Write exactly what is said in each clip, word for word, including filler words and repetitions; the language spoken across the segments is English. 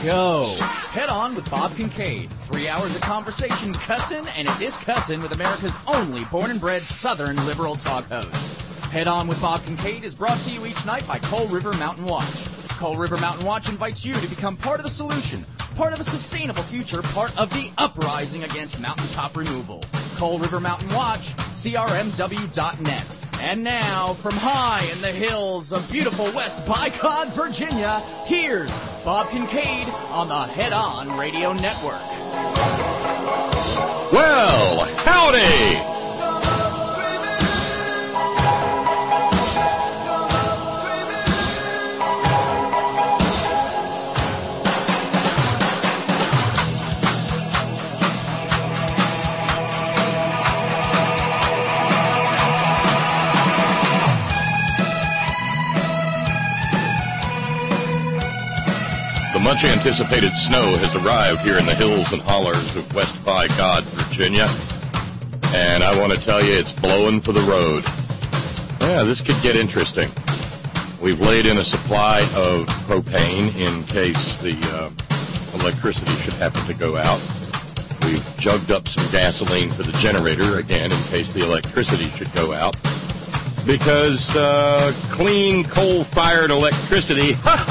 go. Head On with Bob Kincaid. Three hours of conversation, cussin', and it is cussin' with America's only born and bred Southern liberal talk host. Head On with Bob Kincaid is brought to you each night by Coal River Mountain Watch. Coal River Mountain Watch invites you to become part of the solution, part of a sustainable future, part of the uprising against mountaintop removal. Coal River Mountain Watch, C R M W dot net. And now, from high in the hills of beautiful West Bicod, Virginia, here's Bob Kincaid on the Head On Radio Network. Well, howdy! Much anticipated snow has arrived here in the hills and hollers of West Bicod, Virginia, and I want to tell you it's blowing for the road. Yeah, this could get interesting. We've laid in a supply of propane in case the uh, electricity should happen to go out. We've jugged up some gasoline for the generator, again, in case the electricity should go out. Because uh, clean coal-fired electricity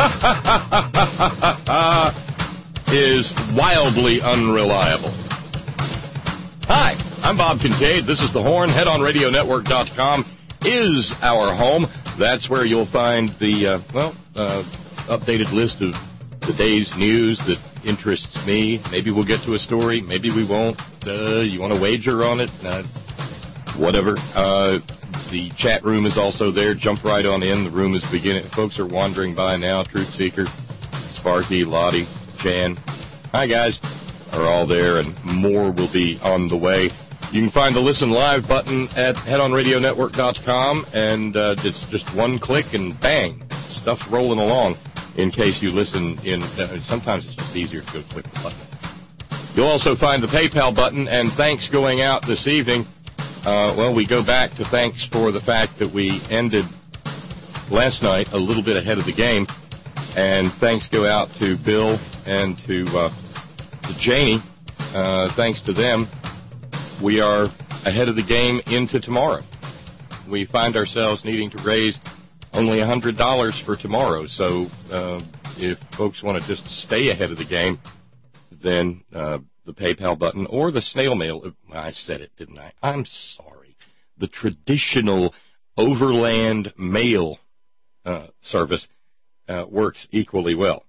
is wildly unreliable. Hi, I'm Bob Kincaid. This is The Horn. Head On Radio Network dot com is our home. That's where you'll find the, uh, well, uh, updated list of the day's news that interests me. Maybe we'll get to a story. Maybe we won't. Uh, you want to wager on it? Uh, whatever. Uh... The chat room is also there. Jump right on in. The room is beginning. Folks are wandering by now. Truth Seeker, Sparky, Lottie, Jan. Hi, guys. Are all there, and more will be on the way. You can find the Listen Live button at Head On Radio Network dot com, and uh, it's just one click, and bang, stuff's rolling along in case you listen in. Uh, sometimes it's just easier to go click the button. You'll also find the PayPal button, and thanks going out this evening. Uh, well, we go back to thanks for the fact that we ended last night a little bit ahead of the game, and thanks go out to Bill and to, uh, to Janie. Uh, thanks to them, we are ahead of the game into tomorrow. We find ourselves needing to raise only one hundred dollars for tomorrow, so uh, if folks want to just stay ahead of the game, then uh, the PayPal button or the snail mail. I said it, didn't I? I'm sorry. The traditional overland mail uh, service uh, works equally well.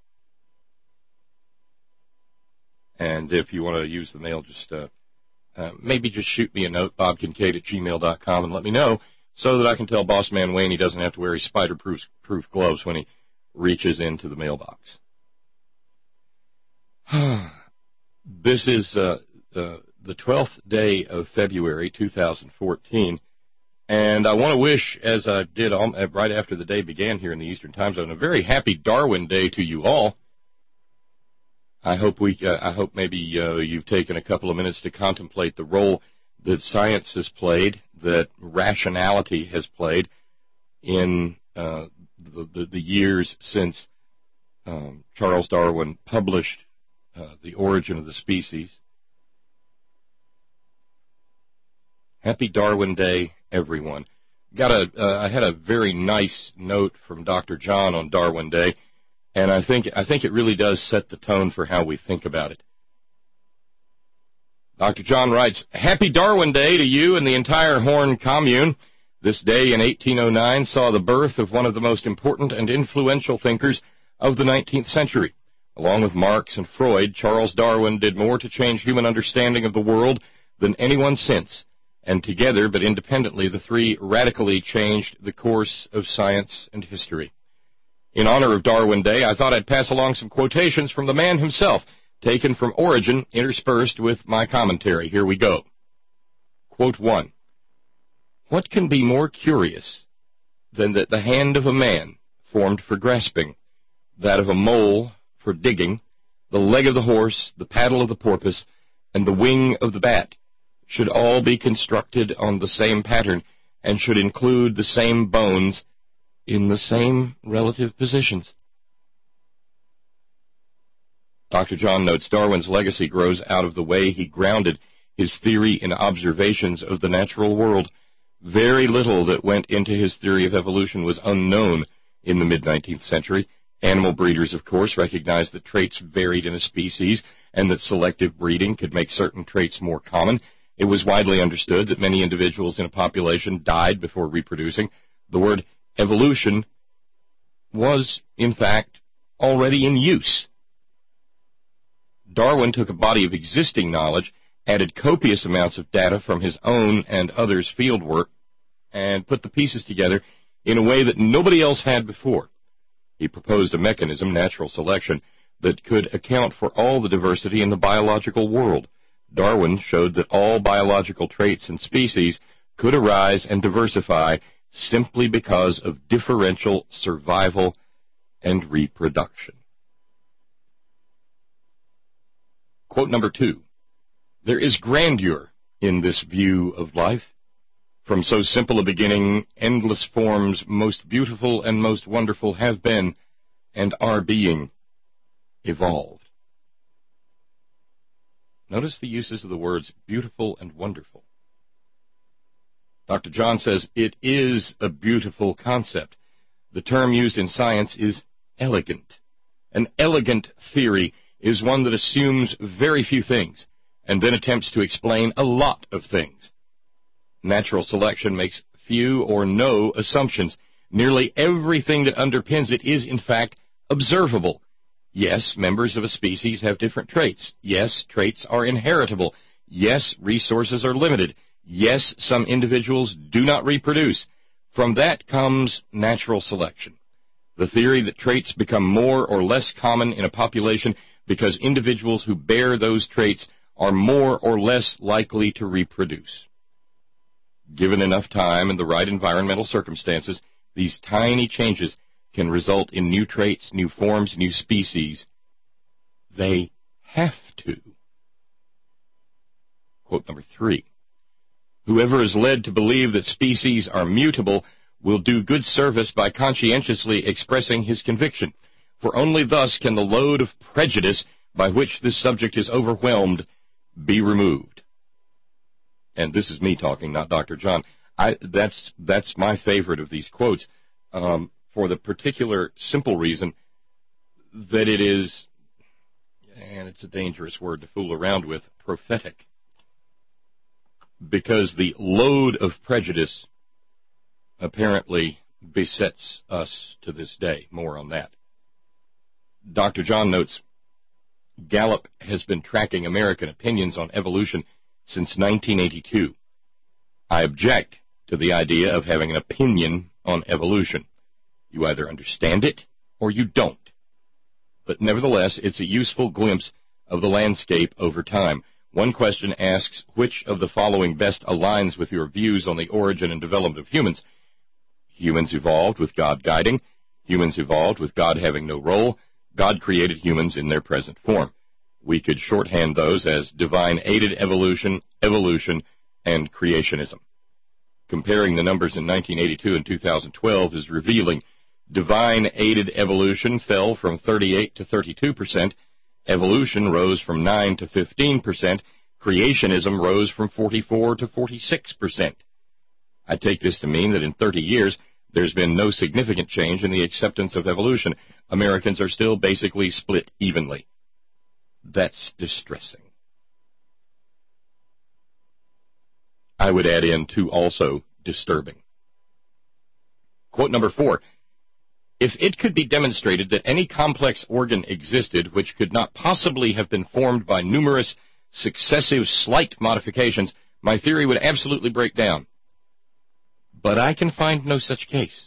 And if you want to use the mail, just uh, uh, maybe just shoot me a note, bob kincaid at gmail dot com, and let me know so that I can tell Boss Man Wayne he doesn't have to wear his spider-proof proof gloves when he reaches into the mailbox. This is uh, uh, the twelfth day of February, two thousand fourteen, and I want to wish, as I did all, uh, right after the day began here in the Eastern Time Zone, a very happy Darwin Day to you all. I hope we, uh, I hope maybe uh, you've taken a couple of minutes to contemplate the role that science has played, that rationality has played in uh, the, the, the years since um, Charles Darwin published Uh, the Origin of the Species. Happy Darwin Day, everyone. Got a, uh, I had a very nice note from Doctor John on Darwin Day, and I think I think it really does set the tone for how we think about it. Doctor John writes, Happy Darwin Day to you and the entire Horn commune. This day in eighteen oh nine saw the birth of one of the most important and influential thinkers of the nineteenth century. Along with Marx and Freud, Charles Darwin did more to change human understanding of the world than anyone since, and together but independently the three radically changed the course of science and history. In honor of Darwin Day, I thought I'd pass along some quotations from the man himself, taken from Origin, interspersed with my commentary. Here we go. Quote one. What can be more curious than that the hand of a man formed for grasping, that of a mole for digging, the leg of the horse, the paddle of the porpoise, and the wing of the bat should all be constructed on the same pattern and should include the same bones in the same relative positions. Doctor John notes Darwin's legacy grows out of the way he grounded his theory in observations of the natural world. Very little that went into his theory of evolution was unknown in the mid-nineteenth century. Animal breeders, of course, recognized that traits varied in a species and that selective breeding could make certain traits more common. It was widely understood that many individuals in a population died before reproducing. The word evolution was, in fact, already in use. Darwin took a body of existing knowledge, added copious amounts of data from his own and others' field work, and put the pieces together in a way that nobody else had before. He proposed a mechanism, natural selection, that could account for all the diversity in the biological world. Darwin showed that all biological traits and species could arise and diversify simply because of differential survival and reproduction. Quote number two. There is grandeur in this view of life. From so simple a beginning, endless forms, most beautiful and most wonderful, have been and are being evolved. Notice the uses of the words beautiful and wonderful. Doctor John says it is a beautiful concept. The term used in science is elegant. An elegant theory is one that assumes very few things and then attempts to explain a lot of things. Natural selection makes few or no assumptions. Nearly everything that underpins it is, in fact, observable. Yes, members of a species have different traits. Yes, traits are inheritable. Yes, resources are limited. Yes, some individuals do not reproduce. From that comes natural selection. The theory that traits become more or less common in a population because individuals who bear those traits are more or less likely to reproduce. Given enough time and the right environmental circumstances, these tiny changes can result in new traits, new forms, new species. They have to. Quote number three. Whoever is led to believe that species are mutable will do good service by conscientiously expressing his conviction, for only thus can the load of prejudice by which this subject is overwhelmed be removed. And this is me talking, not Doctor John. I, that's, that's my favorite of these quotes, um, for the particular simple reason that it is, and it's a dangerous word to fool around with, prophetic. Because the load of prejudice apparently besets us to this day. More on that. Doctor John notes, Gallup has been tracking American opinions on evolution since nineteen eighty-two. I object to the idea of having an opinion on evolution. You either understand it or you don't. But nevertheless, it's a useful glimpse of the landscape over time. One question asks, which of the following best aligns with your views on the origin and development of humans? Humans evolved with God guiding. Humans evolved with God having no role. God created humans in their present form. We could shorthand those as divine-aided evolution, evolution, and creationism. Comparing the numbers in nineteen eighty-two and two thousand twelve is revealing. Divine-aided evolution fell from thirty-eight to thirty-two percent. Evolution rose from nine to fifteen percent. Creationism rose from forty-four to forty-six percent. I take this to mean that in thirty years, there's been no significant change in the acceptance of evolution. Americans are still basically split evenly. That's distressing. I would add in, too, also disturbing. Quote number four. If it could be demonstrated that any complex organ existed which could not possibly have been formed by numerous successive slight modifications, my theory would absolutely break down. But I can find no such case.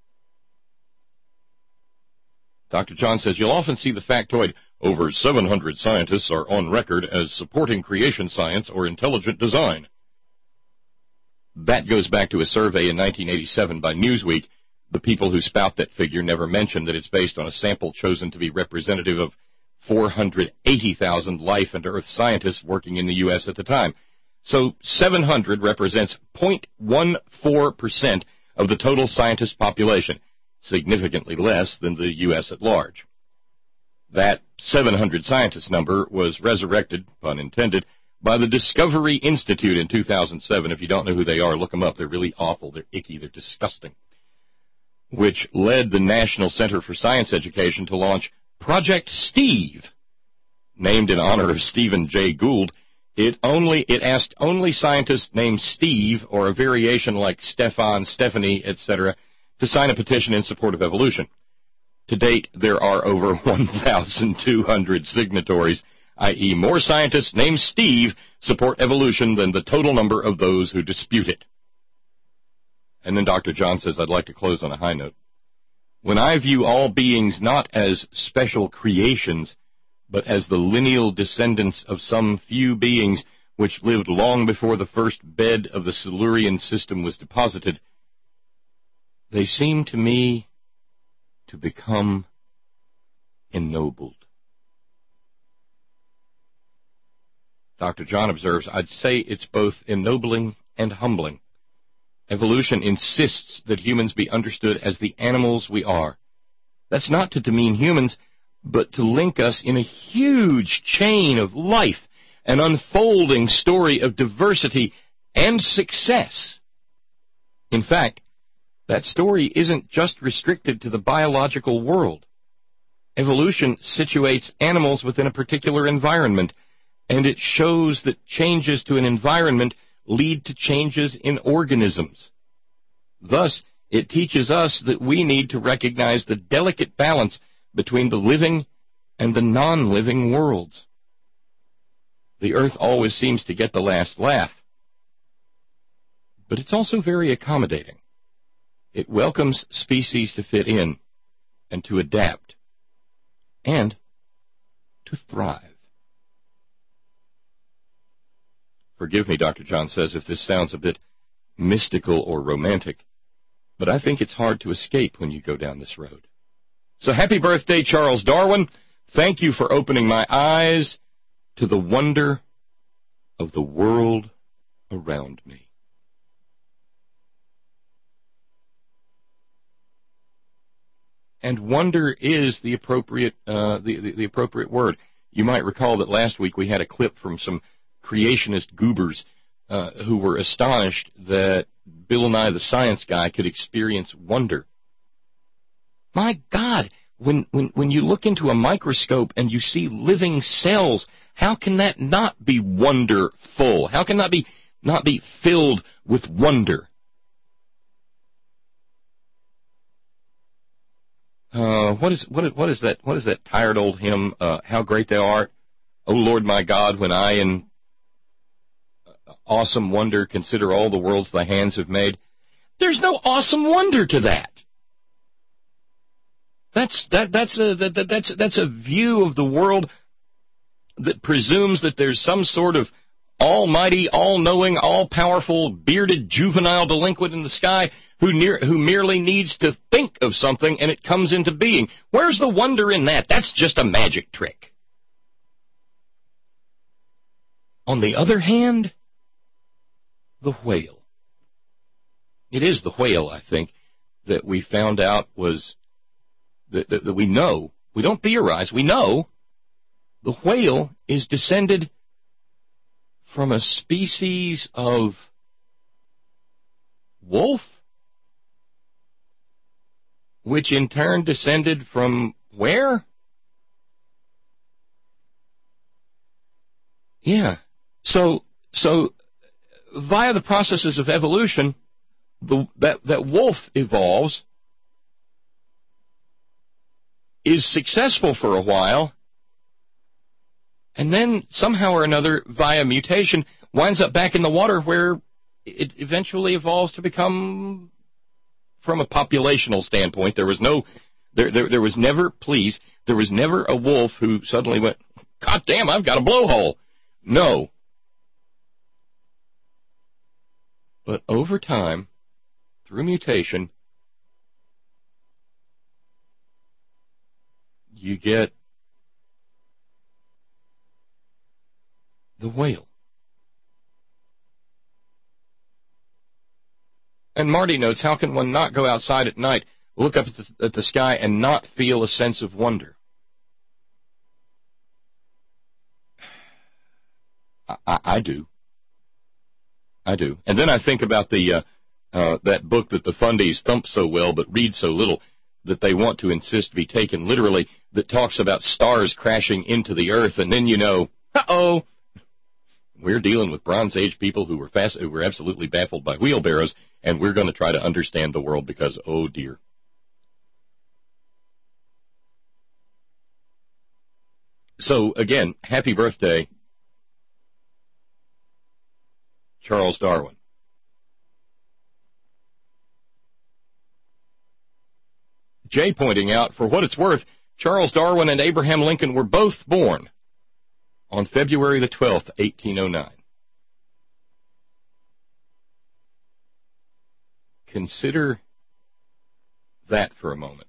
Doctor John says, you'll often see the factoid, over seven hundred scientists are on record as supporting creation science or intelligent design. That goes back to a survey in nineteen eighty-seven by Newsweek. The people who spout that figure never mention that it's based on a sample chosen to be representative of four hundred eighty thousand life and earth scientists working in the U S at the time. So seven hundred represents zero point one four percent of the total scientist population, significantly less than the U S at large. That seven hundred scientist number was resurrected, pun intended, by the Discovery Institute in two thousand seven. If you don't know who they are, look them up. They're really awful. They're icky. They're disgusting. Which led the National Center for Science Education to launch Project Steve, named in honor of Stephen Jay Gould. It only it asked only scientists named Steve or a variation like Stefan, Stephanie, et cetera to sign a petition in support of evolution. To date, there are over one thousand two hundred signatories, that is more scientists named Steve support evolution than the total number of those who dispute it. And then Doctor John says, I'd like to close on a high note. When I view all beings not as special creations, but as the lineal descendants of some few beings which lived long before the first bed of the Silurian system was deposited, they seem to me to become ennobled. Doctor John observes, I'd say it's both ennobling and humbling. Evolution insists that humans be understood as the animals we are. That's not to demean humans, but to link us in a huge chain of life, an unfolding story of diversity and success. In fact, that story isn't just restricted to the biological world. Evolution situates animals within a particular environment, and it shows that changes to an environment lead to changes in organisms. Thus, it teaches us that we need to recognize the delicate balance between the living and the non-living worlds. The earth always seems to get the last laugh, but it's also very accommodating. It welcomes species to fit in and to adapt and to thrive. Forgive me, Doctor John says, if this sounds a bit mystical or romantic, but I think it's hard to escape when you go down this road. So happy birthday, Charles Darwin. Thank you for opening my eyes to the wonder of the world around me. And wonder is the appropriate uh, the, the, the appropriate word. You might recall that last week we had a clip from some creationist goobers uh, who were astonished that Bill Nye the Science Guy could experience wonder. My God, when, when, when you look into a microscope and you see living cells, how can that not be wonderful? How can that be not be filled with wonder? Uh, what is what what is that what is that tired old hymn? Uh, how great thou art, O Lord my God, when I in awesome wonder consider all the worlds thy hands have made. There's no awesome wonder to that. That's that that's a that, that's that's a view of the world that presumes that there's some sort of almighty, all-knowing, all-powerful, bearded juvenile delinquent in the sky who near who merely needs to think of something and it comes into being. Where's the wonder in that? That's just a magic trick. On the other hand, the whale. It is the whale, I think, that we found out was, that, that, that we know, we don't theorize, we know the whale is descended from a species of wolf, which in turn descended from where? Yeah. So, so via the processes of evolution, the, that, that wolf evolves, is successful for a while, and then somehow or another, via mutation, winds up back in the water where it eventually evolves to become, from a populational standpoint, there was no, there, there, there was never, please, there was never a wolf who suddenly went, God damn, I've got a blowhole. No. But over time, through mutation, you get the whale. And Marty notes, how can one not go outside at night, look up at the, at the sky, and not feel a sense of wonder? I, I, I do. I do. And then I think about the uh, uh, that book that the fundies thump so well but read so little that they want to insist be taken literally, that talks about stars crashing into the earth, and then you know, uh-oh, we're dealing with Bronze Age people who were fast, who were absolutely baffled by wheelbarrows, and we're going to try to understand the world because, oh dear. So, again, happy birthday, Charles Darwin. Jay pointing out, for what it's worth, Charles Darwin and Abraham Lincoln were both born on February the twelfth, eighteen oh nine. Consider that for a moment.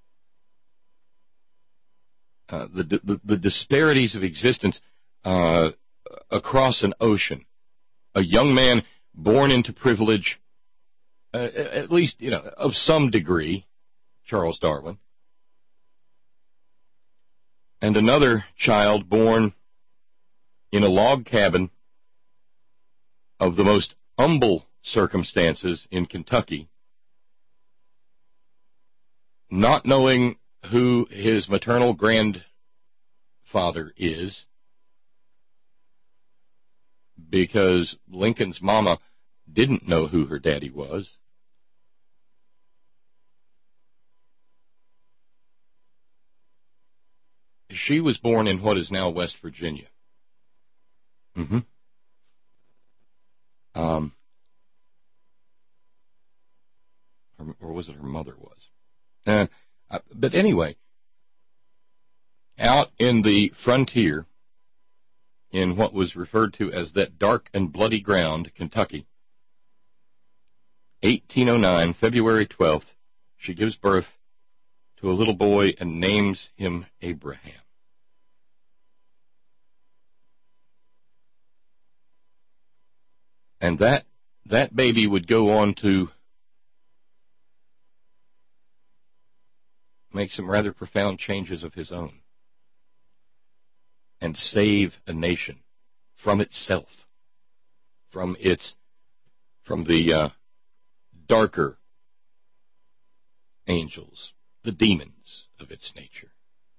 Uh, the, the, the disparities of existence uh, across an ocean. A young man born into privilege, uh, at least, you know, of some degree, Charles Darwin, and another child born in a log cabin of the most humble circumstances in Kentucky, not knowing who his maternal grandfather is, because Lincoln's mama didn't know who her daddy was. She was born in what is now West Virginia. Mm-hmm. Um, or was it her mother was? Uh, but anyway, out in the frontier, in what was referred to as that dark and bloody ground, Kentucky, eighteen oh nine, February twelfth, she gives birth to a little boy and names him Abraham. And that that baby would go on to make some rather profound changes of his own and save a nation from itself, from its, from the uh, darker angels, the demons of its nature.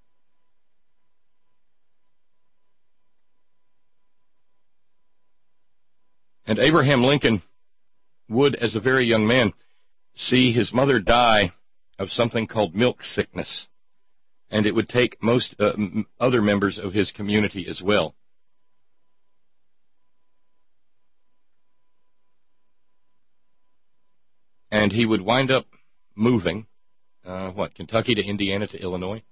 And Abraham Lincoln would, as a very young man, see his mother die of something called milk sickness, and it would take most uh, m- other members of his community as well. And he would wind up moving, uh, what, Kentucky to Indiana to Illinois,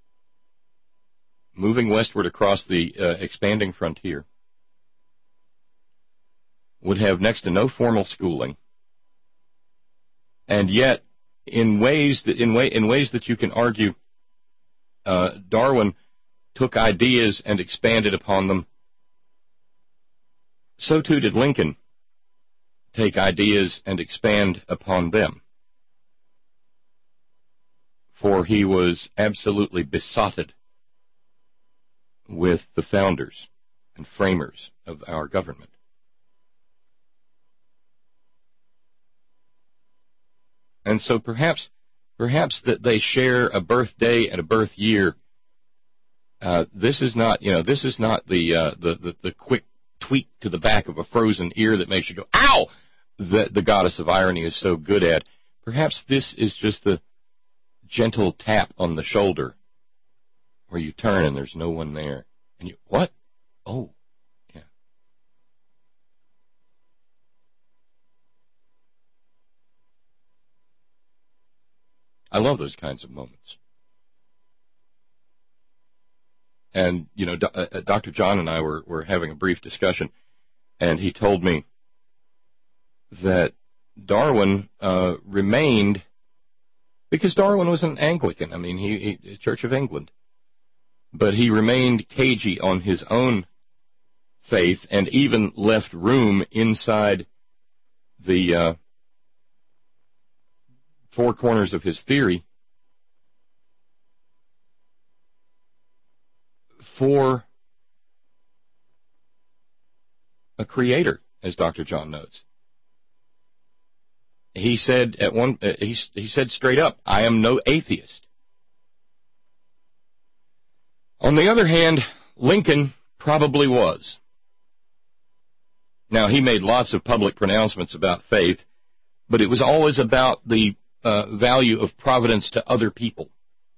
moving westward across the uh, expanding frontier, would have next to no formal schooling, and yet in ways that in way in ways that you can argue, uh, Darwin took ideas and expanded upon them. So too did Lincoln take ideas and expand upon them, for he was absolutely besotted with the founders and framers of our government. And so perhaps, perhaps that they share a birthday and a birth year. Uh, this is not, you know, this is not the, uh, the the the quick tweak to the back of a frozen ear that makes you go, "Ow!" That the goddess of irony is so good at. Perhaps this is just the gentle tap on the shoulder, where you turn and there's no one there, and you, what? Oh. I love those kinds of moments. And, you know, Do- uh, Doctor John and I were, were having a brief discussion, and he told me that Darwin uh, remained, because Darwin was an Anglican, I mean, he, he Church of England, but he remained cagey on his own faith and even left room inside the uh, four corners of his theory for a creator, as Doctor John notes. He said at one, uh, he, he said straight up, I am no atheist. On the other hand, Lincoln probably was. Now, he made lots of public pronouncements about faith, but it was always about the uh, value of providence to other people.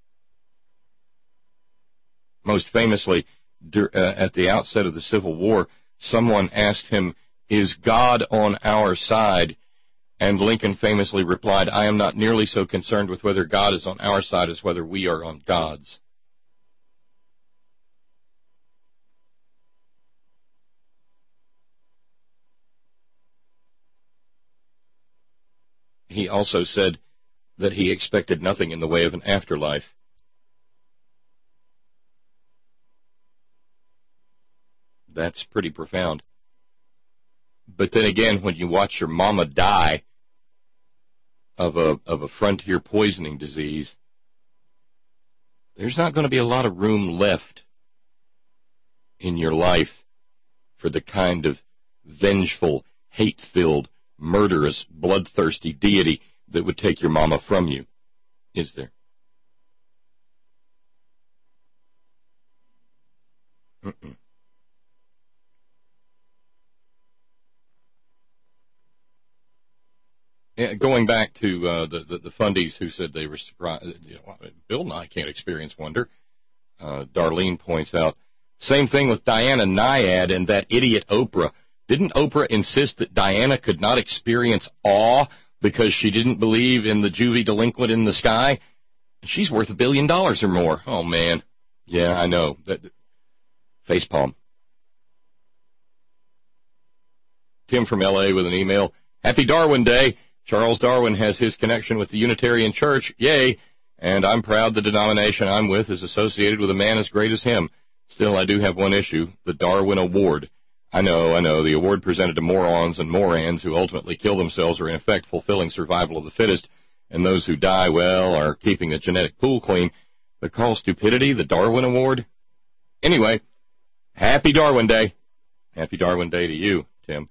Most famously, uh, at the outset of the Civil War, someone asked him, is God on our side? And Lincoln famously replied, I am not nearly so concerned with whether God is on our side as whether we are on God's. He also said that he expected nothing in the way of an afterlife. That's pretty profound. But then again, when you watch your mama die of a of a frontier poisoning disease, there's not going to be a lot of room left in your life for the kind of vengeful, hate-filled, murderous, bloodthirsty deity that would take your mama from you, is there? Mm-mm. Yeah, going back to uh, the, the the fundies who said they were surprised, you know, Bill and I can't experience wonder. Uh, Darlene points out, same thing with Diana Nyad and that idiot Oprah. Didn't Oprah insist that Diana could not experience awe because she didn't believe in the juvie delinquent in the sky? She's worth a billion dollars or more. Oh, man. Yeah, I know. That, facepalm. Tim from L A with an email. Happy Darwin Day. Charles Darwin has his connection with the Unitarian Church. Yay. And I'm proud the denomination I'm with is associated with a man as great as him. Still, I do have one issue, the Darwin Award. I know, I know, the award presented to morons and morans who ultimately kill themselves are in effect fulfilling survival of the fittest, and those who die, well, are keeping the genetic pool clean. But call stupidity the Darwin Award? Anyway, happy Darwin Day. Happy Darwin Day to you, Tim.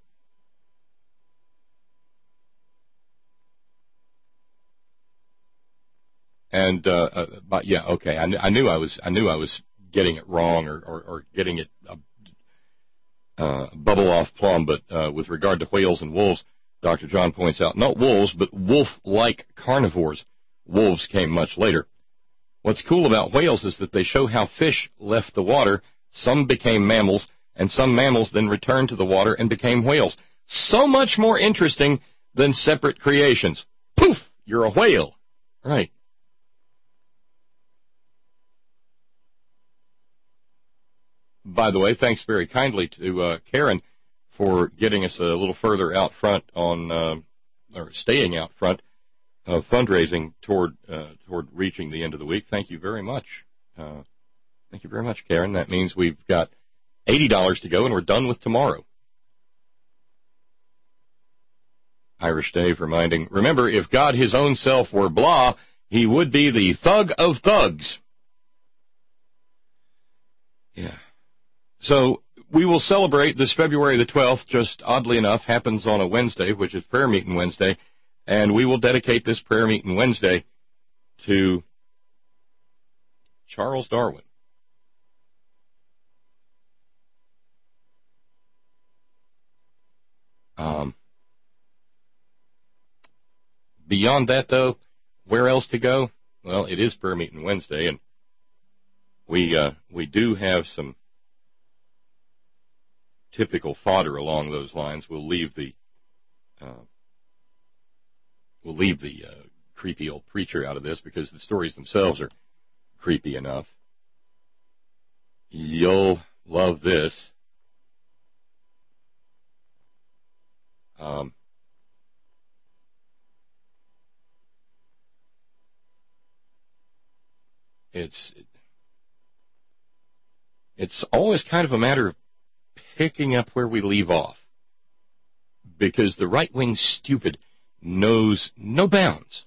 And, uh, uh but yeah, okay, I, kn- I knew I was, I knew I was getting it wrong or, or, or getting it, uh, Uh, bubble off plum, but uh, with regard to whales and wolves, Doctor John points out, not wolves, but wolf-like carnivores. Wolves came much later. What's cool about whales is that they show how fish left the water, some became mammals, and some mammals then returned to the water and became whales. So much more interesting than separate creations. Poof! You're a whale. Right. By the way, thanks very kindly to uh, Karen for getting us a little further out front on, uh, or staying out front of fundraising toward uh, toward reaching the end of the week. Thank you very much. Uh, thank you very much, Karen. That means we've got eighty dollars to go, and we're done with tomorrow. Irish Dave reminding, remember, if God his own self were blah, he would be the thug of thugs. Yeah. So we will celebrate this February the twelfth, just oddly enough, happens on a Wednesday, which is Prayer Meeting Wednesday, and we will dedicate this Prayer Meeting Wednesday to Charles Darwin. Um, beyond that, though, where else to go? Well, it is Prayer Meeting Wednesday, and we uh, we do have some typical fodder along those lines. We'll leave the uh, we'll leave the uh, creepy old preacher out of this because the stories themselves are creepy enough. You'll love this. Um, it's it's always kind of a matter of picking up where we leave off, because the right-wing stupid knows no bounds.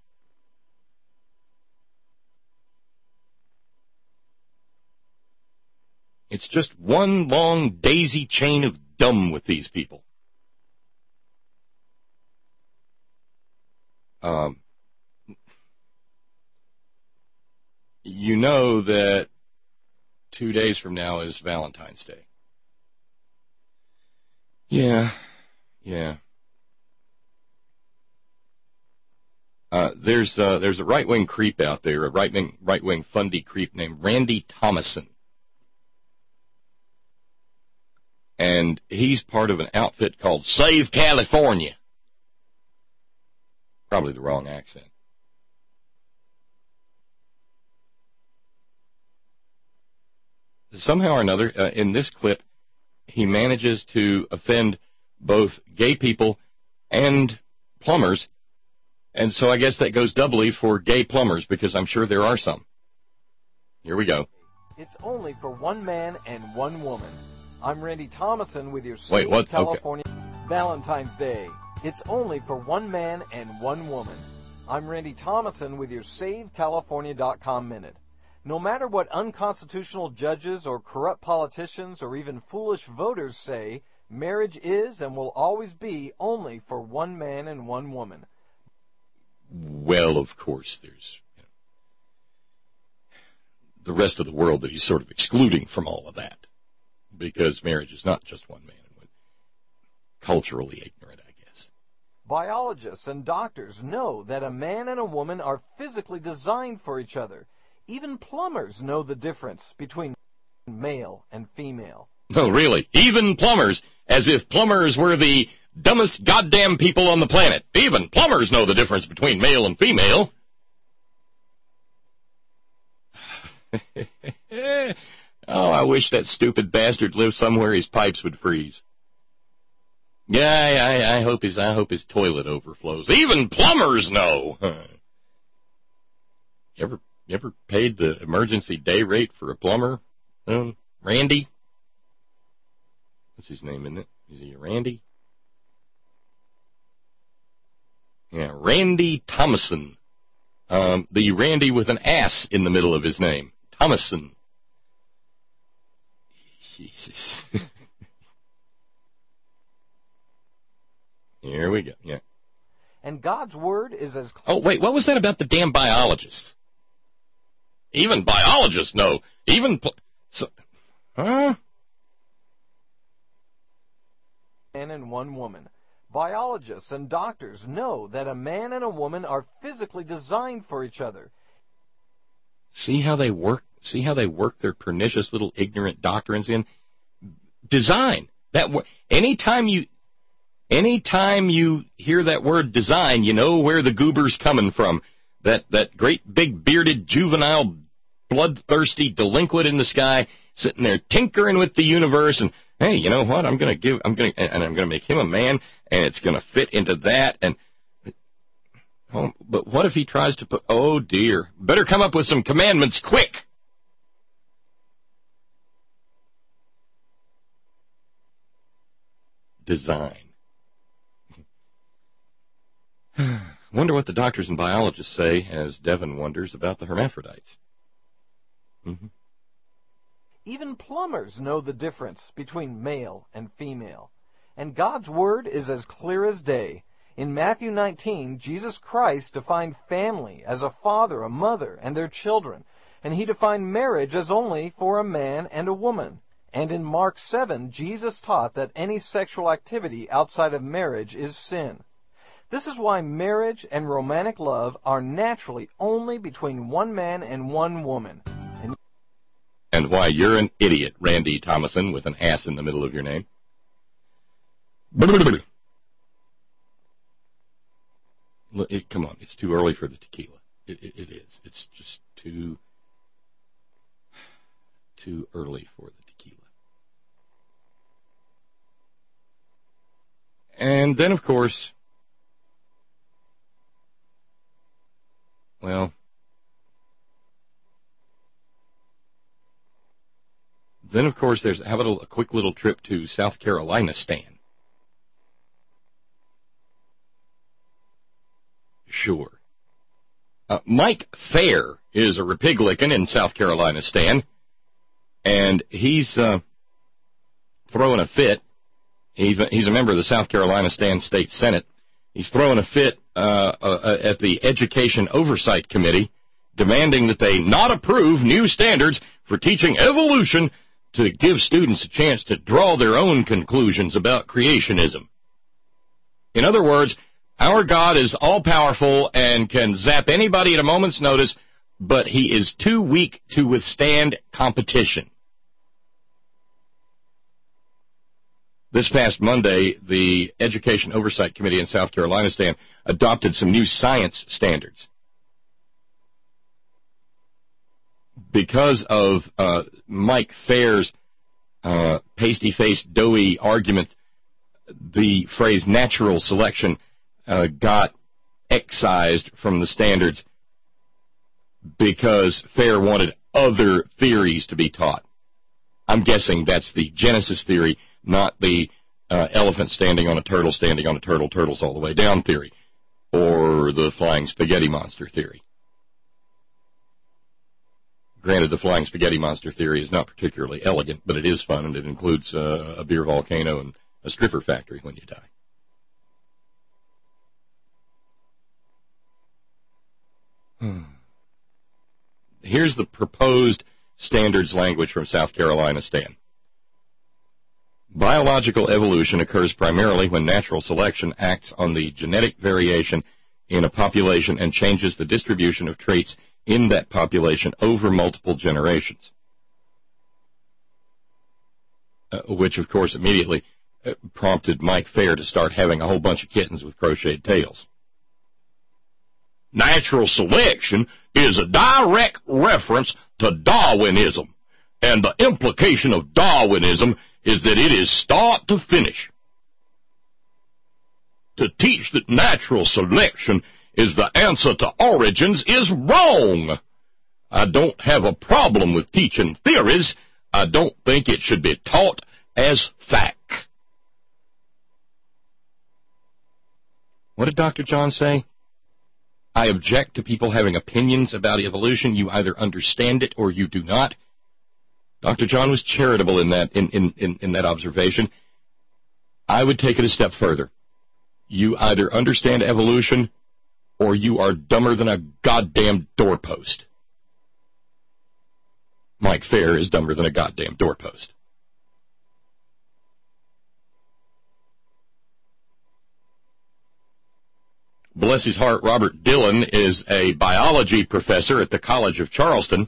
It's just one long daisy chain of dumb with these people. Um, you know that two days from now is Valentine's Day. Yeah, yeah. Uh, there's uh, there's a right-wing creep out there, a right-wing right-wing fundy creep named Randy Thomason. And he's part of an outfit called Save California. Probably the wrong accent. Somehow or another, uh, in this clip, he manages to offend both gay people and plumbers. And so I guess that goes doubly for gay plumbers, because I'm sure there are some. Here we go. It's only for one man and one woman. I'm Randy Thomason with your Wait, what? California Okay. Valentine's Day. It's only for one man and one woman. I'm Randy Thomason with your Save California dot com Minute. No matter what unconstitutional judges or corrupt politicians or even foolish voters say, marriage is and will always be only for one man and one woman. Well, of course, there's you know, the rest of the world that he's sort of excluding from all of that, because marriage is not just one man and one. Culturally ignorant, I guess. Biologists and doctors know that a man and a woman are physically designed for each other. Even plumbers know the difference between male and female. No, really. Even plumbers, as if plumbers were the dumbest goddamn people on the planet. Even plumbers know the difference between male and female. Oh, I wish that stupid bastard lived somewhere his pipes would freeze. Yeah, I, I hope his I hope his toilet overflows. Even plumbers know. You ever you ever paid the emergency day rate for a plumber? Um, Randy? What's his name, isn't it? Is he Randy? Yeah, Randy Thomason. Um, the Randy with an ass in the middle of his name. Thomason. Jesus. Here we go, yeah. And God's Word is as... Oh, wait, what was that about the damn biologists? Even biologists know. Even... Pl- so, huh? Man and one woman. Biologists and doctors know that a man and a woman are physically designed for each other. See how they work? See how they work their pernicious little ignorant doctrines in? Design. That anytime you, anytime you hear that word design, you know where the goober's coming from. That that great big bearded juvenile, bloodthirsty delinquent in the sky, sitting there tinkering with the universe and. Hey, you know what? I'm going to give, I'm going to, and I'm going to make him a man, and it's going to fit into that. And oh, but what if he tries to put? Oh dear! Better come up with some commandments quick. Design. Wonder what the doctors and biologists say, as Devin wonders about the hermaphrodites. Mm-hmm. Even plumbers know the difference between male and female. And God's Word is as clear as day. In Matthew nineteen, Jesus Christ defined family as a father, a mother, and their children. And he defined marriage as only for a man and a woman. And in Mark seven, Jesus taught that any sexual activity outside of marriage is sin. This is why marriage and romantic love are naturally only between one man and one woman. And why you're an idiot, Randy Thomason, with an ass in the middle of your name. Look, it, come on, it's too early for the tequila. It, it, it is. It's just too, too early for the tequila. And then, of course, well... Then, of course, there's how about a, a quick little trip to South Carolina, Stan? Sure. Uh, Mike Fair is a Republican in South Carolina, Stan, and he's uh, throwing a fit He's a member of the South Carolina State Senate. He's throwing a fit uh, uh, at the Education Oversight Committee, demanding that they not approve new standards for teaching evolution to give students a chance to draw their own conclusions about creationism. In other words, our God is all-powerful and can zap anybody at a moment's notice, but he is too weak to withstand competition. This past Monday, the Education Oversight Committee in South Carolina Stan adopted some new science standards. Because of uh, Mike Fair's uh, pasty-faced, doughy argument, the phrase natural selection uh, got excised from the standards because Fair wanted other theories to be taught. I'm guessing that's the Genesis theory, not the uh, elephant standing on a turtle, standing on a turtle, turtles all the way down theory, or the flying spaghetti monster theory. Granted, the flying spaghetti monster theory is not particularly elegant, but it is fun, and it includes uh, a beer volcano and a stripper factory when you die. Hmm. Here's the proposed standards language from South Carolina Stan. Biological evolution occurs primarily when natural selection acts on the genetic variation in a population and changes the distribution of traits in that population over multiple generations. Uh, which, of course, immediately uh, prompted Mike Fair to start having a whole bunch of kittens with crocheted tails. Natural selection is a direct reference to Darwinism, and the implication of Darwinism is that it is start to finish. To teach that natural selection is the answer to origins is wrong. I don't have a problem with teaching theories. I don't think it should be taught as fact. What did Doctor John say? I object to people having opinions about evolution. You either understand it or you do not. Doctor John was charitable in that in, in, in, in that observation. I would take it a step further. You either understand evolution or you are dumber than a goddamn doorpost. Mike Fair is dumber than a goddamn doorpost. Bless his heart, Robert Dillon is a biology professor at the College of Charleston.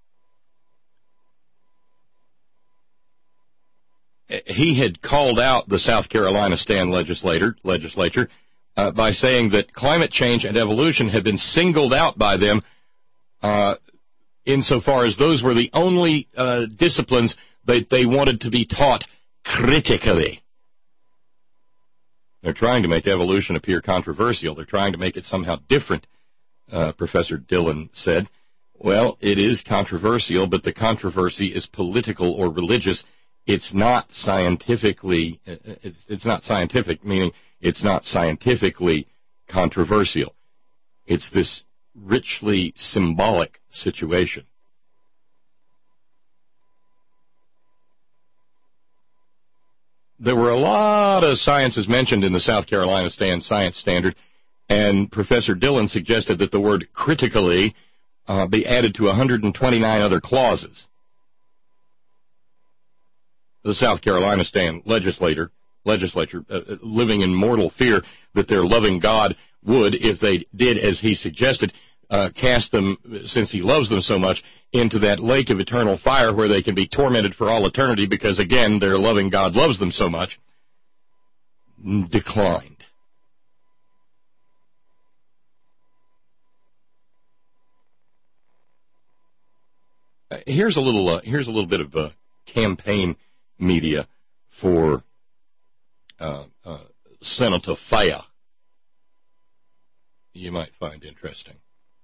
He had called out the South Carolina Stan legislator, legislature uh, by saying that climate change and evolution had been singled out by them uh, insofar as those were the only uh, disciplines that they wanted to be taught critically. They're trying to make evolution appear controversial. They're trying to make it somehow different, uh, Professor Dillon said. Well, it is controversial, but the controversy is political or religious. It's not scientifically, it's, it's not scientific, meaning it's not scientifically controversial. It's this richly symbolic situation. There were a lot of sciences mentioned in the South Carolina Stan Science Standard, and Professor Dillon suggested that the word critically uh, be added to one hundred twenty-nine other clauses. The South Carolina Stan legislator, legislature, uh, living in mortal fear that their loving God would, if they did as he suggested, uh, cast them, since he loves them so much, into that lake of eternal fire where they can be tormented for all eternity because, again, their loving God loves them so much, declined. Uh, here's a little, uh, here's a little bit of uh, campaign media for uh, uh, Senator Fair. You might find interesting.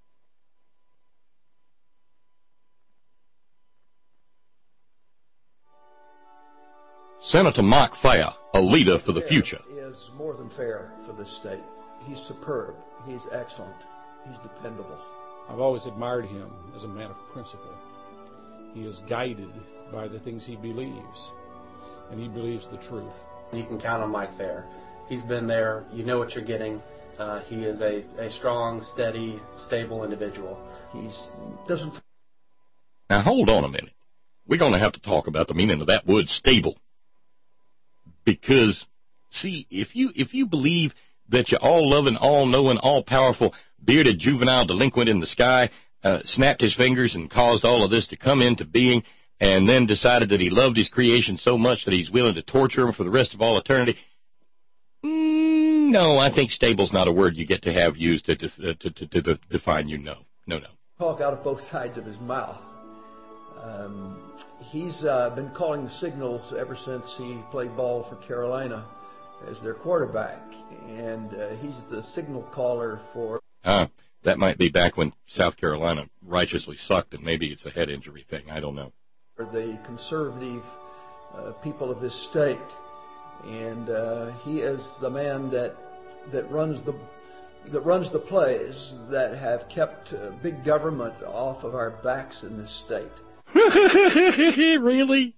Senator Mike Fair, a leader for the future. Is more than fair for this state. He's superb. He's excellent. He's dependable. I've always admired him as a man of principle. He is guided by the things he believes, and he believes the truth. You can count on Mike there. He's been there. You know what you're getting. Uh, he is a, a strong, steady, stable individual. He doesn't... Now, hold on a minute. We're going to have to talk about the meaning of that word stable. Because, see, if you if you believe that you're all-loving, all-knowing, all-powerful, bearded juvenile delinquent in the sky uh, snapped his fingers and caused all of this to come into being and then decided that he loved his creation so much that he's willing to torture him for the rest of all eternity, mm, no, I think stable's not a word you get to have used to, def- uh, to, to, to define you. No, no, no. Talk out of both sides of his mouth. Um, he's uh, been calling the signals ever since he played ball for Carolina as their quarterback, and uh, he's the signal caller for... Ah, that might be back when South Carolina righteously sucked, and maybe it's a head injury thing. I don't know. For the conservative uh, people of this state, and uh, he is the man that that runs the that runs the plays that have kept uh, big government off of our backs in this state. Really?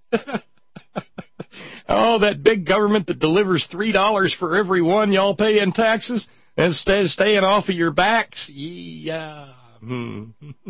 Oh, that big government that delivers three dollars for every one y'all pay in taxes instead of staying off of your backs? Yeah. Hmm.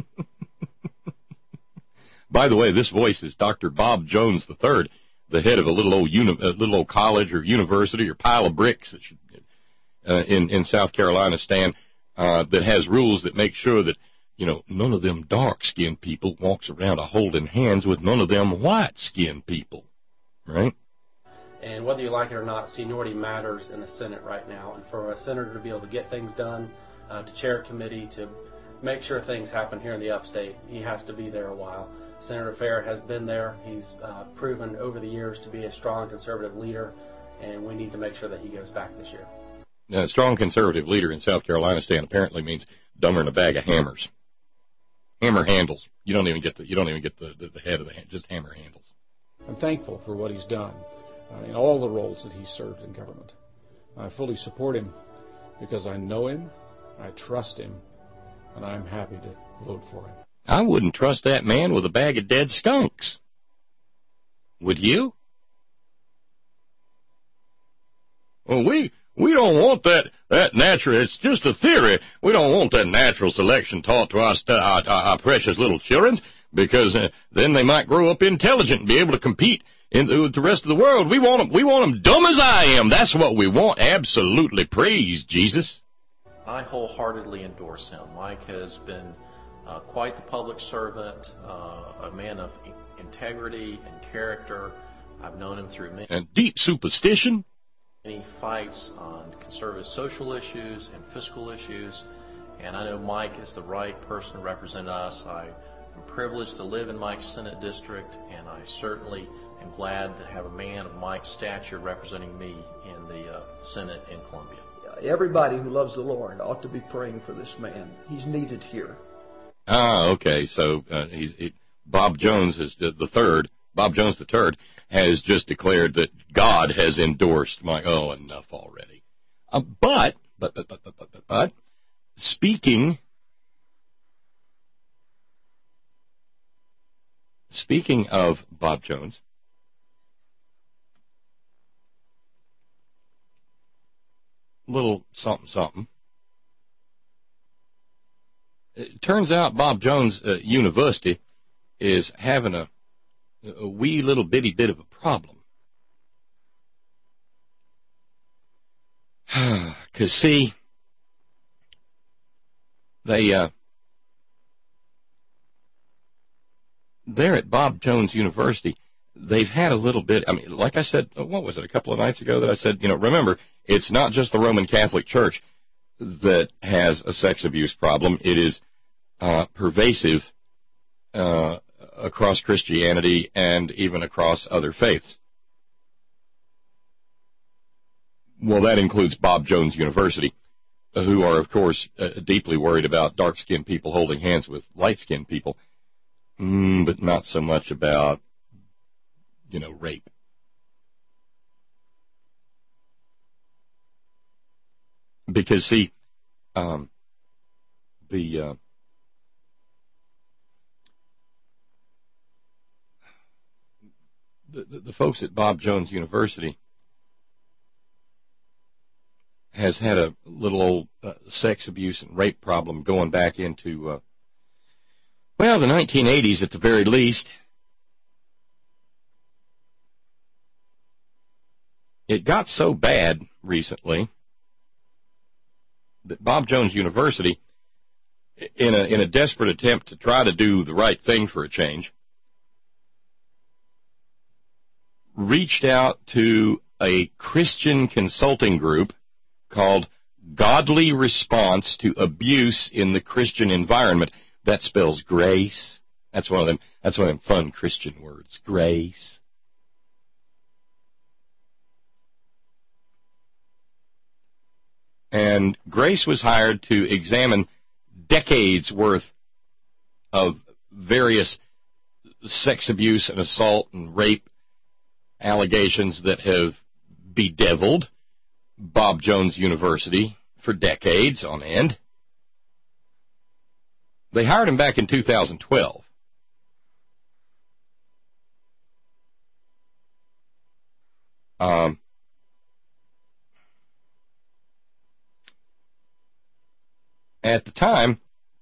By the way, this voice is Doctor Bob Jones the third, the head of a little old uni- a little old college or university or pile of bricks that should, uh, in in South Carolina, Stan, uh, that has rules that make sure that, you know, none of them dark-skinned people walks around a holding hands with none of them white-skinned people, right? And whether you like it or not, seniority matters in the Senate right now. And for a senator to be able to get things done, uh, to chair a committee, to make sure things happen here in the upstate, he has to be there a while. Senator Fair has been there. He's uh, proven over the years to be a strong conservative leader, and we need to make sure that he goes back this year. A strong conservative leader in South Carolina, Stan, apparently means dumber than a bag of hammers. Hammer handles. You don't even get the you don't even get the, the, the head of the hand, just hammer handles. I'm thankful for what he's done uh, in all the roles that he's served in government. I fully support him because I know him, I trust him, and I'm happy to vote for him. I wouldn't trust that man with a bag of dead skunks. Would you? Well, we we don't want that that natural. It's just a theory. We don't want that natural selection taught to our our, our precious little children, because uh, then they might grow up intelligent and be able to compete in the, with the rest of the world. We want them. We want them dumb as I am. That's what we want. Absolutely. Praise Jesus. I wholeheartedly endorse him. Mike has been uh, quite the public servant, uh, a man of integrity and character. I've known him through many, and deep superstition. many fights on conservative social issues and fiscal issues, and I know Mike is the right person to represent us. I am privileged to live in Mike's Senate district, and I certainly am glad to have a man of Mike's stature representing me in the uh, Senate in Columbia. Everybody who loves the Lord ought to be praying for this man. He's needed here. Ah, okay. So uh, he's, he, Bob Jones is the third. Bob Jones the third has just declared that God has endorsed my. Oh, enough already. Uh, but, but, but, but, but, but, but, but, speaking, speaking of Bob Jones. Little something something. It turns out Bob Jones uh, University is having a, a wee little bitty bit of a problem. Because, see, they, uh, there at Bob Jones University, they've had a little bit, I mean, like I said, what was it, a couple of nights ago that I said, you know, remember, it's not just the Roman Catholic Church that has a sex abuse problem. It is uh, pervasive uh, across Christianity and even across other faiths. Well, that includes Bob Jones University, who are, of course, uh, deeply worried about dark-skinned people holding hands with light-skinned people, mm, but not so much about, you know, rape. Because, see, um, the, uh, the, the the folks at Bob Jones University, has had a little old uh, sex abuse and rape problem going back into, uh, well, the nineteen eighties at the very least. It got so bad recently that Bob Jones University, in a, in a desperate attempt to try to do the right thing for a change, reached out to a Christian consulting group called Godly Response to Abuse in the Christian Environment. That spells grace. That's one of them. That's one of them fun Christian words. Grace. And Grace was hired to examine decades worth of various sex abuse and assault and rape allegations that have bedeviled Bob Jones University for decades on end. They hired him back in two thousand twelve. Um, at the time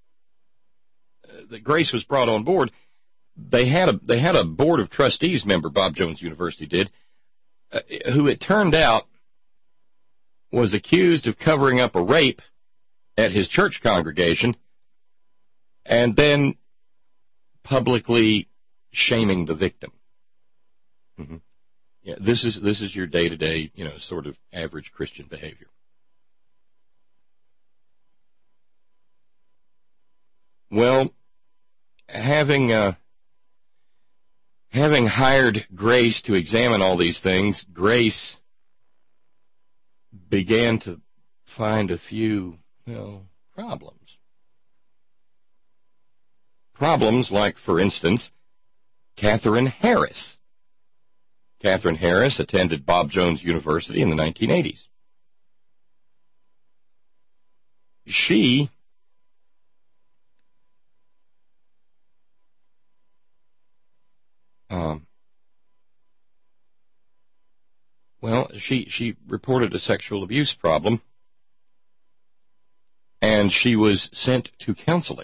that Grace was brought on board, they had a they had a board of trustees member, Bob Jones University did, uh, who it turned out was accused of covering up a rape at his church congregation and then publicly shaming the victim. Mm-hmm. Yeah, this is this is your day-to-day, you know, sort of average Christian behavior. Well, having uh, having hired Grace to examine all these things, Grace began to find a few, well, problems. Problems like, for instance, Catherine Harris. Catherine Harris attended Bob Jones University in the nineteen eighties. She um, well, she she reported a sexual abuse problem, and she was sent to counseling.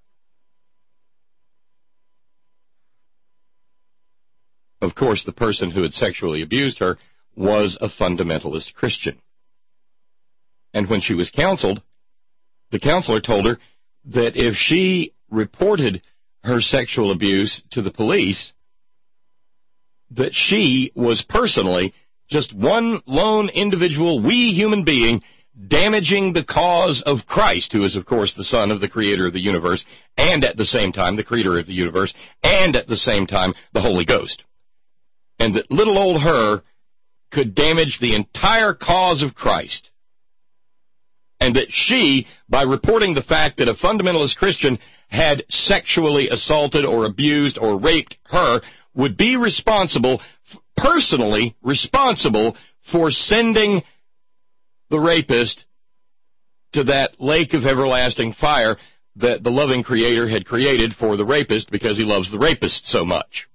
Of course, the person who had sexually abused her was a fundamentalist Christian. And when she was counseled, the counselor told her that if she reported her sexual abuse to the police, that she was personally just one lone individual, wee human being, damaging the cause of Christ, who is, of course, the Son of the Creator of the universe, and at the same time the Creator of the universe, and at the same time the Holy Ghost. And that little old her could damage the entire cause of Christ. And that she, by reporting the fact that a fundamentalist Christian had sexually assaulted or abused or raped her, would be responsible, personally responsible, for sending the rapist to that lake of everlasting fire that the loving Creator had created for the rapist because he loves the rapist so much.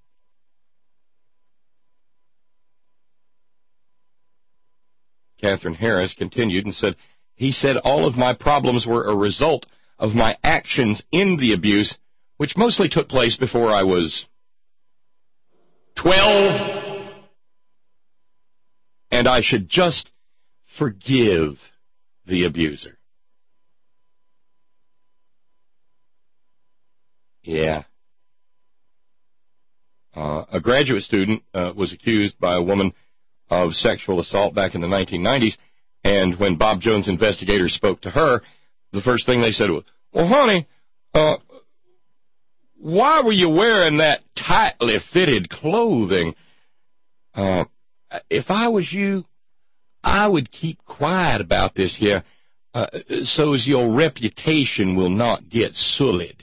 Catherine Harris continued and said, he said all of my problems were a result of my actions in the abuse, which mostly took place before I was twelve, and I should just forgive the abuser. Yeah. Uh, a graduate student uh, was accused by a woman of sexual assault back in the nineteen nineties, and when Bob Jones investigators spoke to her, the first thing they said was, well, honey, uh, why were you wearing that tightly fitted clothing? Uh, if I was you, I would keep quiet about this here, uh, so as your reputation will not get sullied.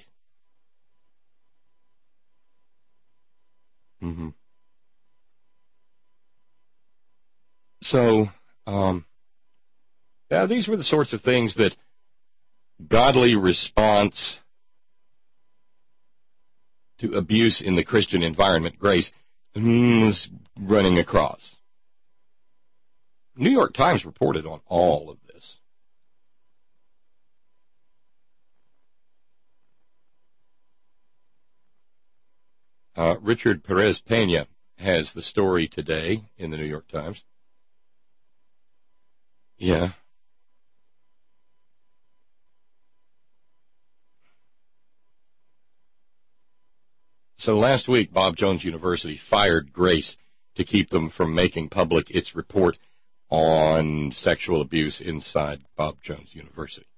Mm-hmm. So, um, yeah, these were the sorts of things that Godly Response to Abuse in the Christian Environment, Grace, was running across. New York Times reported on all of this. Uh, Richard Perez Pena has the story today in the New York Times. Yeah. So last week, Bob Jones University fired Grace to keep them from making public its report on sexual abuse inside Bob Jones University.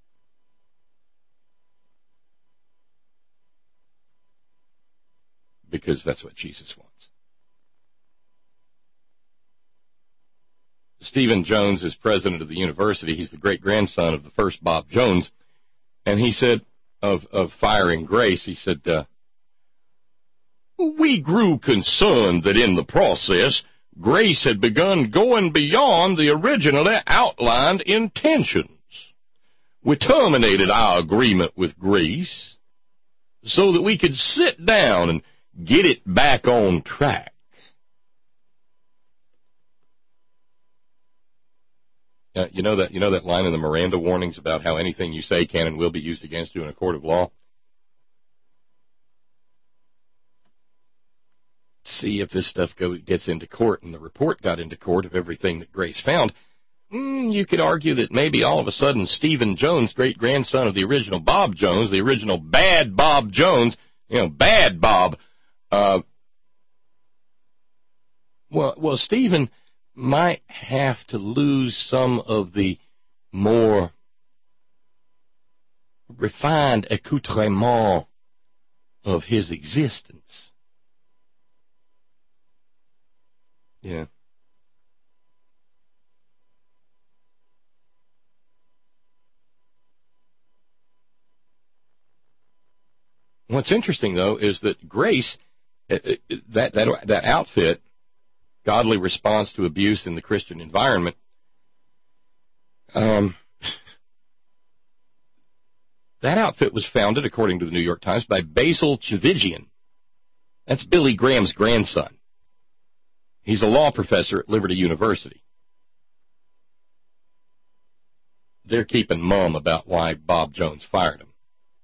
Because that's what Jesus wants. Stephen Jones is president of the university. He's the great-grandson of the first Bob Jones. And he said of, of firing Grace, he said, uh, we grew concerned that in the process, Grace had begun going beyond the originally outlined intentions. We terminated our agreement with Grace so that we could sit down and get it back on track. Uh, you know that you know that line in the Miranda warnings about how anything you say can and will be used against you in a court of law? See if this stuff go, gets into court, and the report got into court of everything that Grace found. Mm, you could argue that maybe all of a sudden Stephen Jones, great-grandson of the original Bob Jones, the original bad Bob Jones, you know, bad Bob, uh, well, well, Stephen might have to lose some of the more refined accoutrement of his existence. Yeah. What's interesting, though, is that Grace, that that that outfit, Godly Response to Abuse in the Christian Environment, um, that outfit was founded, according to the New York Times, by Basil Chivigian. That's Billy Graham's grandson. He's a law professor at Liberty University. They're keeping mum about why Bob Jones fired him.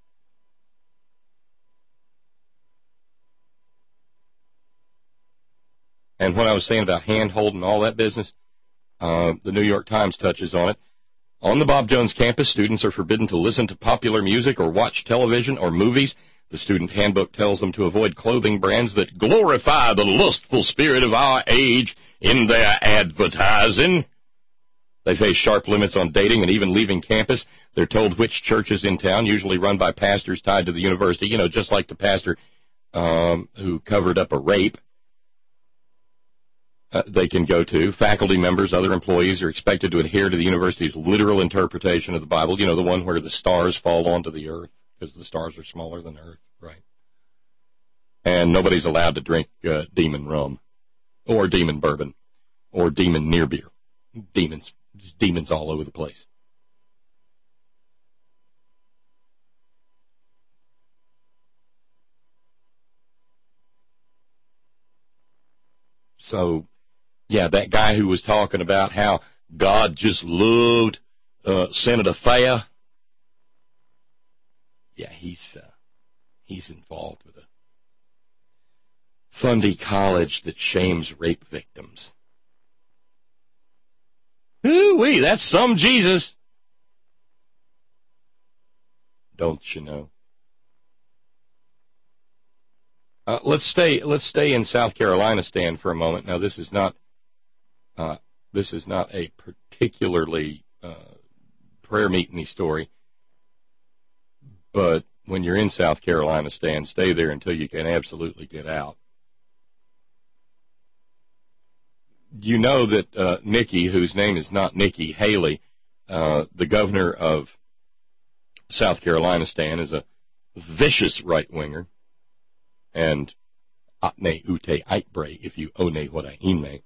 And what I was saying about hand-holding all that business, uh, the New York Times touches on it. On the Bob Jones campus, students are forbidden to listen to popular music or watch television or movies. The student handbook tells them to avoid clothing brands that glorify the lustful spirit of our age in their advertising. They face sharp limits on dating and even leaving campus. They're told which churches in town, usually run by pastors tied to the university, you know, just like the pastor um, who covered up a rape, uh, they can go to. Faculty members, other employees are expected to adhere to the university's literal interpretation of the Bible, you know, the one where the stars fall onto the earth, because the stars are smaller than Earth, right? And nobody's allowed to drink uh, demon rum, or demon bourbon, or demon near beer. Demons, demons all over the place. So, yeah, that guy who was talking about how God just loved uh, Senator Thayer, yeah, he's uh, he's involved with a Fundy College that shames rape victims. Ooh-wee, that's some Jesus. Don't you know? Uh, let's stay. Let's stay in South Carolina, Stan, for a moment. Now, this is not. Uh, this is not a particularly uh, prayer meeting story. But when you're in South Carolina, Stan, stay there until you can absolutely get out. You know that uh, Nikki, whose name is not Nikki Haley, uh, the governor of South Carolina, Stan, is a vicious right-winger. And atne ute aitbre, if you one what I ime.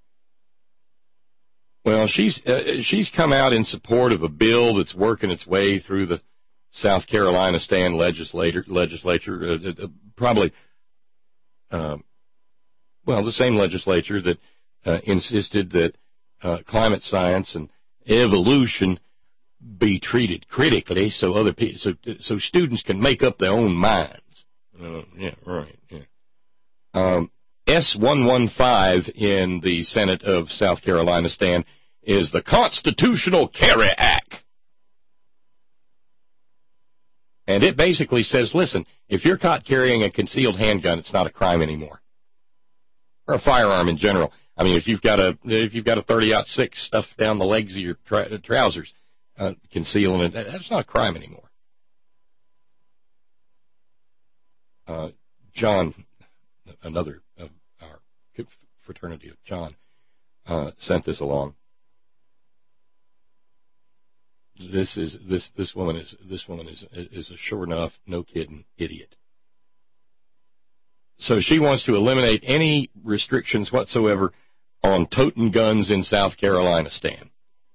Well, she's uh, she's come out in support of a bill that's working its way through the South Carolina Stan legislator, legislature, uh, uh, probably, uh, well, the same legislature that uh, insisted that uh, climate science and evolution be treated critically, so other people, so so students can make up their own minds. Uh, yeah, right. Yeah. Um, S one fifteen in the Senate of South Carolina, Stan, is the Constitutional Carry Act. And it basically says, listen, if you're caught carrying a concealed handgun, it's not a crime anymore. Or a firearm in general. I mean, if you've got a if you've got a thirty aught six stuffed down the legs of your tra- trousers, uh, concealing it, that's not a crime anymore. Uh, John, another of our fraternity of John, uh, sent this along. This is this this woman is this woman is is a sure enough, no kidding, idiot. So she wants to eliminate any restrictions whatsoever on toting guns in South Carolina, Stan.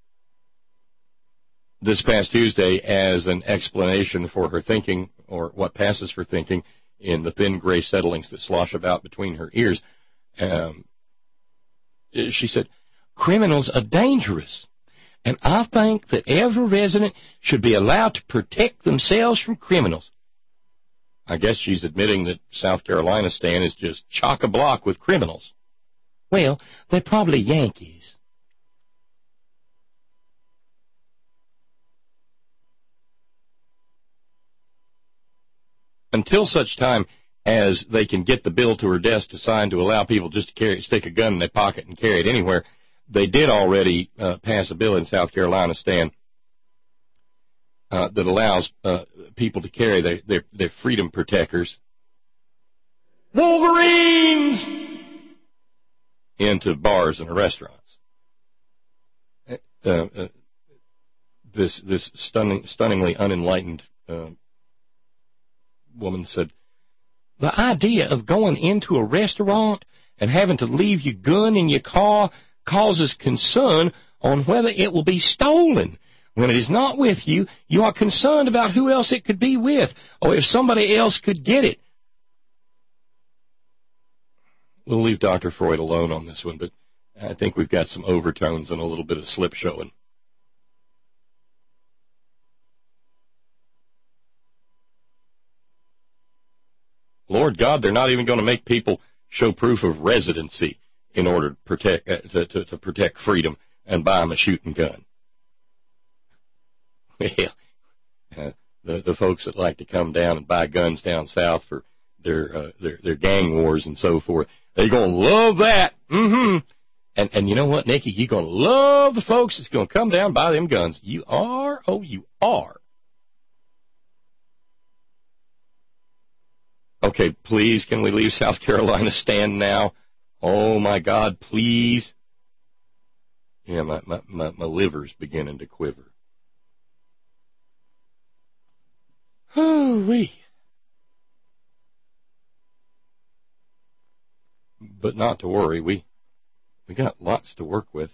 This past Tuesday, as an explanation for her thinking, or what passes for thinking, in the thin gray settlings that slosh about between her ears, um, she said, criminals are dangerous, and I think that every resident should be allowed to protect themselves from criminals. I guess she's admitting that South Carolina, Stan, is just chock-a-block with criminals. Well, they're probably Yankees. Until such time as they can get the bill to her desk to sign to allow people just to carry, stick a gun in their pocket and carry it anywhere, they did already uh, pass a bill in South Carolina, Stan, uh, that allows uh, people to carry their, their, their freedom protectors, Wolverines, into bars and restaurants. Uh, uh, this this stunning, stunningly unenlightened uh, woman said, the idea of going into a restaurant and having to leave your gun in your car causes concern on whether it will be stolen. When it is not with you, you are concerned about who else it could be with, or if somebody else could get it. We'll leave Doctor Freud alone on this one, but I think we've got some overtones and a little bit of slip showing. Lord God, they're not even going to make people show proof of residency in order to protect uh, to, to, to protect freedom and buy them a shooting gun. Well, uh, the the folks that like to come down and buy guns down south for their uh, their their gang wars and so forth, they're going to love that. Mm-hmm. And and you know what, Nikki, you're going to love the folks that's going to come down and buy them guns. You are, oh, you are. Okay, please, can we leave South Carolina stand now? Oh, my God, please. Yeah, my, my, my, my liver's beginning to quiver. Hoo-wee. But not to worry, we we got lots to work with.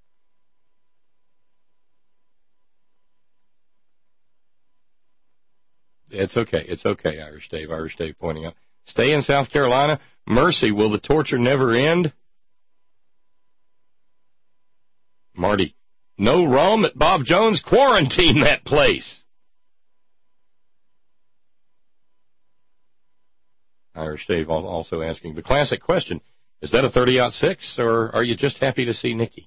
It's okay. It's okay, Irish Dave. Irish Dave pointing out. Stay in South Carolina. Mercy, will the torture never end? Marty, no rum at Bob Jones. Quarantine that place. Irish Dave also asking the classic question, is that a thirty aught six, or are you just happy to see Nikki?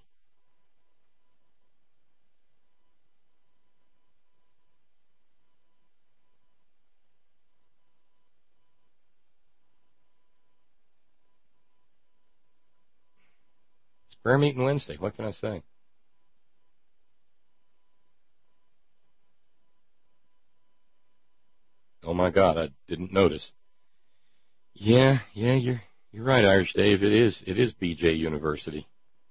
Prayer meeting Wednesday. What can I say? Oh my God, I didn't notice. Yeah, yeah, you're you're right, Irish Dave. It is it is B J University.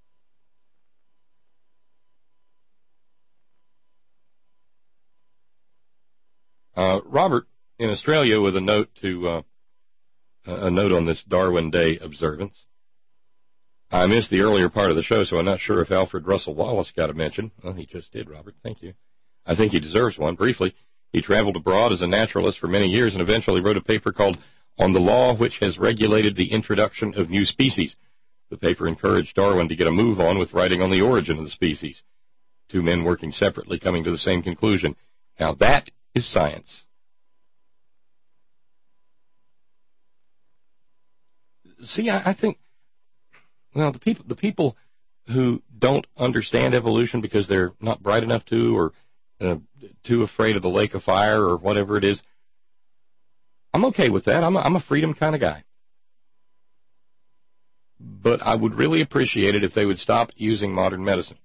Uh, Robert in Australia with a note to uh, a note on this Darwin Day observance. I missed the earlier part of the show, so I'm not sure if Alfred Russel Wallace got a mention. Well, he just did, Robert. Thank you. I think he deserves one. Briefly, he traveled abroad as a naturalist for many years and eventually wrote a paper called On the Law Which Has Regulated the Introduction of New Species. The paper encouraged Darwin to get a move on with writing on the origin of the species. Two men working separately coming to the same conclusion. Now that is science. see, I, I think, well, the people, the people who don't understand evolution because they're not bright enough to, or uh, too afraid of the lake of fire, or whatever it is, I'm okay with that. I'm a, I'm a freedom kind of guy. But I would really appreciate it if they would stop using modern medicine.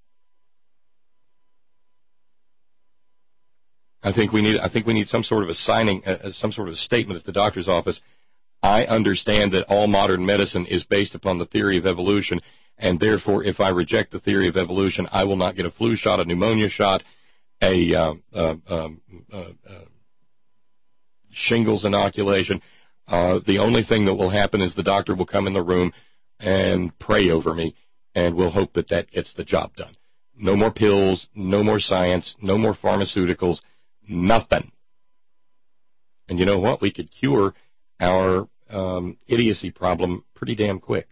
I think we need, I think we need some sort of a signing, uh, some sort of a statement at the doctor's office. I understand that all modern medicine is based upon the theory of evolution, and therefore, if I reject the theory of evolution, I will not get a flu shot, a pneumonia shot, a uh, uh, um, uh, uh, shingles inoculation. Uh, the only thing that will happen is the doctor will come in the room and pray over me, and we'll hope that that gets the job done. No more pills, no more science, no more pharmaceuticals, nothing. And you know what? We could cure our um, idiocy problem pretty damn quick.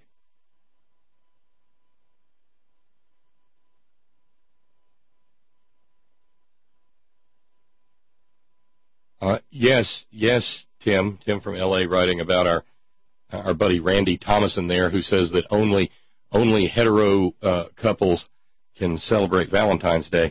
Uh, yes, yes, Tim, Tim from L A writing about our our buddy Randy Thomason there, who says that only only hetero uh, couples can celebrate Valentine's Day.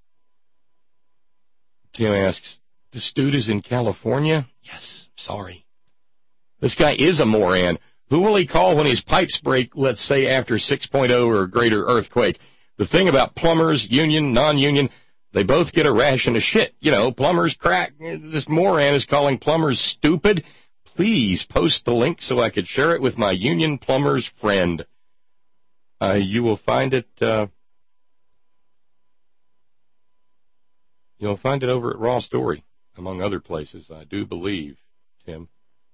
Tim asks, the dude is in California? Yes, sorry. This guy is a moron. Who will he call when his pipes break, let's say after six point oh or greater earthquake? The thing about plumbers, union, non-union, they both get a ration of shit. You know, plumbers crack. This moron is calling plumbers stupid. Please post the link so I could share it with my union plumber's friend. Uh, you will find it, uh, you'll find it over at Raw Story, among other places, I do believe, Tim.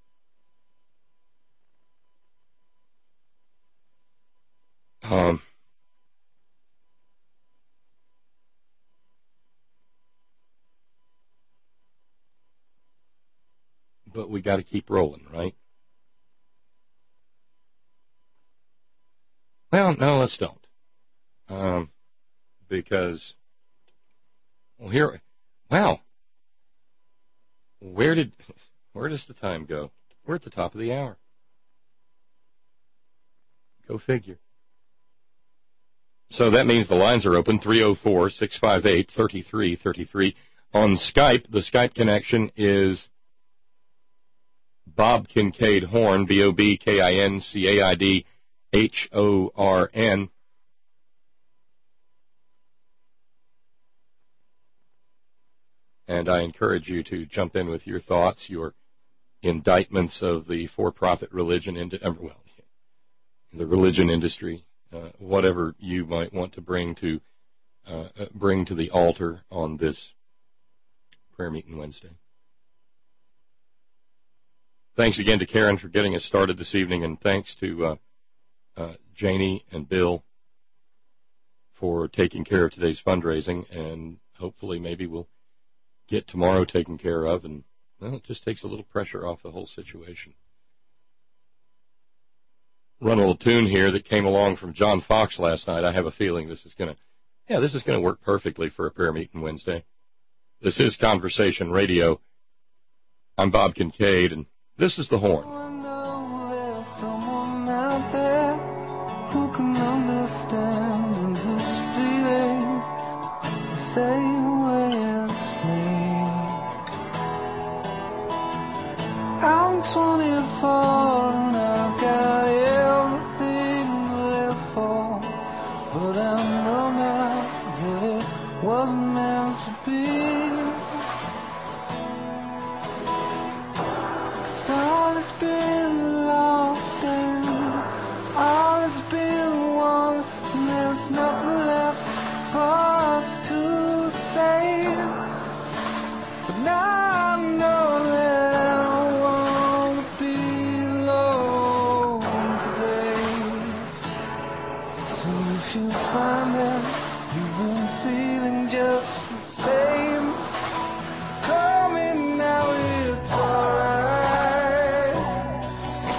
Um, but we got to keep rolling, right? Well, no, let's don't. Um, because, well, here, wow. Where did, where does the time go? We're at the top of the hour. Go figure. So that means the lines are open, three oh four, six five eight, three three three three. On Skype, the Skype connection is Bob Kincaid Horn, B O B K I N C A I D H O R N. And I encourage you to jump in with your thoughts, your indictments of the for-profit religion, ind- well, the religion industry, uh, whatever you might want to bring to uh, bring to the altar on this prayer meeting Wednesday. Thanks again to Karen for getting us started this evening, and thanks to uh, uh, Janie and Bill for taking care of today's fundraising, and hopefully maybe we'll get tomorrow taken care of, and well, it just takes a little pressure off the whole situation. Run a little tune here that came along from John Fox last night. I have a feeling this is going to, yeah, this is going to work perfectly for a prayer meeting Wednesday. This is Conversation Radio. I'm Bob Kincaid, and this is The Horn. I know there's someone out there who can understand and who's feeling the same way as me. I'm twenty-four and I've got everything to live for, but I know now that it wasn't meant to be. All has been lost and all has been won, and there's nothing left for us to say. But now I know that I won't be alone today. So if you find that you've been feeling just the same, call me now, it's alright.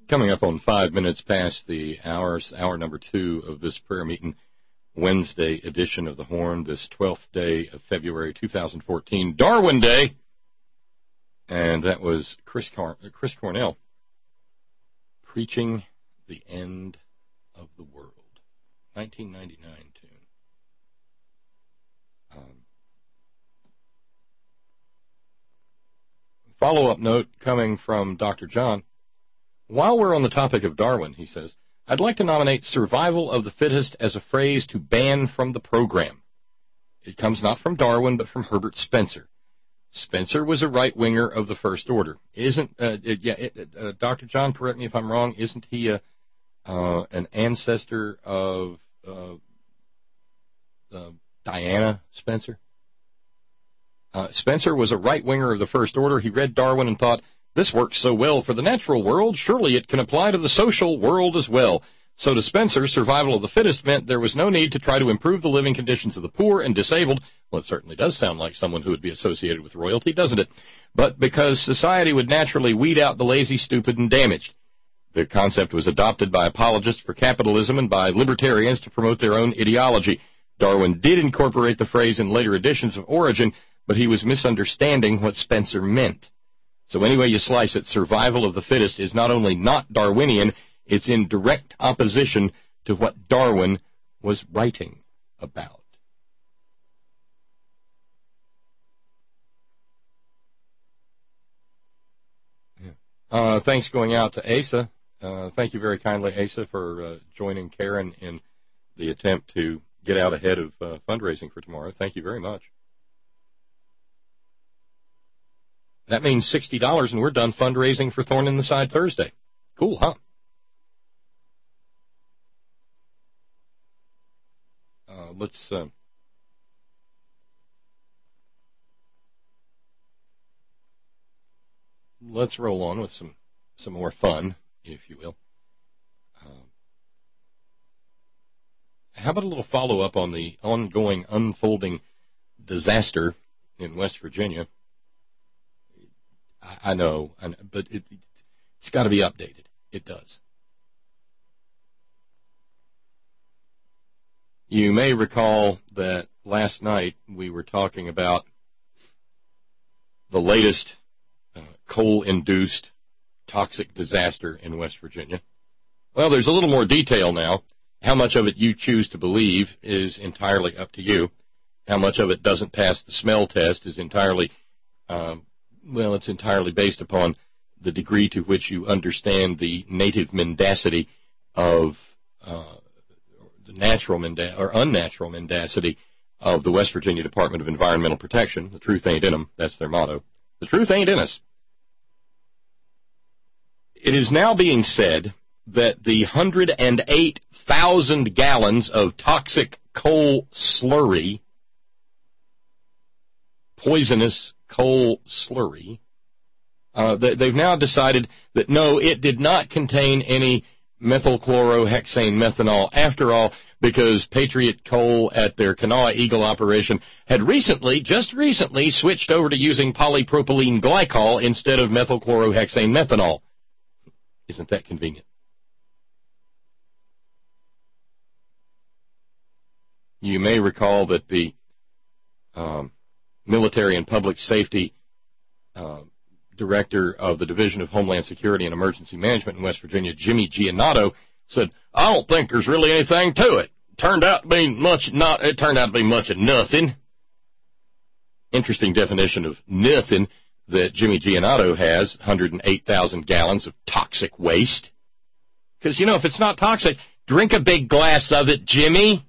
Coming up on five minutes past the hours, hour number two of this prayer meeting, Wednesday edition of the Horn, this twelfth day of February two thousand fourteen, Darwin Day. And that was Chris, Car- Chris Cornell preaching the end of the world. nineteen ninety-nine tune. Um, follow-up note coming from Doctor John. While we're on the topic of Darwin, he says, I'd like to nominate survival of the fittest as a phrase to ban from the program. It comes not from Darwin, but from Herbert Spencer. Spencer was a right-winger of the First Order. Isn't, uh, it, yeah, it, uh, Doctor John, correct me if I'm wrong, isn't he a, uh, an ancestor of uh, uh, Diana Spencer? Uh, Spencer was a right-winger of the First Order. He read Darwin and thought, this works so well for the natural world, surely it can apply to the social world as well. So to Spencer, survival of the fittest meant there was no need to try to improve the living conditions of the poor and disabled. Well, it certainly does sound like someone who would be associated with royalty, doesn't it? But because society would naturally weed out the lazy, stupid, and damaged. The concept was adopted by apologists for capitalism and by libertarians to promote their own ideology. Darwin did incorporate the phrase in later editions of Origin, but he was misunderstanding what Spencer meant. So any way you slice it, survival of the fittest is not only not Darwinian, it's in direct opposition to what Darwin was writing about. Yeah. Uh, thanks going out to Asa. Uh, thank you very kindly, Asa, for uh, joining Karen in the attempt to get out ahead of uh, fundraising for tomorrow. Thank you very much. That means sixty dollars, and we're done fundraising for Thorn in the Side Thursday. Cool, huh? Uh, let's uh, let's roll on with some some more fun, if you will. Uh, how about a little follow-up on the ongoing, unfolding disaster in West Virginia? I know, I know but it, it's got to be updated. It does. You may recall that last night we were talking about the latest uh, coal-induced toxic disaster in West Virginia. Well, there's a little more detail now. How much of it you choose to believe is entirely up to you. How much of it doesn't pass the smell test is entirely um, Well, it's entirely based upon the degree to which you understand the native mendacity of uh, the natural menda- or unnatural mendacity of the West Virginia Department of Environmental Protection. The truth ain't in them. That's their motto. The truth ain't in us. It is now being said that the one hundred eight thousand gallons of toxic coal slurry, poisonous coal slurry, uh, they've now decided that no, it did not contain any methylchlorohexane methanol after all, because Patriot Coal at their Kanawha Eagle operation had recently, just recently, switched over to using polypropylene glycol instead of methylchlorohexane methanol. Isn't that convenient? You may recall that the um, Military and Public Safety uh, Director of the Division of Homeland Security and Emergency Management in West Virginia, Jimmy Giannotto, said, I don't think there's really anything to it. Turned out to be much not it turned out to be much of nothing. Interesting definition of nothing that Jimmy Giannotto has, one hundred eight thousand gallons of toxic waste. Because, you know, if it's not toxic, drink a big glass of it, Jimmy.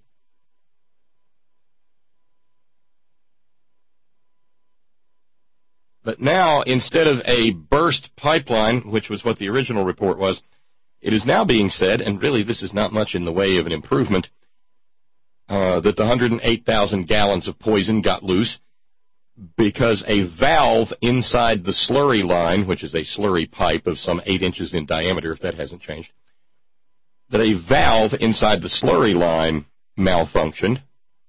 But now, instead of a burst pipeline, which was what the original report was, it is now being said, and really this is not much in the way of an improvement, uh, that the one hundred eight thousand gallons of poison got loose because a valve inside the slurry line, which is a slurry pipe of some eight inches in diameter, if that hasn't changed, that a valve inside the slurry line malfunctioned,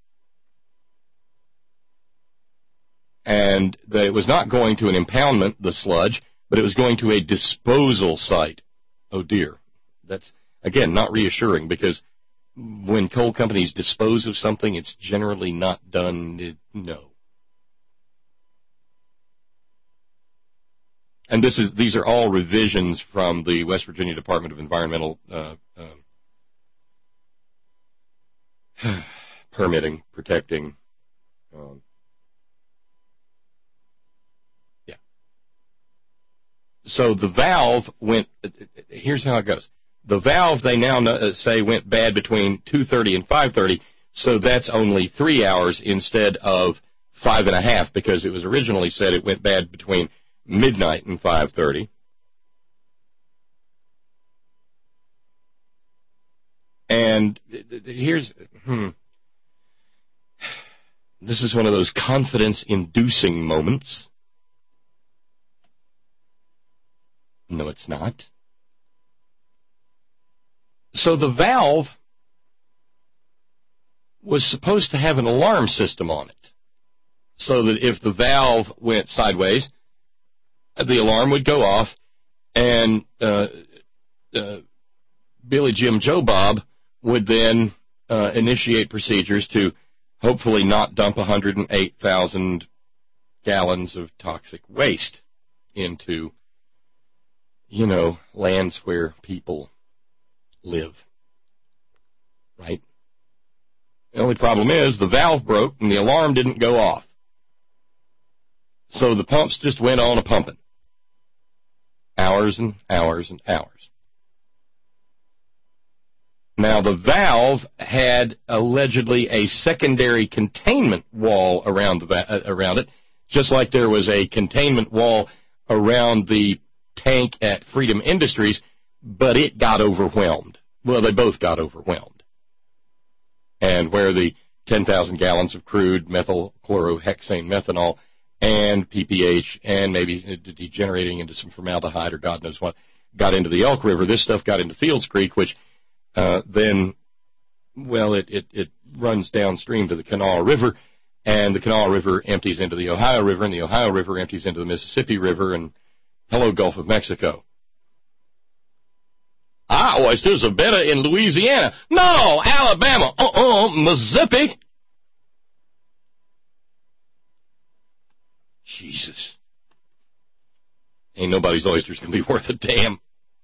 and that it was not going to an impoundment, the sludge, but it was going to a disposal site. oh dear. That's, again, not reassuring, because when coal companies dispose of something, it's generally not done, no. And this is, these are all revisions from the West Virginia Department of Environmental uh, uh, permitting, protecting. Um, yeah. So the valve went, here's how it goes. The valve, they now know, say, went bad between two thirty and five thirty, so that's only three hours instead of five and a half, because it was originally said it went bad between midnight and five thirty. And here's, hmm, this is one of those confidence-inducing moments. No, it's not. So the valve was supposed to have an alarm system on it, so that if the valve went sideways, the alarm would go off, and uh, uh, Billy Jim Joe Bob would then uh, initiate procedures to hopefully not dump one hundred eight thousand gallons of toxic waste into, you know, lands where people live. Right? The only problem is the valve broke and the alarm didn't go off. So the pumps just went on a pumping. Hours and hours and hours. Now, the valve had allegedly a secondary containment wall around the va- around it, just like there was a containment wall around the tank at Freedom Industries, but it got overwhelmed. Well, they both got overwhelmed. And where the ten thousand gallons of crude methylchlorohexane methanol and P P H and maybe degenerating into some formaldehyde or God knows what got into the Elk River, this stuff got into Fields Creek, which uh, then, well, it, it, it runs downstream to the Kanawha River, and the Kanawha River empties into the Ohio River, and the Ohio River empties into the Mississippi River, and hello, Gulf of Mexico. Ah, oysters are better in Louisiana. No, Alabama. Uh-uh, Mississippi. Jesus. Ain't nobody's oysters gonna be worth a damn.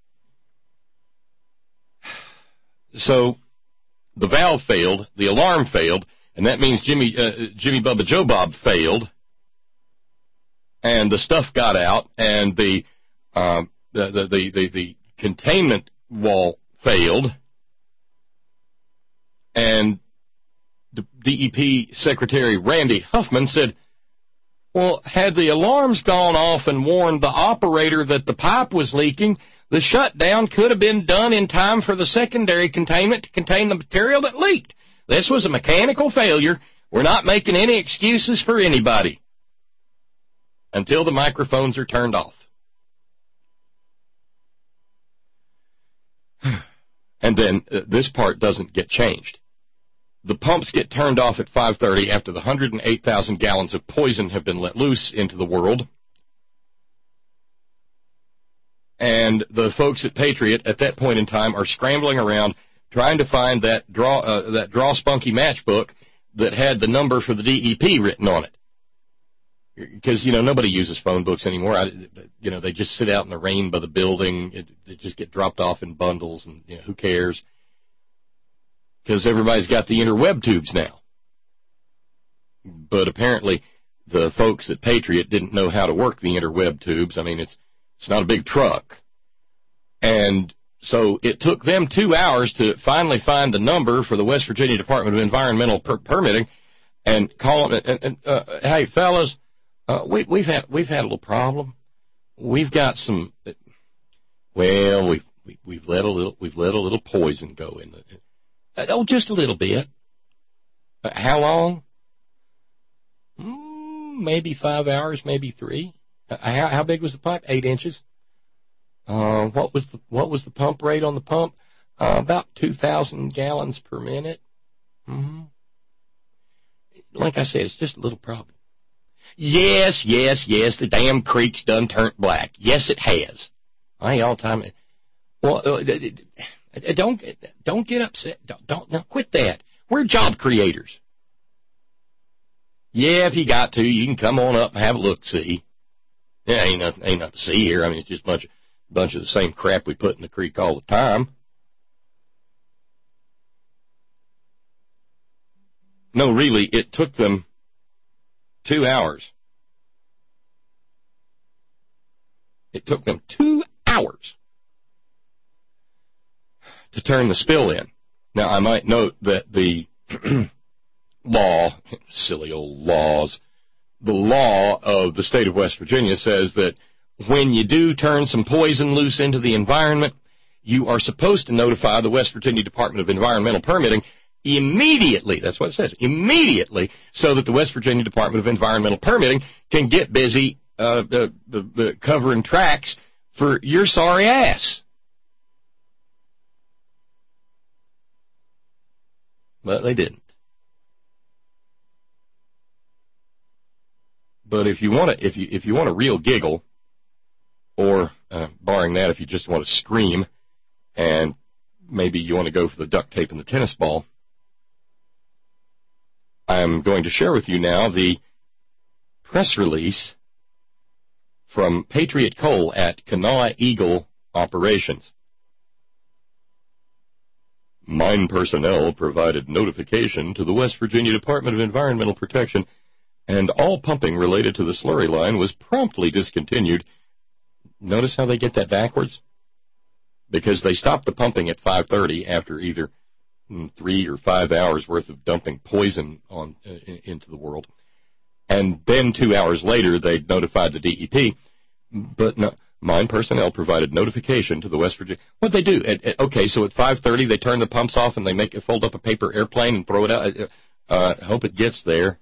So, the valve failed, the alarm failed, and that means Jimmy, uh, Jimmy Bubba Joe Bob failed, and the stuff got out, and the, um, the, the, the, the, the containment wall failed, and the D E P Secretary Randy Huffman said, well, had the alarms gone off and warned the operator that the pipe was leaking, the shutdown could have been done in time for the secondary containment to contain the material that leaked. This was a mechanical failure. We're not making any excuses for anybody until the microphones are turned off. And then uh, this part doesn't get changed. The pumps get turned off at five thirty after the one hundred eight thousand gallons of poison have been let loose into the world. And the folks at Patriot at that point in time are scrambling around trying to find that draw uh, that draw spunky matchbook that had the number for the D E P written on it. Because, you know, nobody uses phone books anymore. I, you know, they just sit out in the rain by the building. It, they just get dropped off in bundles, and, you know, who cares? Because everybody's got the interweb tubes now. But apparently the folks at Patriot didn't know how to work the interweb tubes. I mean, it's it's not a big truck. And so it took them two hours to finally find the number for the West Virginia Department of Environmental per- Permitting and call them, and, and uh, hey, fellas, Uh, we, we've had we've had a little problem. We've got some. Well, we've we, we've let a little we've let a little poison go in. The, uh, oh, just a little bit. Uh, how long? Mm, maybe five hours, maybe three. Uh, how how big was the pipe? Eight inches. Uh, what was the what was the pump rate on the pump? Uh, about two thousand gallons per minute. Mm-hmm. Like I said, it's just a little problem. Yes, yes, yes, the damn creek's done turned black. Yes, it has. I all the time. Well, uh, don't don't get upset. Don't, don't no, quit that. We're job creators. Yeah, if you got to, you can come on up and have a look-see. Yeah, ain't nothing, ain't nothing to see here. I mean, it's just a bunch of, bunch of the same crap we put in the creek all the time. No, really, it took them two hours. It took them two hours to turn the spill in. Now, I might note that the law, silly old laws, the law of the state of West Virginia says that when you do turn some poison loose into the environment, you are supposed to notify the West Virginia Department of Environmental Permitting immediately. That's what it says, immediately, so that the West Virginia Department of Environmental Permitting can get busy uh, uh, uh, covering tracks for your sorry ass. But they didn't. But if you want to, if you if you want a real giggle, or uh, barring that, if you just want to scream, and maybe you want to go for the duct tape and the tennis ball, I'm going to share with you now the press release from Patriot Coal at Kanawha Eagle Operations. Mine personnel provided notification to the West Virginia Department of Environmental Protection, and all pumping related to the slurry line was promptly discontinued. Notice how they get that backwards? Because they stopped the pumping at five thirty after either three or five hours worth of dumping poison on uh, into the world. And then two hours later, they notified the D E P. But no, mine personnel provided notification to the West Virginia. What'd they do? At, at, okay, so at five thirty, they turn the pumps off and they make it fold up a paper airplane and throw it out. I uh, hope it gets there.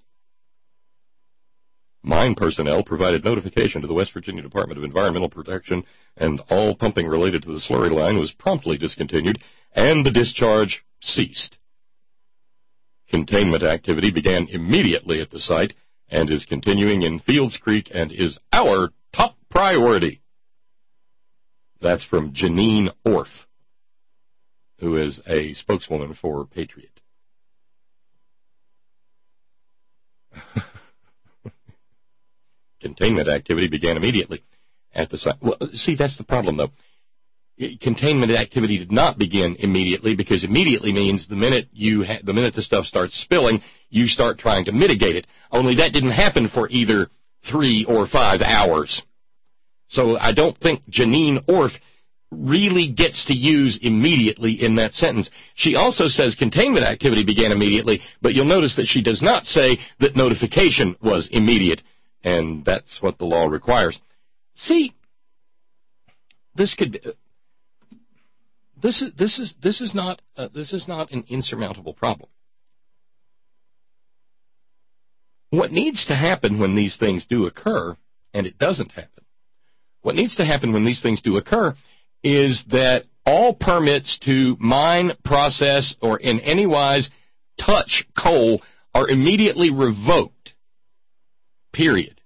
Mine personnel provided notification to the West Virginia Department of Environmental Protection, and all pumping related to the slurry line was promptly discontinued, and the discharge ceased. Containment activity began immediately at the site and is continuing in Fields Creek and is our top priority. That's from Janine Orth, who is a spokeswoman for Patriot. Containment activity began immediately at the site. Well, see, that's the problem, though. Containment activity did not begin immediately, because immediately means the minute you ha- the minute the stuff starts spilling, you start trying to mitigate it. Only that didn't happen for either three or five hours. So I don't think Janine Orth really gets to use immediately in that sentence. She also says containment activity began immediately, but you'll notice that she does not say that notification was immediate. And that's what the law requires. See, this could be, this is this is this is not uh, this is not an insurmountable problem. What needs to happen when these things do occur, and it doesn't happen, what needs to happen when these things do occur is that all permits to mine, process, or in any wise touch coal are immediately revoked. Period.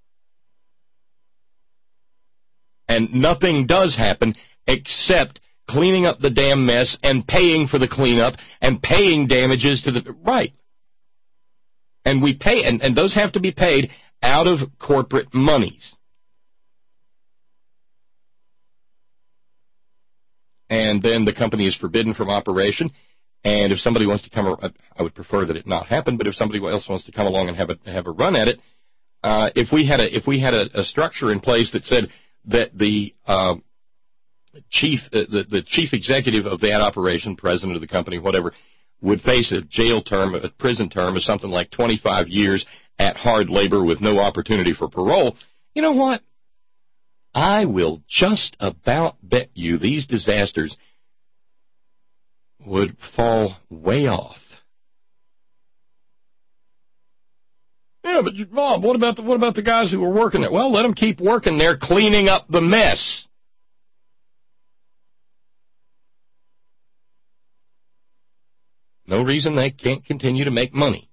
And nothing does happen except cleaning up the damn mess and paying for the cleanup and paying damages to the... Right. And we pay, and, and those have to be paid out of corporate monies. And then the company is forbidden from operation. And if somebody wants to come, I would prefer that it not happen, but if somebody else wants to come along and have a, have a run at it, Uh, if we had a if we had a, a structure in place that said that the uh, chief uh, the, the chief executive of that operation, president of the company, whatever, would face a jail term, a prison term of something like twenty-five years at hard labor with no opportunity for parole, you know what? I will just about bet you these disasters would fall way off. Yeah, but Bob, what about the what about the guys who were working there? Well, let them keep working there, cleaning up the mess. No reason they can't continue to make money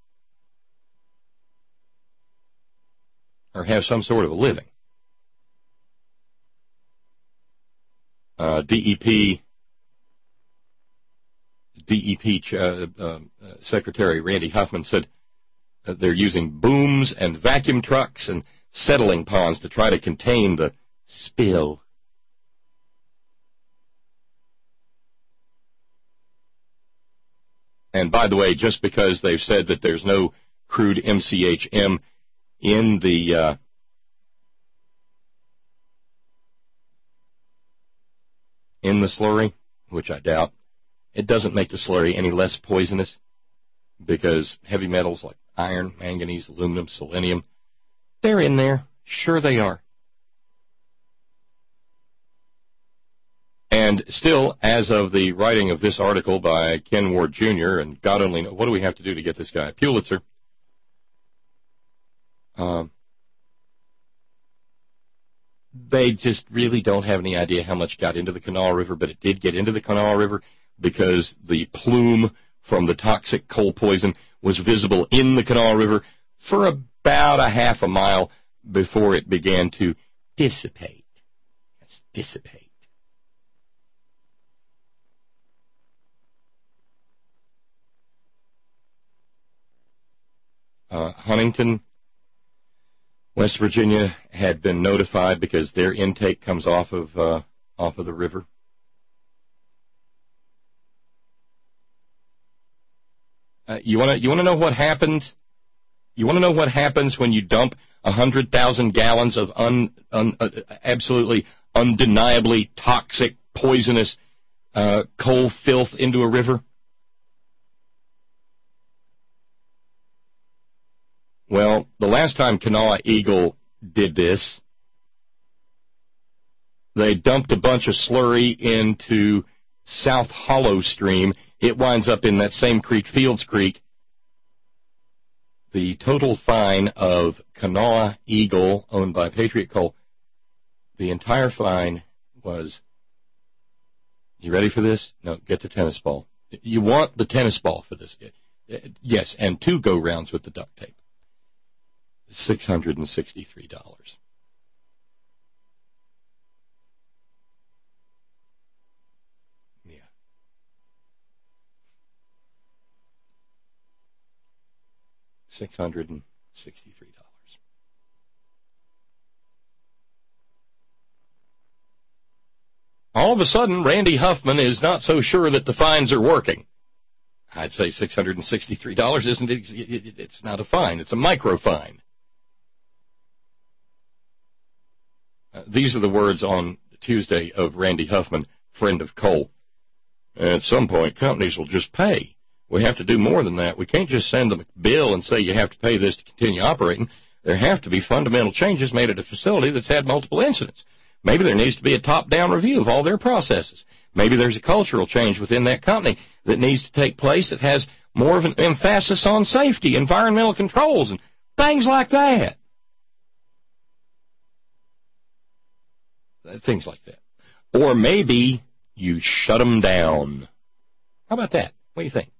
or have some sort of a living. uh, D E P D E P uh, uh, Secretary Randy Huffman said uh, they're using booms and vacuum trucks and settling ponds to try to contain the spill. And by the way, just because they've said that there's no crude M C H M in the uh, in the slurry, which I doubt, it doesn't make the slurry any less poisonous, because heavy metals like iron, manganese, aluminum, selenium, they're in there. Sure they are. And still, as of the writing of this article by Ken Ward Junior, and God only knows, what do we have to do to get this guy a Pulitzer? Um, they just really don't have any idea how much got into the Kanawha River, but it did get into the Kanawha River because the plume from the toxic coal poison was visible in the Kanawha River for about a half a mile before it began to dissipate. Yes, dissipate. Uh, Huntington, West Virginia, had been notified because their intake comes off of uh, off of the river. Uh, you want to you want to know what happens? You want to know what happens when you dump a hundred thousand gallons of un, un, uh, absolutely undeniably toxic, poisonous uh, coal filth into a river? Well, the last time Kanawha Eagle did this, they dumped a bunch of slurry into South Hollow Stream. It winds up in that same creek, Fields Creek. The total fine of Kanawha Eagle, owned by Patriot Coal, the entire fine was, you ready for this? No, get the tennis ball. You want the tennis ball for this. Yes, and two go-rounds with the duct tape. six hundred sixty-three dollars. Yeah. six hundred sixty-three dollars. All of a sudden, Randy Huffman is not so sure that the fines are working. I'd say six hundred sixty-three dollars isn't, it's not a fine, it's a micro fine. Uh, these are the words on Tuesday of Randy Huffman, friend of coal. At some point, companies will just pay. We have to do more than that. We can't just send them a bill and say you have to pay this to continue operating. There have to be fundamental changes made at a facility that's had multiple incidents. Maybe there needs to be a top-down review of all their processes. Maybe there's a cultural change within that company that needs to take place that has more of an emphasis on safety, environmental controls, and things like that. Things like that. Or maybe you shut them down. How about that? What do you think?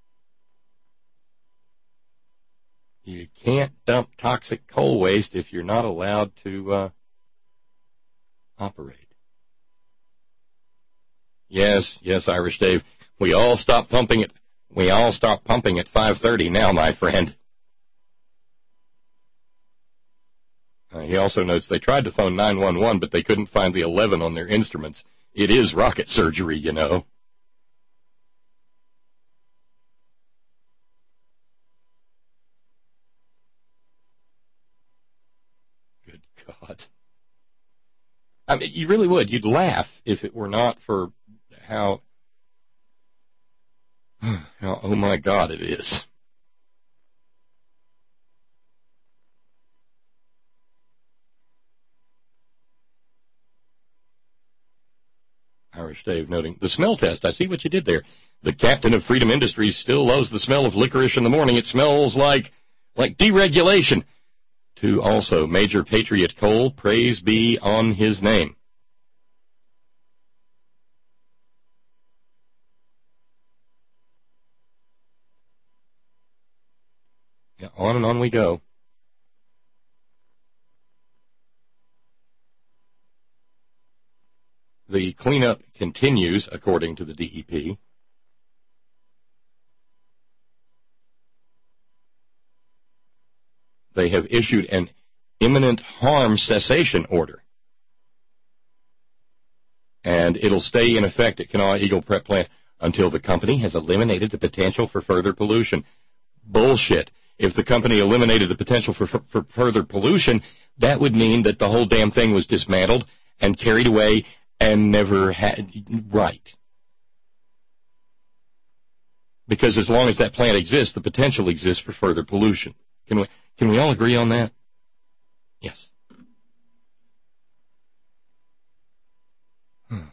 You can't dump toxic coal waste if you're not allowed to uh, operate. Yes, yes, Irish Dave. We all stop pumping at we all stop pumping at five thirty now, my friend. Uh, he also notes they tried to phone nine one one, but they couldn't find the eleven on their instruments. It is rocket surgery, you know. Good God. I mean, you really would. You'd laugh if it were not for how, how oh my God, it is. Irish Dave noting, the smell test, I see what you did there. The captain of Freedom Industries still loves the smell of licorice in the morning. It smells like, like deregulation. To also Major Patriot Coal, praise be on his name. Yeah, on and on we go. The cleanup continues, according to the D E P. They have issued an imminent harm cessation order. And it'll stay in effect at Kanawha Eagle Prep Plant until the company has eliminated the potential for further pollution. Bullshit. If the company eliminated the potential for, for, for further pollution, that would mean that the whole damn thing was dismantled and carried away and never had right. Because as long as that plant exists, the potential exists for further pollution. Can we can we all agree on that? Yes. Hmm.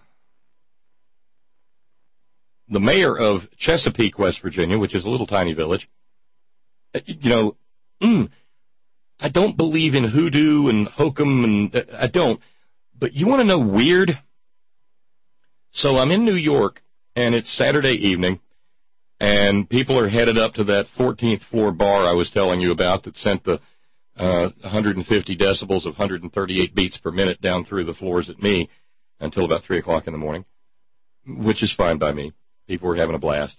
The mayor of Chesapeake, West Virginia, which is a little tiny village, you know, mm, I don't believe in hoodoo and hokum, and uh, I don't. But you want to know weird? So I'm in New York, and it's Saturday evening, and people are headed up to that fourteenth floor bar I was telling you about that sent the uh, one hundred fifty decibels of one hundred thirty-eight beats per minute down through the floors at me until about three o'clock in the morning, which is fine by me. People were having a blast.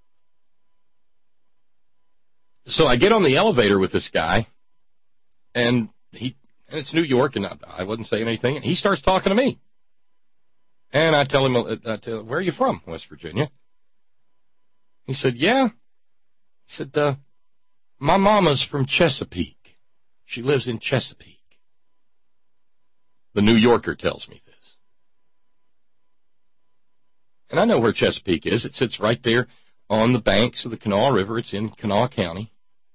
So I get on the elevator with this guy, and he and it's New York, and I, I wasn't saying anything, and he starts talking to me. And I tell him, I tell, where are you from? West Virginia. He said, yeah. He said, uh, my mama's from Chesapeake. She lives in Chesapeake. The New Yorker tells me this. And I know where Chesapeake is. It sits right there on the banks of the Kanawha River. It's in Kanawha County.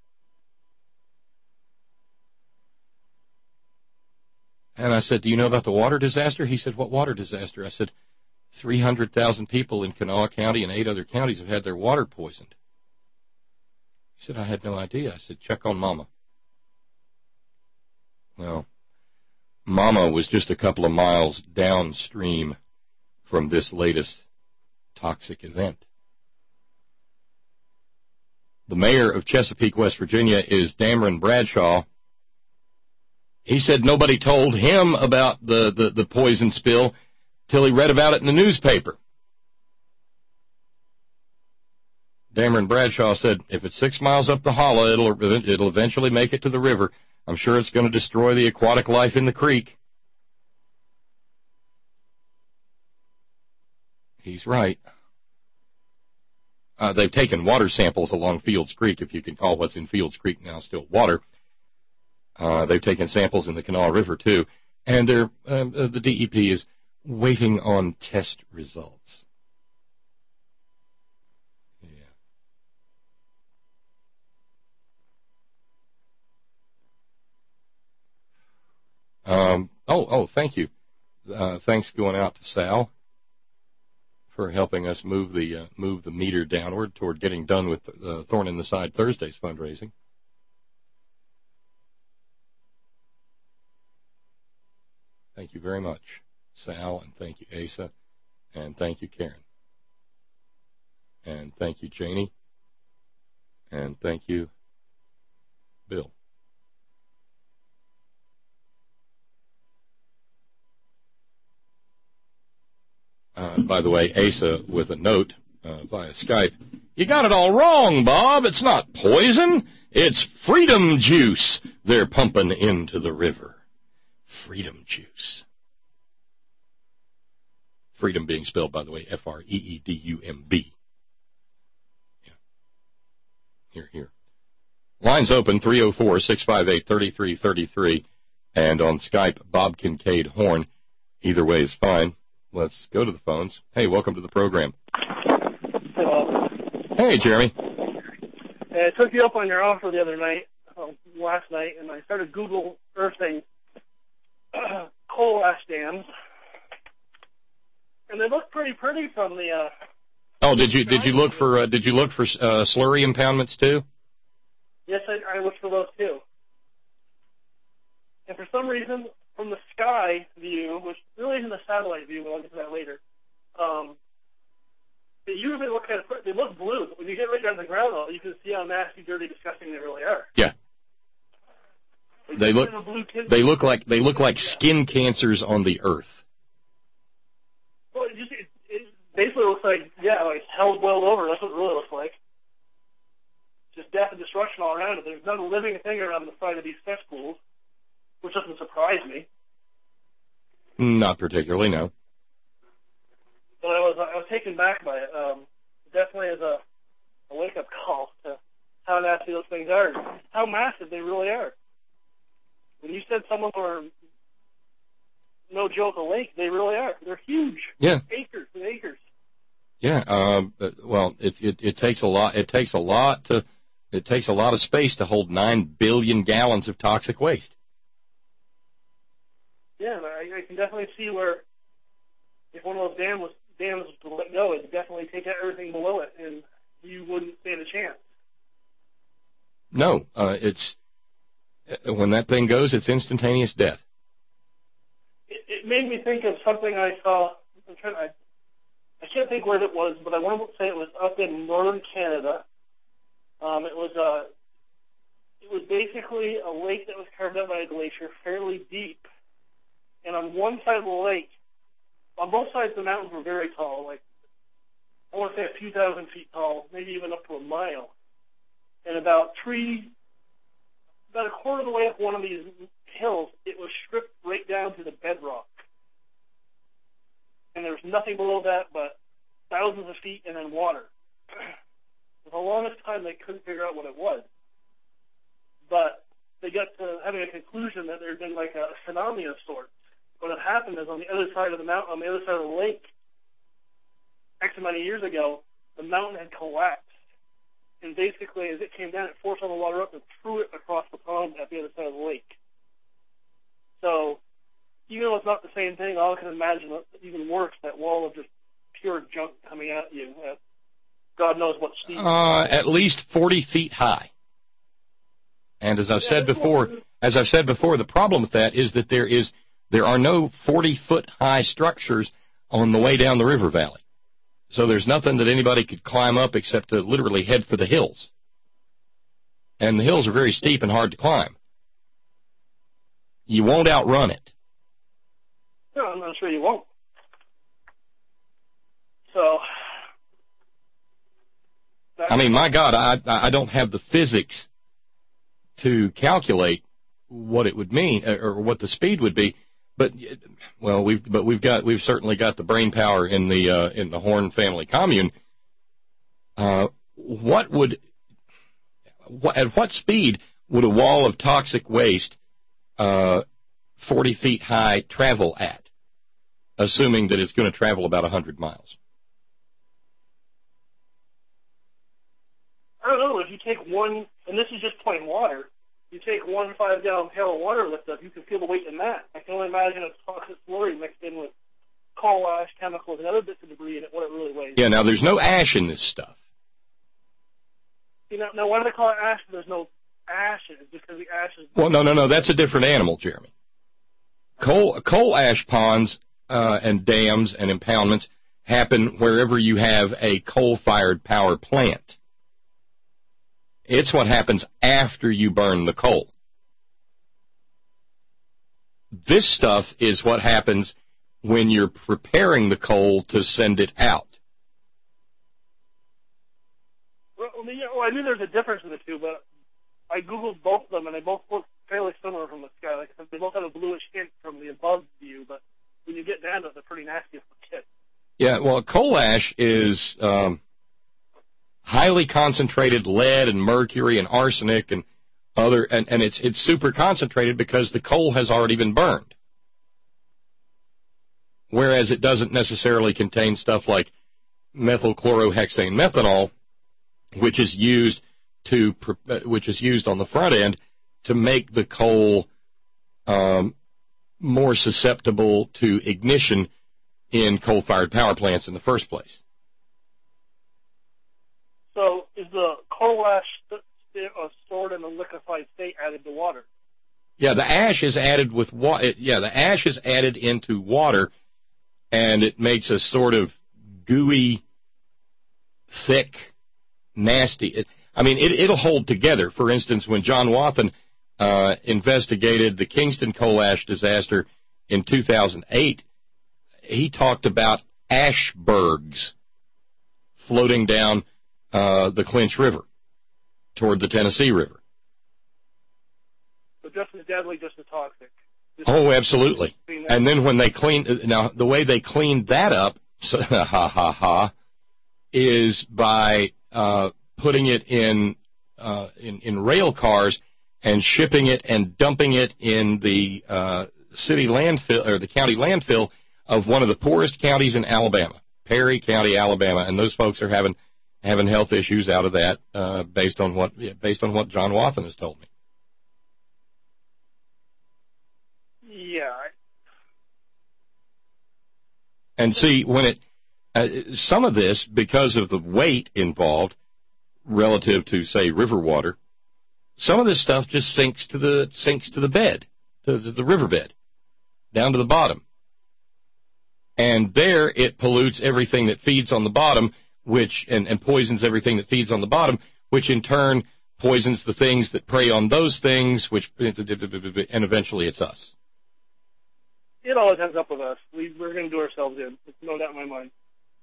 And I said, do you know about the water disaster? He said, what water disaster? I said, three hundred thousand people in Kanawha County and eight other counties have had their water poisoned. He said, I had no idea. I said, check on Mama. Well, Mama was just a couple of miles downstream from this latest toxic event. The mayor of Chesapeake, West Virginia, is Dameron Bradshaw. He said nobody told him about the, the, the poison spill till he read about it in the newspaper. Dameron Bradshaw said, if it's six miles up the hollow, it'll, it'll eventually make it to the river. I'm sure it's going to destroy the aquatic life in the creek. He's right. Uh, they've taken water samples along Fields Creek, if you can call what's in Fields Creek now still water. Uh, they've taken samples in the Kanawha River, too. And they're, uh, the D E P is waiting on test results. Yeah. Um, oh, oh, thank you. Uh, thanks going out to Sal for helping us move the uh, move the meter downward toward getting done with uh, Thorn in the Side Thursday's fundraising. Thank you very much, Sal, and thank you, Asa, and thank you, Karen, and thank you, Janie, and thank you, Bill. Uh, by the way, Asa with a note uh, via Skype. You got it all wrong, Bob. It's not poison. It's freedom juice they're pumping into the river. Freedom juice. Freedom being spelled, by the way, F R E E D U M B. Yeah. Here, here. Lines open, three oh four, six five eight, three three three three. And on Skype, Bob Kincaid Horn. Either way is fine. Let's go to the phones. Hey, welcome to the program. Hello. Hey, Jeremy. I took you up on your offer the other night, uh, last night, and I started Google Earthing uh, coal ash dams, and they look pretty pretty from the. Uh, oh, did you did you look for uh, did you look for uh, slurry impoundments too? Yes, I, I looked for those too. And for some reason, from the sky view, which really isn't a satellite view, but I'll get to that later, um, they usually look kind of, they look blue, but when you get right down to the ground, though, you can see how nasty, dirty, disgusting they really are. Yeah. They look, they look like they look like skin cancers on the earth. basically looks like, yeah, like hell boiled over. That's what it really looks like. Just death and destruction all around it. There's not a living thing around the side of these cesspools, which doesn't surprise me. Not particularly, no. But I was I was taken back by it. Um, definitely as a, a wake-up call to how nasty those things are, how massive they really are. When you said some of them are no joke a lake, they really are. They're huge. Yeah. Acres and acres. Yeah. Um, well, it, it it takes a lot. It takes a lot to. It takes a lot of space to hold nine billion gallons of toxic waste. Yeah, and I, I can definitely see where if one of those dams was dams was to let go, it'd definitely take out everything below it, and you wouldn't stand a chance. No, uh, it's when that thing goes, it's instantaneous death. It, it made me think of something I saw. I'm trying. I, I can't think where it was, but I want to say it was up in northern Canada. Um, it was uh, it was basically a lake that was carved out by a glacier, fairly deep. And on one side of the lake, on both sides the mountains were very tall, like I want to say a few thousand feet tall, maybe even up to a mile. And about three, about a quarter of the way up one of these hills, it was stripped right down to the bedrock. And there was nothing below that but thousands of feet and then water. For the longest time, they couldn't figure out what it was. But they got to having a conclusion that there had been like a tsunami of sorts. What had happened is on the other side of the mountain, on the other side of the lake, X amount of years ago, the mountain had collapsed. And basically, as it came down, it forced all the water up and threw it across the pond at the other side of the lake. So, even though it's not the same thing, all I can imagine even worse, that wall of just pure junk coming at you at God knows what speed. Uh, at least forty feet high. And as I've yeah, said before, as I've said before, the problem with that is that there is there are no forty-foot high structures on the way down the river valley. So there's nothing that anybody could climb up except to literally head for the hills. And the hills are very steep and hard to climb. You won't outrun it. No, I'm not sure you won't. So, I mean, my God, I I don't have the physics to calculate what it would mean or what the speed would be, but well, we've but we've got we've certainly got the brain power in the uh, in the Horn family commune. Uh, what would what, at what speed would a wall of toxic waste, uh, forty feet high, travel at, assuming that it's going to travel about a hundred miles? I don't know, if you take one, and this is just plain water, you take one five-gallon pail of water lift up, you can feel the weight in that. I can only imagine a toxic slurry mixed in with coal ash, chemicals, and other bits of debris in it, what it really weighs. Yeah, now there's no ash in this stuff. You know, now why do they call it ash if there's no ash in it? Just because the ash is... Well, no, no, no, that's a different animal, Jeremy. Coal, coal ash ponds uh, and dams and impoundments happen wherever you have a coal-fired power plant. It's what happens after you burn the coal. This stuff is what happens when you're preparing the coal to send it out. Well, well, I knew there's a difference in the two, but I Googled both of them, and they both look fairly similar from the sky. Like I said, they both have a bluish hint from the above view, but when you get down to it, they're pretty nasty as a kid. Yeah, well, coal ash is... Um, highly concentrated lead and mercury and arsenic and other, and, and it's it's super concentrated because the coal has already been burned. Whereas it doesn't necessarily contain stuff like methylchlorohexane methanol, which is used to which is used on the front end to make the coal um, more susceptible to ignition in coal-fired power plants in the first place. So is the coal ash st- st- uh, stored in a liquefied state added to water? Yeah, the ash is added with water. Yeah, the ash is added into water, and it makes a sort of gooey, thick, nasty. It, I mean, it, it'll hold together. For instance, when John Wathen uh, investigated the Kingston coal ash disaster in two thousand eight, he talked about ash bergs floating down uh, the Clinch River toward the Tennessee River. So just as deadly, just as toxic. Just oh, absolutely. And then when they clean, now the way they cleaned that up, so, ha ha ha, is by uh, putting it in, uh, in in rail cars and shipping it and dumping it in the uh, city landfill or the county landfill of one of the poorest counties in Alabama, Perry County, Alabama, and those folks are having having health issues out of that uh, based on what based on what John Wathen has told me. Yeah. And see, when it uh, some of this, because of the weight involved relative to, say, river water, some of this stuff just sinks to the sinks to the bed, to the, the riverbed, down to the bottom. And there it pollutes everything that feeds on the bottom, which and, and poisons everything that feeds on the bottom, which in turn poisons the things that prey on those things, which and eventually it's us. It always ends up with us. We, we're going to do ourselves in. There's no doubt in my mind.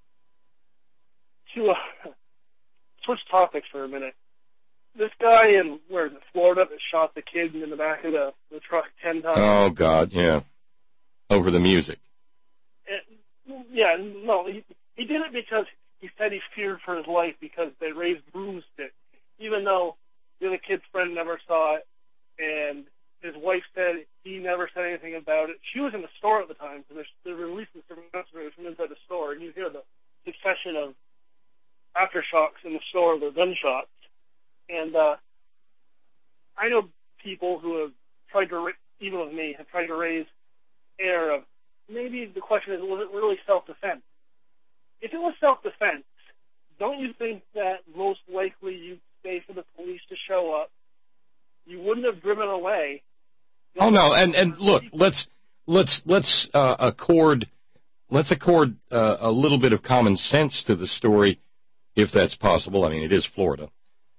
To uh, switch topics for a minute. This guy in, where is it, Florida that shot the kid in the back of the, the truck ten times. Oh, God, yeah. Over the music. It, yeah, no, he, he did it because he said he feared for his life because they raised broomsticks, even though the other kid's friend never saw it, and his wife said he never said anything about it. She was in the store at the time, so they're releasing some messages from inside the store, and you hear the succession of aftershocks in the store, the gunshots. And uh, I know people who have tried to, even with me, have tried to raise air of, maybe the question is, was it really self-defense? If it was self-defense, don't you think that most likely you'd stay for the police to show up? You wouldn't have driven away. Oh no, and and look, let's let's let's uh, accord let's accord uh, a little bit of common sense to the story, if that's possible. I mean, it is Florida.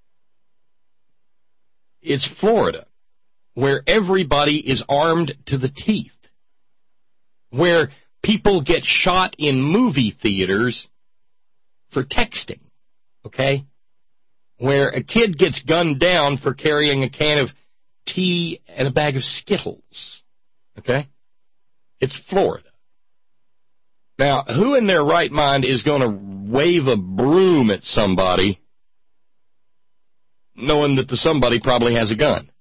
It's Florida, where everybody is armed to the teeth, where people get shot in movie theaters for texting, okay? Where a kid gets gunned down for carrying a can of tea and a bag of Skittles, okay? It's Florida. Now, who in their right mind is going to wave a broom at somebody knowing that the somebody probably has a gun?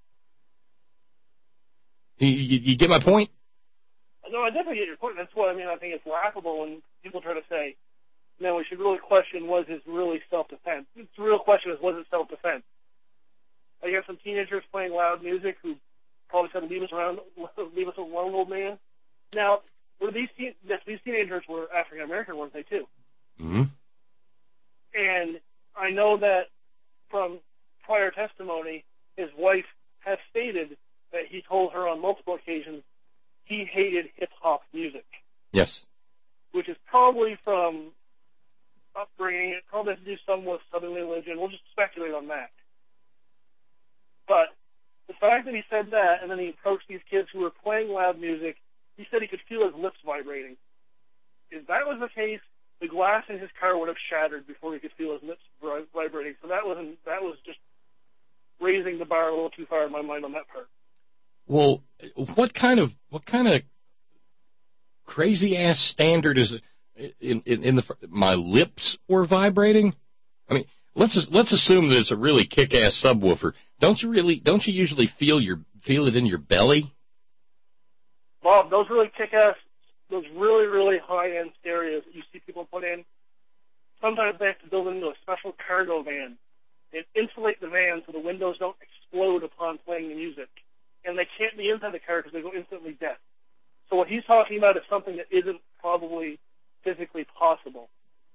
You, you, you get my point? No, I definitely get your point. That's why, I mean, I think it's laughable when people try to say, no, we should really question, was this really self-defense? The real question is, was it self-defense? I got some teenagers playing loud music who probably said, leave us around, leave us alone, old man. Now, were these teen, yes, these teenagers were African-American, weren't they, too? Mm-hmm. And I know that from prior testimony, his wife has stated that he told her on multiple occasions he hated hip-hop music. Yes. Which is probably from upbringing. It probably has to do some with Southern religion. We'll just speculate on that. But the fact that he said that, and then he approached these kids who were playing loud music, he said he could feel his lips vibrating. If that was the case, the glass in his car would have shattered before he could feel his lips vibrating. So that wasn't. That was just raising the bar a little too far in my mind on that part. Well, what kind of what kind of crazy ass standard is it in, in, in the my lips were vibrating? I mean, let's let's assume that it's a really kick-ass subwoofer. Don't you really? Don't you usually feel your feel it in your belly? Bob, those really kick-ass, those really really high-end stereos that you see people put in, sometimes they have to build into a special cargo van and insulate the van so the windows don't explode upon playing the music. And they can't be inside the car because they go instantly deaf. So what he's talking about is something that isn't probably physically possible.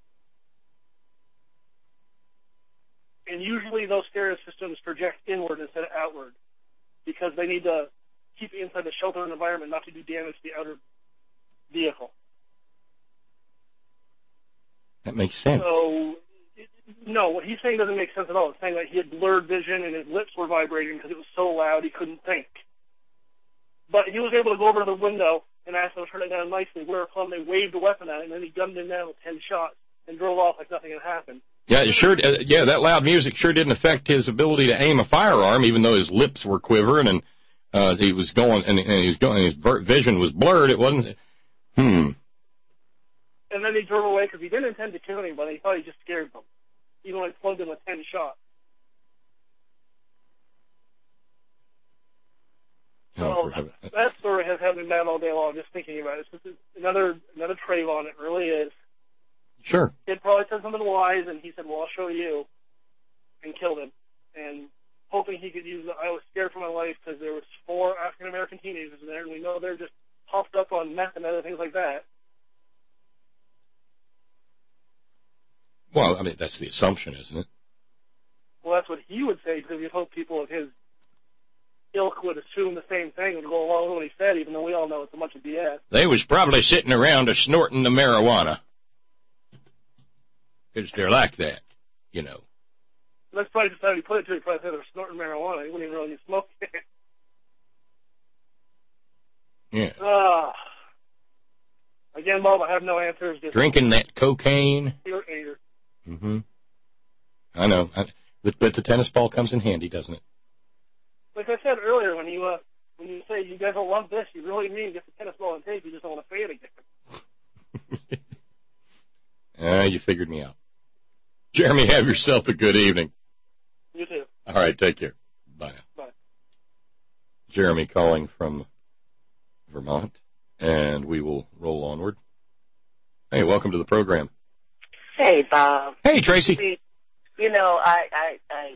And usually those stereo systems project inward instead of outward because they need to keep it inside the sheltered environment, not to do damage to the outer vehicle. That makes sense. So, no, what he's saying doesn't make sense at all. He's saying that he had blurred vision and his lips were vibrating because it was so loud he couldn't think. But he was able to go over to the window and asked him to turn it down nicely. Whereupon they waved a weapon at him, and then he gunned him down with ten shots and drove off like nothing had happened. Yeah, it sure. Uh, yeah, that loud music sure didn't affect his ability to aim a firearm, even though his lips were quivering and uh, he was going and, and he was going. And his vision was blurred. It wasn't. Hmm. And then he drove away because he didn't intend to kill anybody. He thought he just scared them, even though he plugged him with ten shots. Oh, so that story has had me mad all day long just thinking about it. It's just another another Trayvon. It really is. Sure. Kid probably said something wise, and he said, well, I'll show you, and killed him. And hoping he could use the, I was scared for my life because there was four African-American teenagers in there, and we know they're just puffed up on meth and other things like that. Well, I mean, that's the assumption, isn't it? Well, that's what he would say, because you'd hope people of his ilk would assume the same thing and go along with what he said, even though we all know it's a bunch of B S. They was probably sitting around a snorting the marijuana. Because they're like that, you know. That's probably just how he put it to. He probably said they're snorting marijuana. He wouldn't even really smoke it. Yeah. Uh, again, Bob, I have no answers. Just drinking that cocaine. You're hater. Mm-hmm. I know. I, but, but the tennis ball comes in handy, doesn't it? Like I said earlier, when you uh, when you say you guys don't love this, you really mean get the tennis ball and tape. You just don't want to say it again. Ah, uh, you figured me out. Jeremy, have yourself a good evening. You too. All right, take care. Bye now. Bye. Jeremy calling from Vermont, and we will roll onward. Hey, welcome to the program. Hey, Bob. Hey, Tracy. See, you know, I, I, I,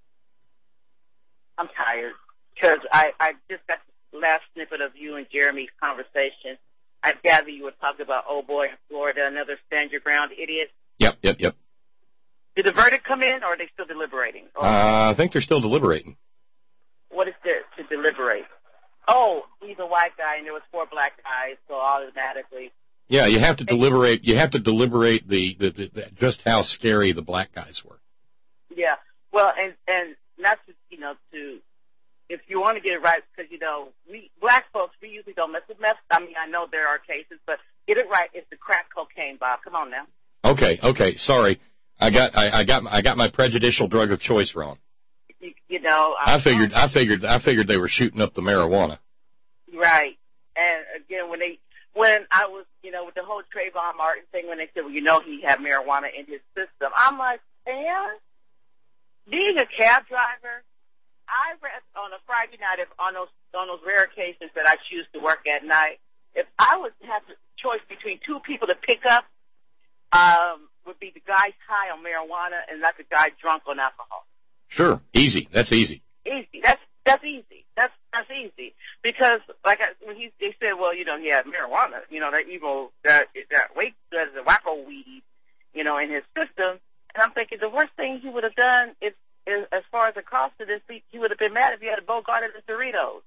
I'm tired because I, I just got the last snippet of you and Jeremy's conversation. I gather you were talking about old boy in Florida, another stand your ground idiot. Yep, yep, yep. Did the verdict come in, or are they still deliberating? Or uh, I think they're still deliberating. What is there to deliberate? Oh, he's a white guy, and there was four black guys, so automatically. Yeah, you have to deliberate. You have to deliberate the, the, the, the just how scary the black guys were. Yeah, well, and and not to you know to if you want to get it right, because you know we black folks we usually don't mess with meth. I mean, I know there are cases, but get it right. It's the crack cocaine, Bob. Come on now. Okay, okay, sorry. I got I, I got I got my prejudicial drug of choice wrong. You, you know, I, I figured I figured I figured they were shooting up the marijuana. Right, and again, when they when I was you know with the whole Trayvon Martin thing, when they said, well, you know, he had marijuana in his system, I'm like, man, being a cab driver, I read on a Friday night, if on those on those rare occasions that I choose to work at night, if I would have the choice between two people to pick up. Um, would be the guy high on marijuana and not the guy drunk on alcohol. Sure, easy. That's easy. Easy. That's that's easy. That's that's easy because like I, when he they said, well, you know, he had marijuana, you know, that evil that that weight that is a wacko weed, you know, in his system. And I'm thinking the worst thing he would have done is, is as far as the cost of this, he would have been mad if he had a Bogart and the Doritos.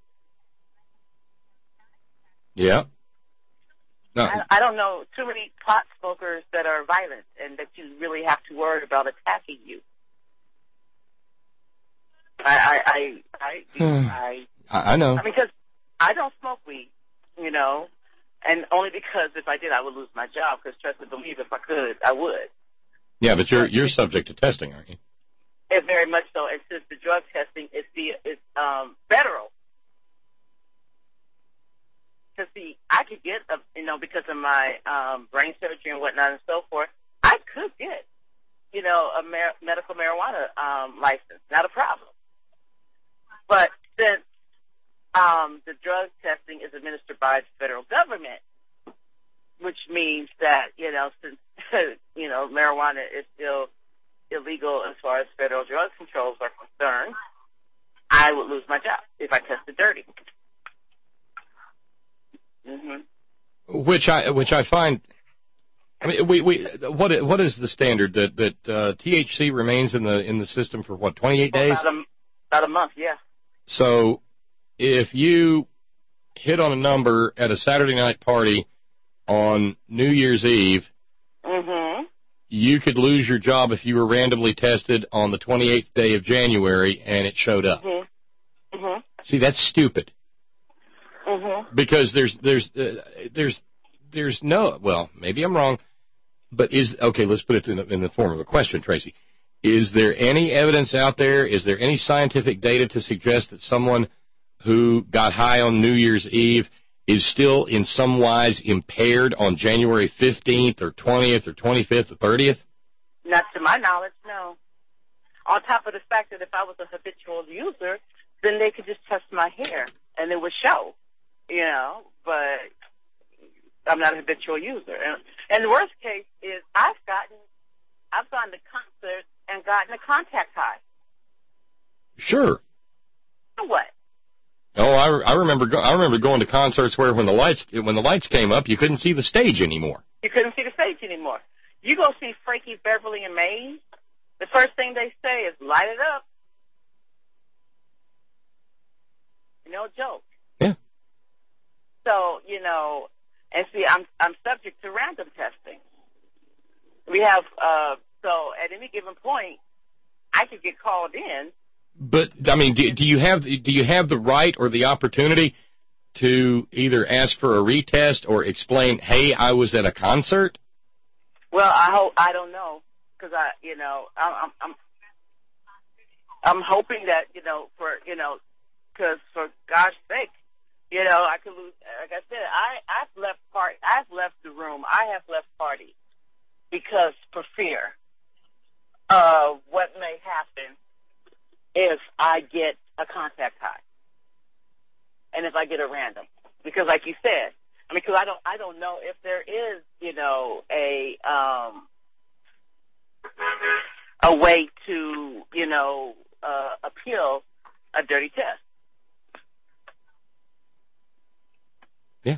Yeah. No. I, I don't know too many pot smokers that are violent and that you really have to worry about attacking you. I, I, I, I, I, I know. I mean, because I don't smoke weed, you know, and only because if I did, I would lose my job. Because trust and believe, if I could, I would. Yeah, but you're you're subject to testing, aren't you? It very much so. And since the drug testing is the is um, federal. Because, see, I could get, a, you know, because of my um, brain surgery and whatnot and so forth, I could get, you know, a mar- medical marijuana um, license. Not a problem. But since um, the drug testing is administered by the federal government, which means that, you know, since, you know, marijuana is still illegal as far as federal drug controls are concerned, I would lose my job if I tested dirty. Mm-hmm. Which I which I find, I mean, we we what what is the standard that that uh, T H C remains in the in the system for what twenty-eight days? About a, about a month, yeah. So, if you hit on a number at a Saturday night party on New Year's Eve, mm-hmm. you could lose your job if you were randomly tested on the twenty-eighth day of January and it showed up. Mm-hmm. Mm-hmm. See, that's stupid. Mm-hmm. Because there's there's uh, there's there's no well maybe I'm wrong, but is okay. Let's put it in the, in the form of a question, Tracy. Is there any evidence out there? Is there any scientific data to suggest that someone who got high on New Year's Eve is still in some wise impaired on January fifteenth or twentieth or twenty-fifth or thirtieth? Not to my knowledge, no. On top of the fact that if I was a habitual user, then they could just test my hair and it would show, you know, but I'm not a habitual user. And, and the worst case is I've gotten, I've gone to concerts and gotten a contact high. Sure. So what? Oh, I, I remember go, I remember going to concerts where when the lights when the lights came up, you couldn't see the stage anymore. You couldn't see the stage anymore. You go see Frankie Beverly and Maze, the first thing they say is light it up. No joke. Yeah. So, you know, and see, I'm I'm subject to random testing. We have, uh, so at any given point, I could get called in. But I mean, do, do you have do you have the right or the opportunity to either ask for a retest or explain, hey, I was at a concert? Well, I hope I don't know because I, you know, I'm I'm I'm hoping that you know for you know because for God's sake, you know, I could lose. Like I said, I I've left part I've left the room. I have left parties because for fear of what may happen if I get a contact high and if I get a random. Because like you said, I mean, because I don't, I don't know if there is, you know, a um, a way to, you know, uh, appeal a dirty test. Yeah.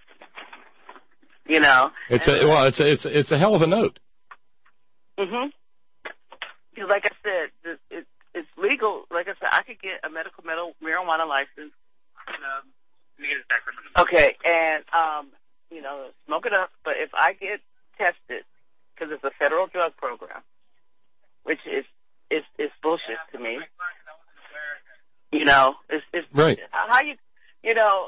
You know. It's a well, it's a it's a, it's a hell of a note. Mhm. Because like I said, it's it's legal. Like I said, I could get a medical marijuana license. Um, Okay, and, um, you know, smoke it up, but if I get tested, because it's a federal drug program, which is, is, is bullshit to me, you know, it's, it's, right. How you, you know,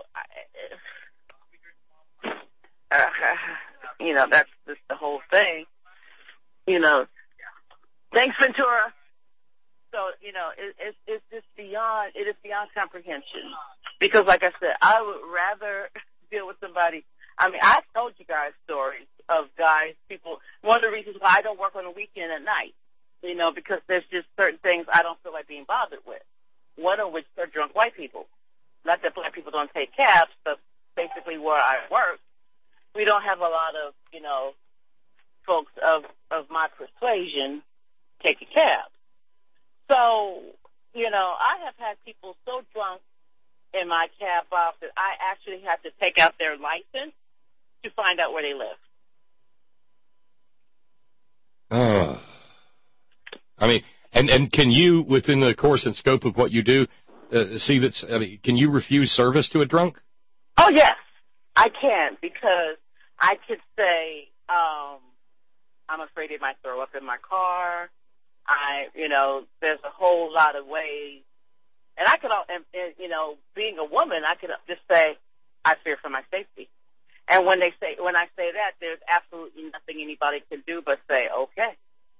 uh, you know, that's just the whole thing, you know, thanks, Ventura. So, you know, it, it, it's just beyond, it is beyond comprehension. Because, like I said, I would rather deal with somebody. I mean, I've told you guys stories of guys, people. One of the reasons why I don't work on the weekend at night, you know, because there's just certain things I don't feel like being bothered with. One of which are drunk white people. Not that black people don't take cabs, but basically where I work, we don't have a lot of, you know, folks of, of my persuasion take a cab. So, you know, I have had people so drunk in my cab box that I actually have to take out their license to find out where they live. Uh, I mean, and, and can you, within the course and scope of what you do, uh, see that, I mean, can you refuse service to a drunk? Oh, yes, I can, because I could say, um, I'm afraid they might throw up in my car. I, you know, there's a whole lot of ways. And I could, and, and, you know, being a woman, I could just say, I fear for my safety. And when they say, when I say that, there's absolutely nothing anybody can do but say, okay.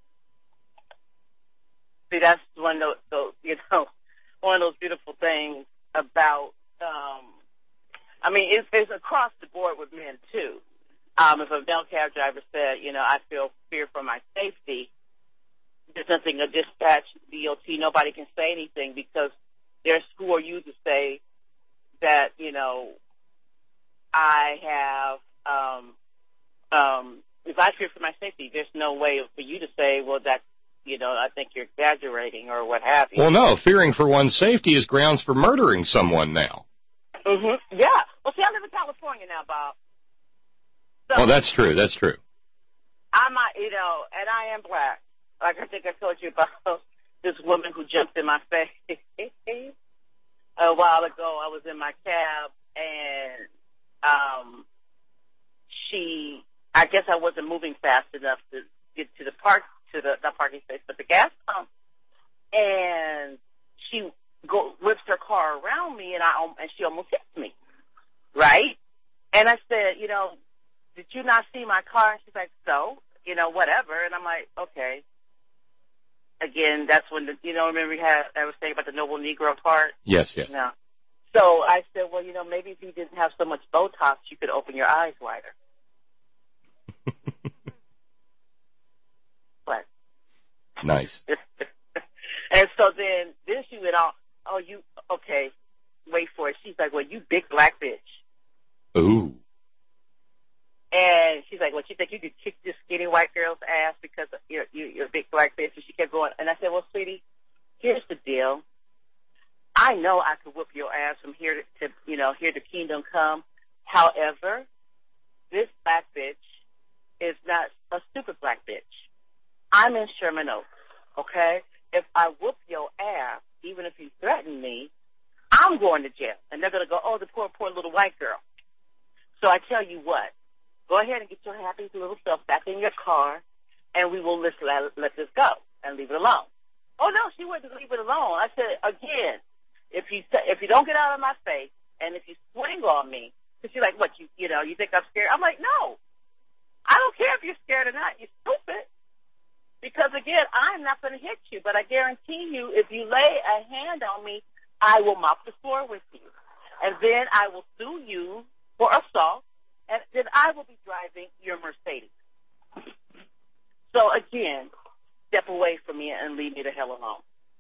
See, that's one of those, you know, one of those beautiful things about, um, I mean, it's, it's across the board with men too. Um, if a male cab driver said, you know, I feel fear for my safety, there's nothing a dispatch D O T, nobody can say anything because there's who are you to say that, you know, I have, um, um, if I fear for my safety, there's no way for you to say, well, that's, you know, I think you're exaggerating or what have you. Well, no, fearing for one's safety is grounds for murdering someone now. Mm-hmm. Yeah. Well, see, I live in California now, Bob. So, oh, that's true. That's true. I might, you know, and I am black. Like I think I told you about this woman who jumped in my face a while ago. I was in my cab, and um, she, I guess I wasn't moving fast enough to get to the park, to the, not parking space, but the gas pump. And she go, whips her car around me, and I and she almost hits me. right? And I said, you know, did you not see my car? And she's like, so, you know, whatever. And I'm like, okay. Again, that's when, the, you know, remember we had, I was saying about the Noble Negro part? Yes, yes. No. So I said, well, you know, maybe if you didn't have so much Botox, you could open your eyes wider. What? Nice. And so then, then she went on, oh, you, okay, wait for it. She's like, well, you big black bitch. Ooh. And she's like, well, you think you could kick this skinny white girl's ass because you're, you're a big black bitch? And she kept going. And I said, well, sweetie, here's the deal. I know I could whoop your ass from here to, to you know, here to kingdom come. However, this black bitch is not a stupid black bitch. I'm in Sherman Oaks, okay? If I whoop your ass, even if you threaten me, I'm going to jail. And they're going to go, oh, the poor, poor little white girl. So I tell you what, go ahead and get your happy little self back in your car, and we will let, let, let this go and leave it alone. Oh, no, she wouldn't leave it alone. I said, again, if you if you don't get out of my face, and if you swing on me, because she's like, what, you you know, you think I'm scared? I'm like, no. I don't care if you're scared or not. You're stupid. Because, again, I'm not going to hit you, but I guarantee you if you lay a hand on me, I will mop the floor with you. And then I will sue you for assault, and then I will be driving your Mercedes. So, again, step away from me and leave me the hell alone.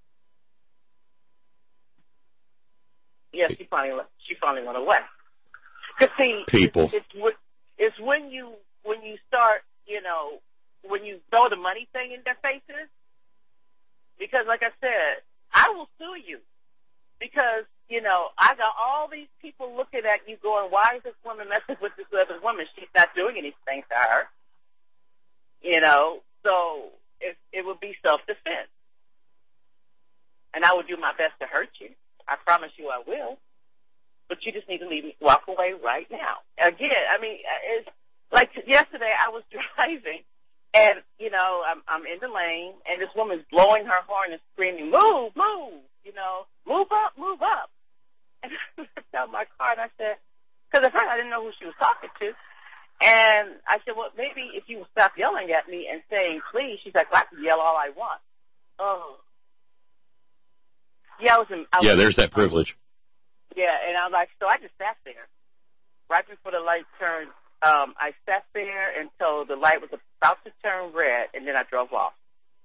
Yeah, she finally she finally went away. Because, see, people. It's, it's, it's when you when you start, you know, when you throw the money thing in their faces. Because, like I said, I will sue you. Because, you know, I got all these people looking at you going, why is this woman messing with this other woman? She's not doing anything to her. You know, so it, it would be self-defense. And I would do my best to hurt you. I promise you I will. But you just need to leave me, walk away right now. Again, I mean, it's like yesterday I was driving, and, you know, I'm, I'm in the lane, and this woman's blowing her horn and screaming, move, move, you know, move up, move up. And I looked out my car, and I said, because at first I didn't know who she was talking to. And I said, well, maybe if you would stop yelling at me and saying, please. She's like, well, I can yell all I want. Oh. Yeah, I was in, I was yeah, there's that privilege. Yeah, and I was like, so I just sat there. Right before the light turned, um, I sat there until the light was about to turn red, and then I drove off.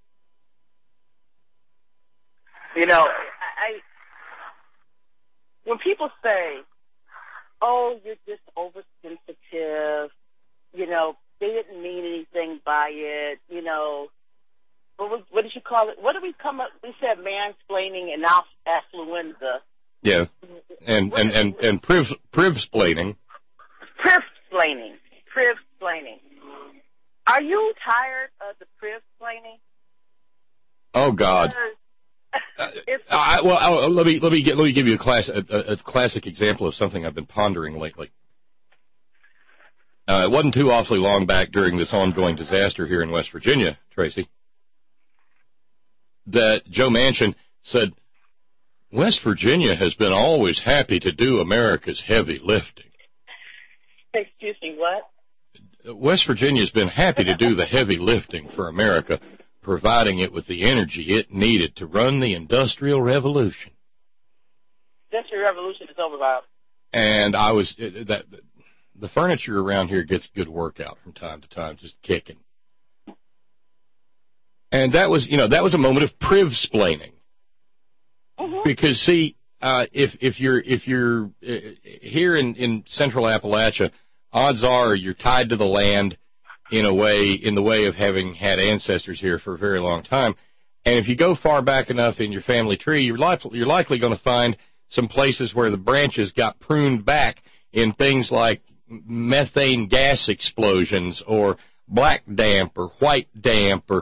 You know, I, I when people say, oh, you're just oversensitive, you know, they didn't mean anything by it, you know, What, was, what did you call it? What did we come up? We said mansplaining and affluenza. Yeah, and and and and priv privsplaining. Privsplaining, privsplaining. Are you tired of the privsplaining? Oh God. Uh, I, well, I'll, let me let me get, let me give you a class a, a, a classic example of something I've been pondering lately. Uh, it wasn't too awfully long back during this ongoing disaster here in West Virginia, Tracy, that Joe Manchin said, West Virginia has been always happy to do America's heavy lifting. Excuse me, what? West Virginia has been happy to do the heavy lifting for America, providing it with the energy it needed to run the Industrial Revolution. Industrial Revolution is over, Bob. And I was, that the furniture around here gets good workout from time to time, just kicking. And that was, you know, that was a moment of privsplaining. Mm-hmm. Because, see, uh, if if you're if you're uh, here in, in Central Appalachia, odds are you're tied to the land in a way, in the way of having had ancestors here for a very long time. And if you go far back enough in your family tree, you're likely you're likely going to find some places where the branches got pruned back in things like methane gas explosions or black damp or white damp or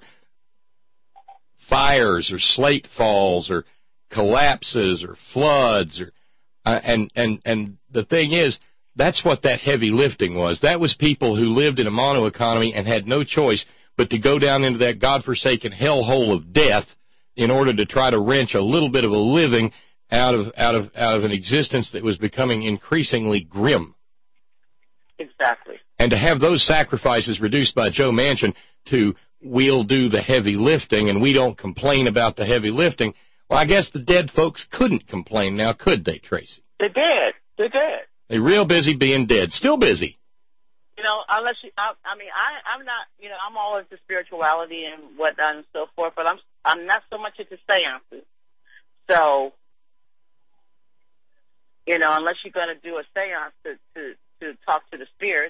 fires or slate falls or collapses or floods or uh, and and and the thing is, that's what that heavy lifting was. That was people who lived in a mono economy and had no choice but to go down into that godforsaken hellhole of death in order to try to wrench a little bit of a living out of out of out of an existence that was becoming increasingly grim. Exactly. And to have those sacrifices reduced by Joe Manchin to, we'll do the heavy lifting and we don't complain about the heavy lifting, well, I guess the dead folks couldn't complain now, could they, Tracy? They did. They did. They're real busy being dead. Still busy. You know, unless you, I, I mean, I, I'm not, you know, I'm all into spirituality and whatnot and so forth, but I'm, I'm not so much into seances. So, you know, unless you're going to do a seance to, to, to talk to the spirits,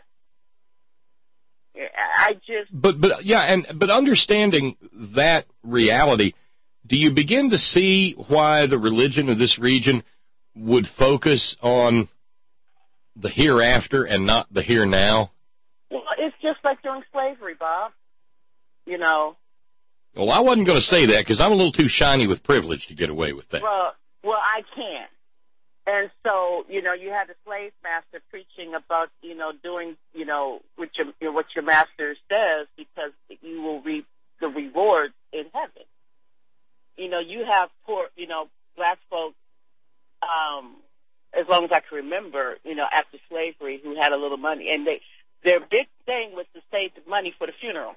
I just. But, but, yeah, and, but understanding that reality, do you begin to see why the religion of this region would focus on the hereafter and not the here now? Well, it's just like during slavery, Bob. You know. Well, I wasn't going to say that because I'm a little too shiny with privilege to get away with that. Well, well, I can't. And so, you know, you had the slave master preaching about, you know, doing, you know, what your, you know, what your master says because you will reap the rewards in heaven. You know, you have poor, you know, black folks, um, as long as I can remember, you know, after slavery who had a little money. And they, their big thing was to save the money for the funeral.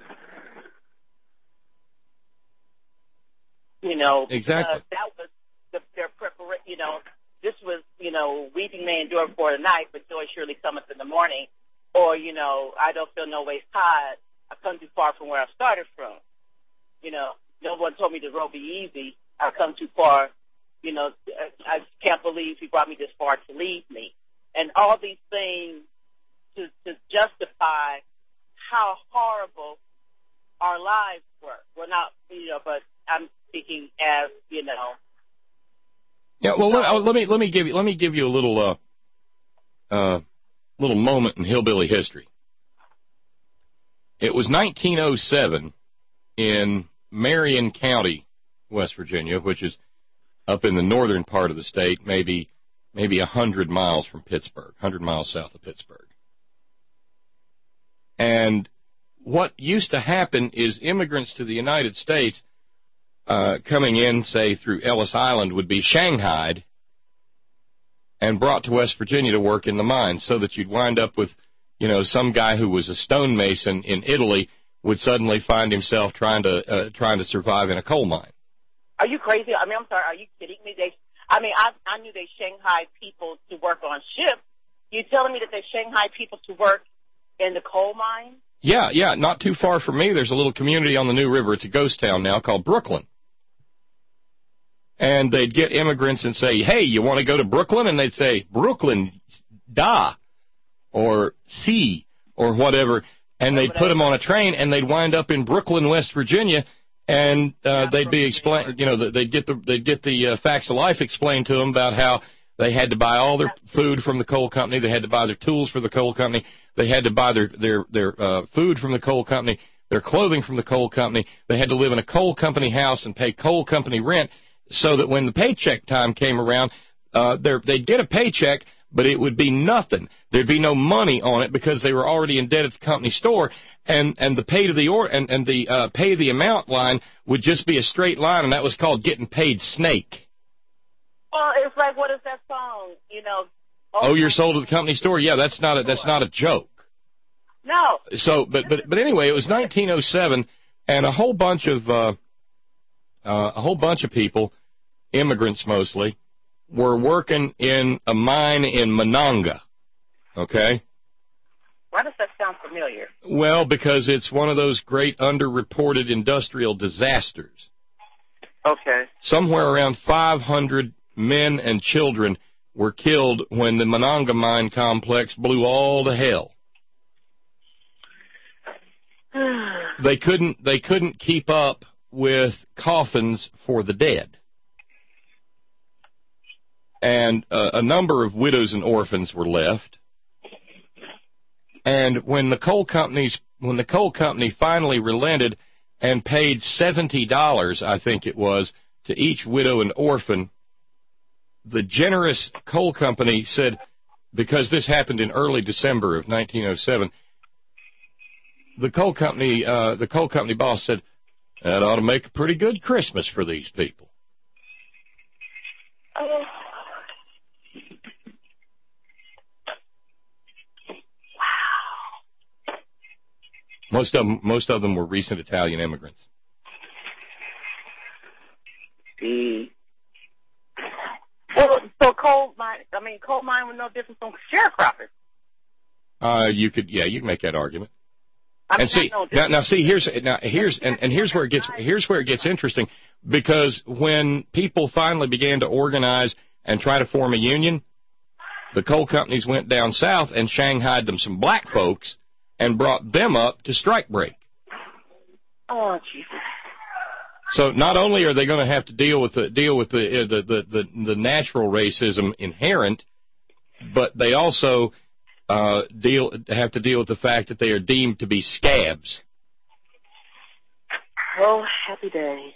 You know, exactly. that was the, their preparation, you know. This was, you know, weeping may endure for the night, but joy surely cometh in the morning. Or, you know, I don't feel no ways tired. I've come too far from where I started from. You know, no one told me the road be easy. I've come too far. You know, I can't believe he brought me this far to leave me. And all these things to, to justify how horrible our lives were. Well, not, you know, but I'm speaking as, you know, Yeah, well, let, let me let me give you let me give you a little uh, uh, little moment in hillbilly history. It was nineteen oh seven in Marion County, West Virginia, which is up in the northern part of the state, maybe maybe a hundred miles from Pittsburgh, hundred miles south of Pittsburgh. And what used to happen is immigrants to the United States. Uh, coming in, say, through Ellis Island would be shanghaied and brought to West Virginia to work in the mines so that you'd wind up with, you know, some guy who was a stonemason in Italy would suddenly find himself trying to uh, trying to survive in a coal mine. Are you crazy? I mean, I'm sorry, are you kidding me? They, I mean, I, I knew they shanghaied people to work on ships. You telling me that they shanghaied people to work in the coal mine? Yeah, yeah, not too far from me. There's a little community on the New River. It's a ghost town now called Brooklyn. And they'd get immigrants and say, hey, you want to go to Brooklyn? And they'd say, Brooklyn, da, or si, or whatever. And they'd put them on a train, and they'd wind up in Brooklyn, West Virginia, and uh, they'd be explained, you know, they'd get the they'd get the uh, facts of life explained to them about how they had to buy all their food from the coal company, they had to buy their tools for the coal company, they had to buy their their their uh, food from the coal company, their clothing from the coal company, they had to live in a coal company house and pay coal company rent. So that when the paycheck time came around, uh, they'd get a paycheck, but it would be nothing. There'd be no money on it because they were already in debt at the company store, and and the pay to the or and and the uh, pay the amount line would just be a straight line, and that was called getting paid snake. Well, it's like, what is that song? You know. Oh, you're sold to the company store. Yeah, that's not a that's not a joke. No. So, but but but anyway, it was nineteen oh seven, and a whole bunch of. Uh, Uh, a whole bunch of people, immigrants mostly, were working in a mine in Monongah, okay? Why does that sound familiar? Well, because it's one of those great underreported industrial disasters. Okay. Somewhere around five hundred men and children were killed when the Monongah mine complex blew all to hell. They couldn't, they couldn't keep up with coffins for the dead. And uh, a number of widows and orphans were left. And when the coal companies, when the coal company finally relented and paid seventy dollars, I think it was, to each widow and orphan, the generous coal company said, because this happened in early December of nineteen oh seven, the coal company, uh, the coal company boss said, that ought to make a pretty good Christmas for these people. Most of them, most of them were recent Italian immigrants. The well, so coal mine. I mean, coal mine was no different from sharecroppers. Uh, you could, yeah, you can make that argument. I mean, and see, no now, now, see, here's now here's and, and here's where it gets here's where it gets interesting, because when people finally began to organize and try to form a union, the coal companies went down south and shanghaied them some black folks and brought them up to strike break. Oh, Jesus. So not only are they going to have to deal with the deal with the uh, the, the the the natural racism inherent, but they also uh, deal have to deal with the fact that they are deemed to be scabs. Oh, happy day.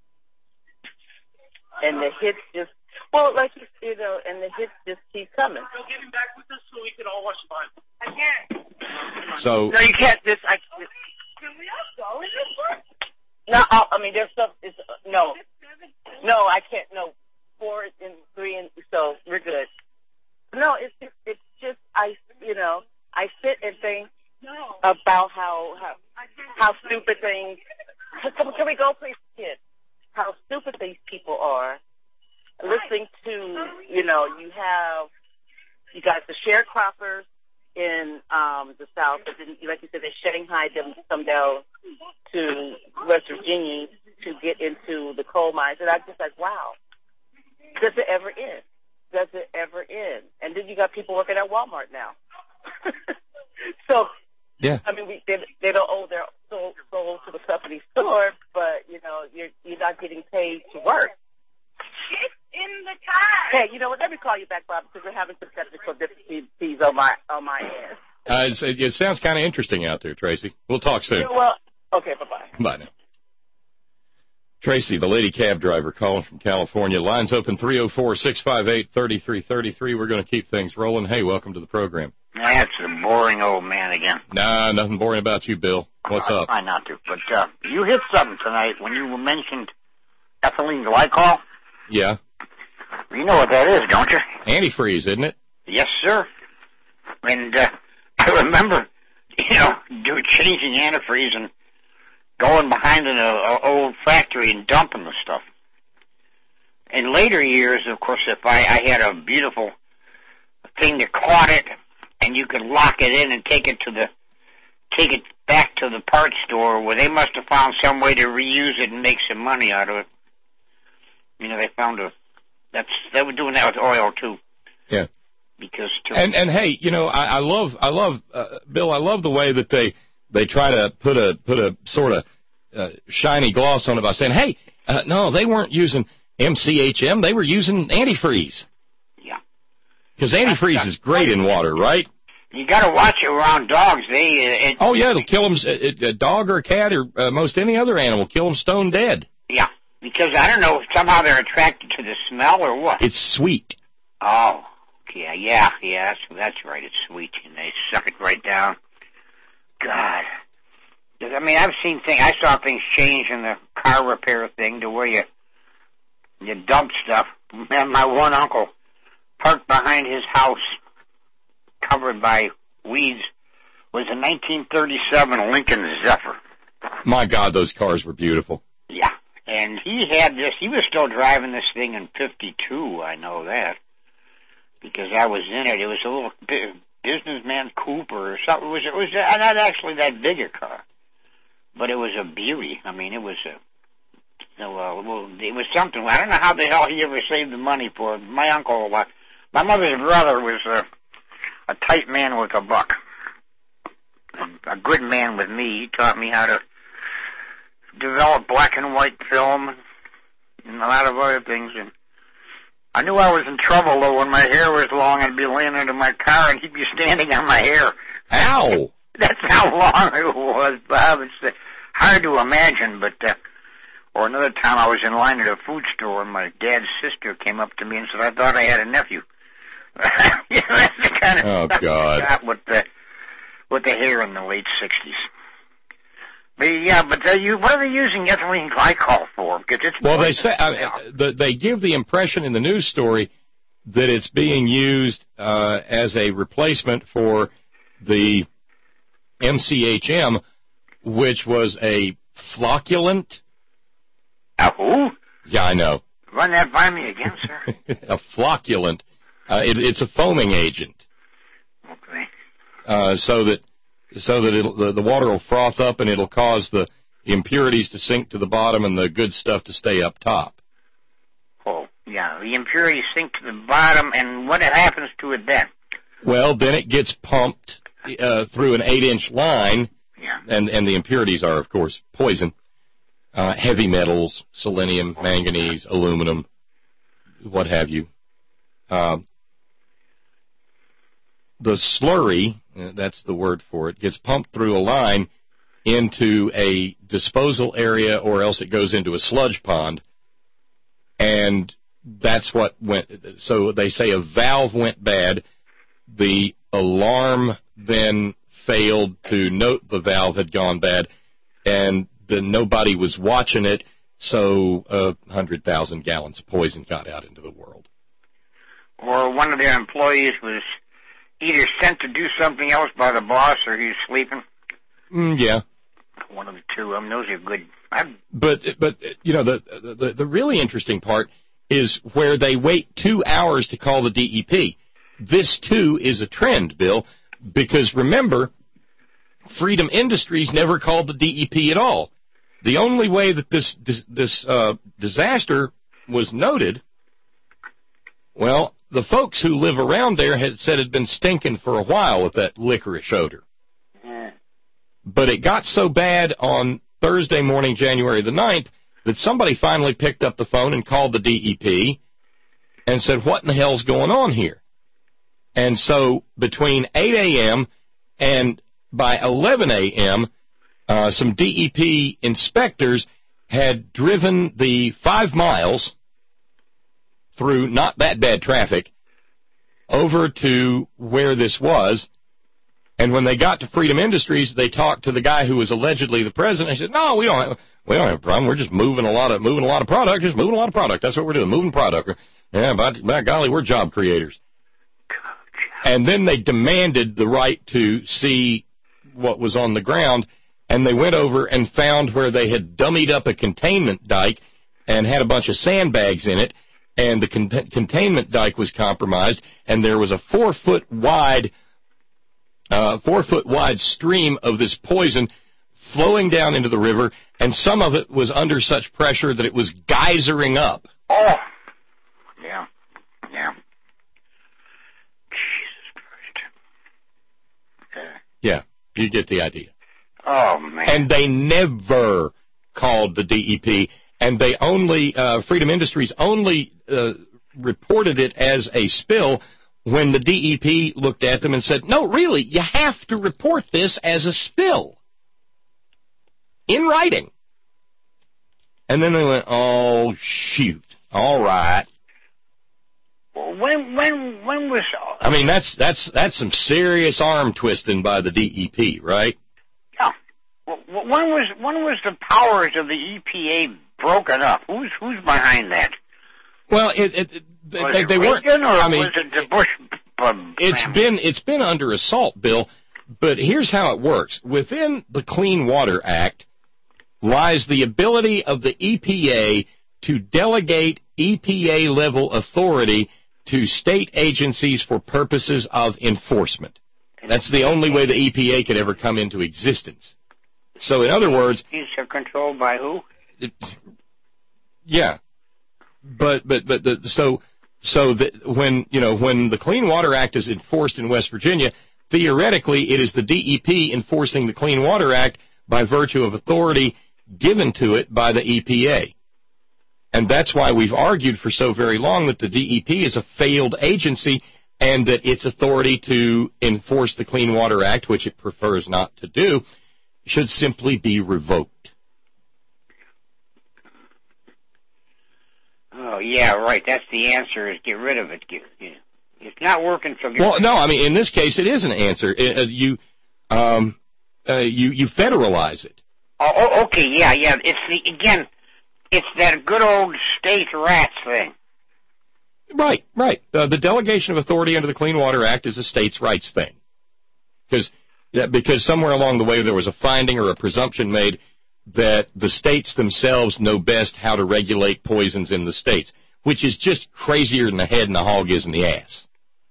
And the hits just well, like you, you know, and the hits just keep coming. So get him back with us so we can all watch the Bible. I can't. So no, you can't. This I. Can we all go in this one? No, I mean there's some. It's, no, no, I can't. No, four and three and so we're good. No, it's just, it's just I, you know, I sit and think about how how how stupid things. Can, can we go, please, kids? How stupid these people are. Listening to, you know, you have you got the sharecroppers in um, the South, but then, like you said, they shanghaied them come down to West Virginia to get into the coal mines. And I'm just like, wow, does it ever end? Does it ever end? And then you got people working at Walmart now. So, yeah, I mean, we, they, they don't owe their soul, soul to the company store, but, you know, you're, you're not getting paid to work. It's in the car. Hey, you know what? Let me call you back, Bob, because we're having some technical difficulties on my on my end. Uh, it's, it sounds kind of interesting out there, Tracy. We'll talk soon. Yeah, well, okay, bye-bye. Bye now. Tracy, the lady cab driver calling from California. Lines open three oh four, six five eight, three three three three. We're going to keep things rolling. Hey, welcome to the program. That's a boring old man again. Nah, nothing boring about you, Bill. What's I'll up? try not to, but uh, you hit something tonight when you mentioned ethylene glycol. Yeah. You know what that is, don't you? Antifreeze, isn't it? Yes, sir. And uh, I remember, you know, do, changing antifreeze and going behind an uh, old factory and dumping the stuff. In later years, of course, if I, I had a beautiful thing that caught it, and you could lock it in and take it to the take it back to the parts store, where they must have found some way to reuse it and make some money out of it. You know, they found a that's they were doing that with oil too. Yeah. Because to, and and hey, you know, I, I love I love uh, Bill. I love the way that they they try to put a put a sort of uh, shiny gloss on it by saying, hey, uh, no, they weren't using M C H M. They were using antifreeze. Yeah. Because antifreeze is great in water, right? You got to watch it around dogs. They. Uh, it, oh yeah, it'll kill them. A, a dog or a cat or uh, most any other animal, kill them stone dead. Yeah. Because, I don't know, somehow they're attracted to the smell or what? It's sweet. Oh, yeah, yeah, yeah, that's, that's right, it's sweet, and they suck it right down. God. I mean, I've seen things, I saw things change in the car repair thing to where you, you dump stuff. Man, my one uncle parked behind his house, covered by weeds, was a nineteen thirty-seven Lincoln Zephyr. My God, those cars were beautiful. Yeah. And he had this, he was still driving this thing in fifty-two, I know that, because I was in it. It was a little businessman Cooper or something. It was, it was not actually that big a car, but it was a beauty. I mean, it was a, you know, uh, well, it was something. I don't know how the hell he ever saved the money for it. My uncle, uh, my mother's brother was uh, a tight man with a buck, a, a good man with me. He taught me how to develop black and white film and a lot of other things. And I knew I was in trouble, though, when my hair was long. I'd be laying under my car, and he'd be standing on my hair. Ow! That's how long it was, Bob. It's uh, hard to imagine, but... Uh, or another time I was in line at a food store, and my dad's sister came up to me and said, I thought I had a nephew. You know, that's the kind of oh, stuff God. I got with the, with the hair in the late sixties. But yeah, but uh, you, what are they using ethylene glycol for? Because it's well, they say uh, the, they give the impression in the news story that it's being used uh, as a replacement for the M C H M, which was a flocculant. A who? Yeah, I know. Run that by me again, sir. A flocculant. Uh, it, it's a foaming agent. Okay. Uh, so that so that it'll, the, the water will froth up and it'll cause the impurities to sink to the bottom and the good stuff to stay up top. Oh, yeah. The impurities sink to the bottom, and what happens to it then? Well, then it gets pumped uh, through an eight-inch line, yeah. and, and the impurities are, of course, poison. Uh, heavy metals, selenium, manganese, aluminum, what have you. Uh, the slurry, uh, that's the word for it, gets pumped through a line into a disposal area, or else it goes into a sludge pond, and that's what went. So they say a valve went bad. The alarm then failed to note the valve had gone bad, and then nobody was watching it, so a uh, hundred thousand gallons of poison got out into the world. Or one of their employees was either sent to do something else by the boss, or he was sleeping. Mm, yeah. One of the two. I mean, those are good. I'm... But but you know the, the the really interesting part is where they wait two hours to call the D E P. This too is a trend, Bill, because remember, Freedom Industries never called the D E P at all. The only way that this this, this uh, disaster was noted, well, the folks who live around there had said it had been stinking for a while with that licorice odor. Yeah. But it got so bad on Thursday morning, January the ninth, that somebody finally picked up the phone and called the D E P and said, what in the hell's going on here? And so between eight a.m. and by eleven a.m., uh, some D E P inspectors had driven the five miles through not that bad traffic over to where this was. And when they got to Freedom Industries, they talked to the guy who was allegedly the president. He said, no, we don't have, we don't have a problem. We're just moving a lot of moving a lot of product, just moving a lot of product. That's what we're doing, moving product. Yeah, by, by golly, we're job creators. And then they demanded the right to see what was on the ground, and they went over and found where they had dummied up a containment dike and had a bunch of sandbags in it, and the con- containment dike was compromised, and there was a four-foot wide, uh, four-foot wide stream of this poison flowing down into the river, and some of it was under such pressure that it was geysering up. Oh, yeah, yeah. Yeah, you get the idea. Oh, man. And they never called the D E P, and they only, uh, Freedom Industries only uh, reported it as a spill when the D E P looked at them and said, no, really, you have to report this as a spill. In writing. And then they went, oh, shoot, all right. When when when was? I mean, that's that's that's some serious arm twisting by the D E P, right? Yeah. When was when was the powers of the E P A broken up? Who's who's behind that? Well, it, it, it they, was they, it they weren't. Reagan, or I mean, was it the Bush? Um, it's family? been it's been under assault, Bill. But here's how it works: within the Clean Water Act lies the ability of the E P A to delegate E P A level authority to state agencies for purposes of enforcement. That's the only way the E P A could ever come into existence. So, in other words, these are controlled by who? It, yeah, but but but the, so so that when you know when the Clean Water Act is enforced in West Virginia, theoretically it is the D E P enforcing the Clean Water Act by virtue of authority given to it by the E P A. And that's why we've argued for so very long that the D E P is a failed agency and that its authority to enforce the Clean Water Act, which it prefers not to do, should simply be revoked. Oh, yeah, right. That's the answer, is get rid of it. Get, you know, it's not working, so get Well, rid of no, it. I mean, in this case, it is an answer. It, uh, you, um, uh, you, you federalize it. Oh, oh, okay, yeah, yeah. It's the, again... It's that good old state rats thing. Right, right. Uh, the delegation of authority under the Clean Water Act is a states' rights thing. Because Yeah, because somewhere along the way there was a finding or a presumption made that the states themselves know best how to regulate poisons in the states, which is just crazier than the head and the hog is in the ass.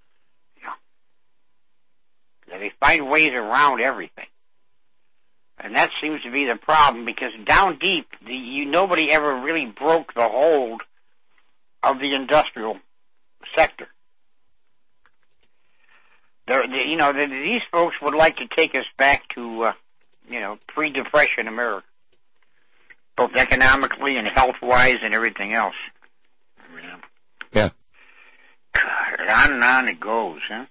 Yeah. They find ways around everything. And that seems to be the problem, because down deep, the, you, nobody ever really broke the hold of the industrial sector. They're, they, you know, they, these folks would like to take us back to, uh, you know, pre-Depression America, both economically and health-wise and everything else. Yeah. God, on and on it goes, huh?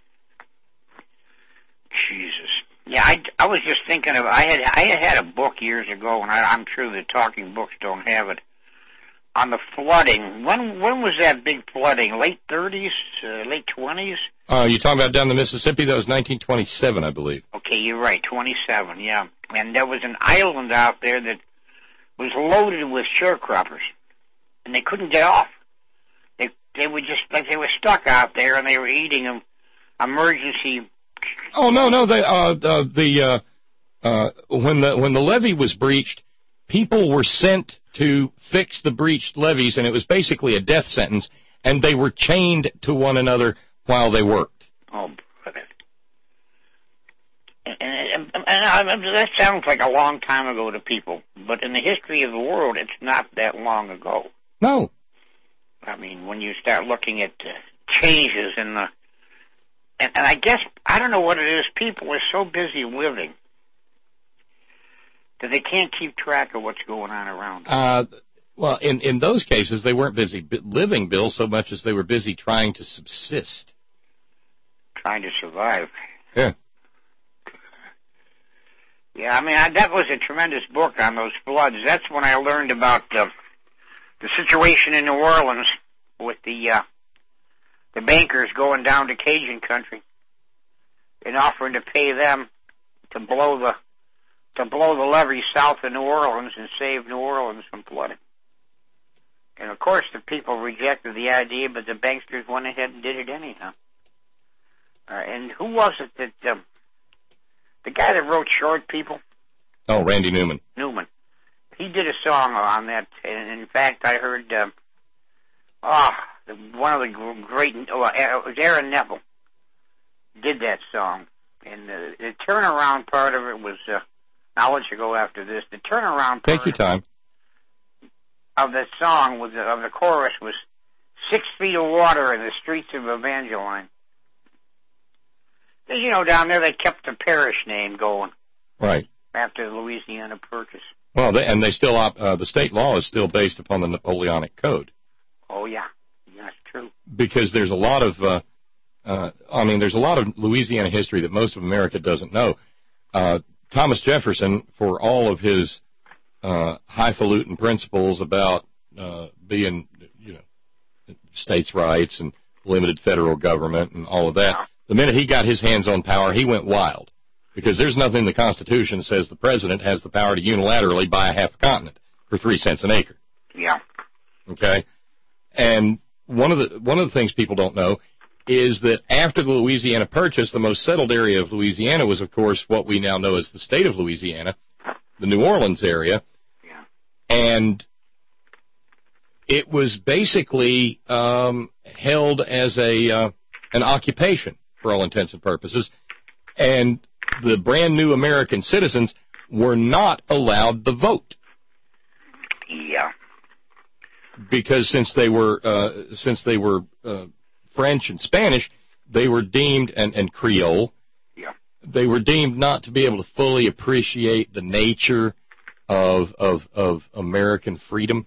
Jesus. Yeah, I, I was just thinking of, I had I had had a book years ago, and I, I'm sure the talking books don't have it, on the flooding. When when was that big flooding? Late thirties, uh, late twenties? Uh, you're talking about down the Mississippi? That was nineteen twenty-seven, I believe. Okay, you're right, twenty-seven, yeah. And there was an island out there that was loaded with sharecroppers, and they couldn't get off. They they were just, like they were stuck out there, and they were eating them emergency. Oh no, no, they, uh, the the uh, uh, when the when the levee was breached, people were sent to fix the breached levees, and it was basically a death sentence, and they were chained to one another while they worked. Oh, brother. And, and, and, and that sounds like a long time ago to people, but in the history of the world, it's not that long ago. No. I mean, when you start looking at uh, changes in the And, and I guess, I don't know what it is, people are so busy living that they can't keep track of what's going on around them. Uh, well, in, in those cases, they weren't busy living, Bill, so much as they were busy trying to subsist. Trying to survive. Yeah. Yeah, I mean, I, that was a tremendous book on those floods. That's when I learned about uh, the situation in New Orleans with the... Uh, the bankers going down to Cajun country and offering to pay them to blow the to blow the levee south of New Orleans and save New Orleans from flooding. And of course, the people rejected the idea, but the banksters went ahead and did it anyhow. Uh, and who was it that um, the guy that wrote Short People? Oh, Randy Newman. Newman. He did a song on that, and in fact, I heard. Um, ah. Oh, One of the great, oh, it was Aaron Neville, did that song. And the, the turnaround part of it was, uh, I'll let you go after this, the turnaround part Take your time. of the song, was, of the chorus, was six feet of water in the streets of Evangeline. Because, you know, down there they kept the parish name going. Right. After the Louisiana Purchase. Well, they, and they still, op, uh, the state law is still based upon the Napoleonic Code. Oh, yeah. That's true. Because there's a lot of, uh, uh, I mean, there's a lot of Louisiana history that most of America doesn't know. Uh, Thomas Jefferson, for all of his uh, highfalutin principles about uh, being, you know, states' rights and limited federal government and all of that, the minute he got his hands on power, he went wild. Because there's nothing in the Constitution that says the president has the power to unilaterally buy a half a continent for three cents an acre. Yeah. Okay? And One of the one of the things people don't know is that after the Louisiana Purchase, the most settled area of Louisiana was, of course, what we now know as the state of Louisiana, the New Orleans area. Yeah. And it was basically um, held as a uh, an occupation for all intents and purposes. And the brand new American citizens were not allowed the vote. Yeah. Because since they were uh, since they were uh, French and Spanish, they were deemed and, and Creole. Yeah. They were deemed not to be able to fully appreciate the nature of of of American freedom.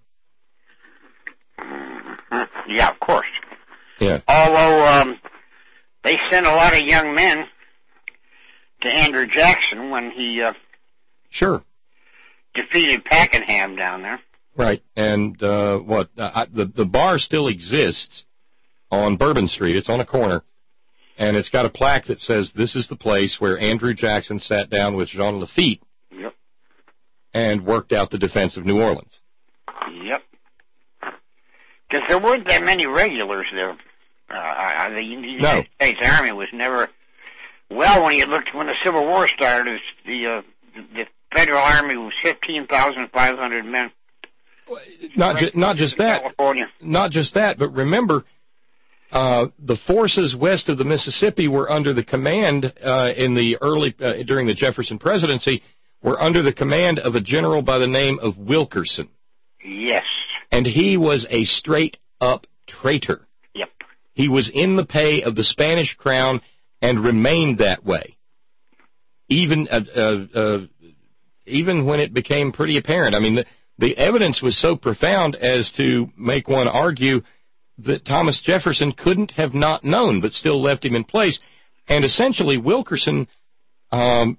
Mm-hmm. Yeah, of course. Yeah. Although um, they sent a lot of young men to Andrew Jackson when he uh, sure defeated Pakenham down there. Right, and uh, what uh, I, the the bar still exists on Bourbon Street. It's on a corner, and it's got a plaque that says this is the place where Andrew Jackson sat down with Jean Lafitte. Yep. And worked out the defense of New Orleans. Yep. Because there weren't that many regulars there. Uh, the United no. States Army was never Well, when you looked, when the Civil War started, the uh, the Federal Army was fifteen thousand five hundred men. Not ju- not just that, California. not just that, but remember, uh, the forces west of the Mississippi were under the command uh, in the early uh, during the Jefferson presidency were under the command of a general by the name of Wilkerson. Yes. And he was a straight up traitor. Yep. He was in the pay of the Spanish crown and remained that way, even uh, uh, uh, even when it became pretty apparent. I mean, the, the evidence was so profound as to make one argue that Thomas Jefferson couldn't have not known, but still left him in place. And essentially, Wilkerson, um,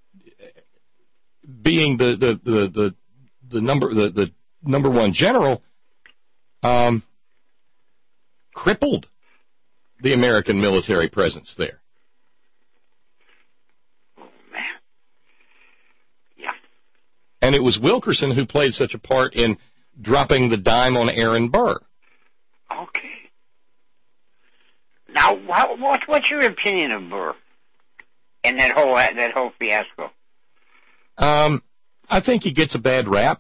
being the the the the, the number the, the number one general, um, crippled the American military presence there. And it was Wilkerson who played such a part in dropping the dime on Aaron Burr. Okay. Now, what, what, what's your opinion of Burr and that whole that whole fiasco? Um, I think he gets a bad rap.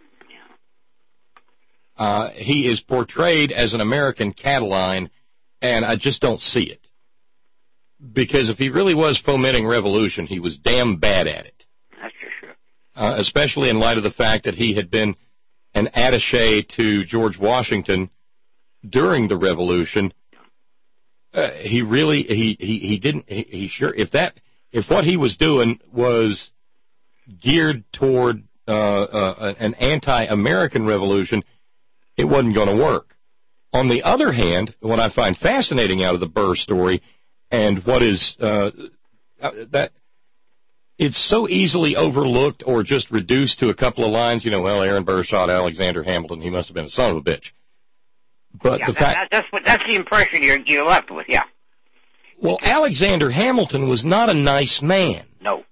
Uh, he is portrayed as an American Catiline, and I just don't see it. Because if he really was fomenting revolution, he was damn bad at it. That's for sure. Uh, especially in light of the fact that he had been an attaché to George Washington during the Revolution. Uh, he really, he, he, he didn't, he, he sure, if that, if what he was doing was geared toward uh, uh, an anti-American revolution, it wasn't going to work. On the other hand, what I find fascinating out of the Burr story, and what is uh, that it's so easily overlooked or just reduced to a couple of lines. You know, well, Aaron Burr shot Alexander Hamilton. He must have been a son of a bitch. But yeah, the that, fact that, that's what that's the impression you're you're left with. Yeah. Well, Alexander Hamilton was not a nice man. No.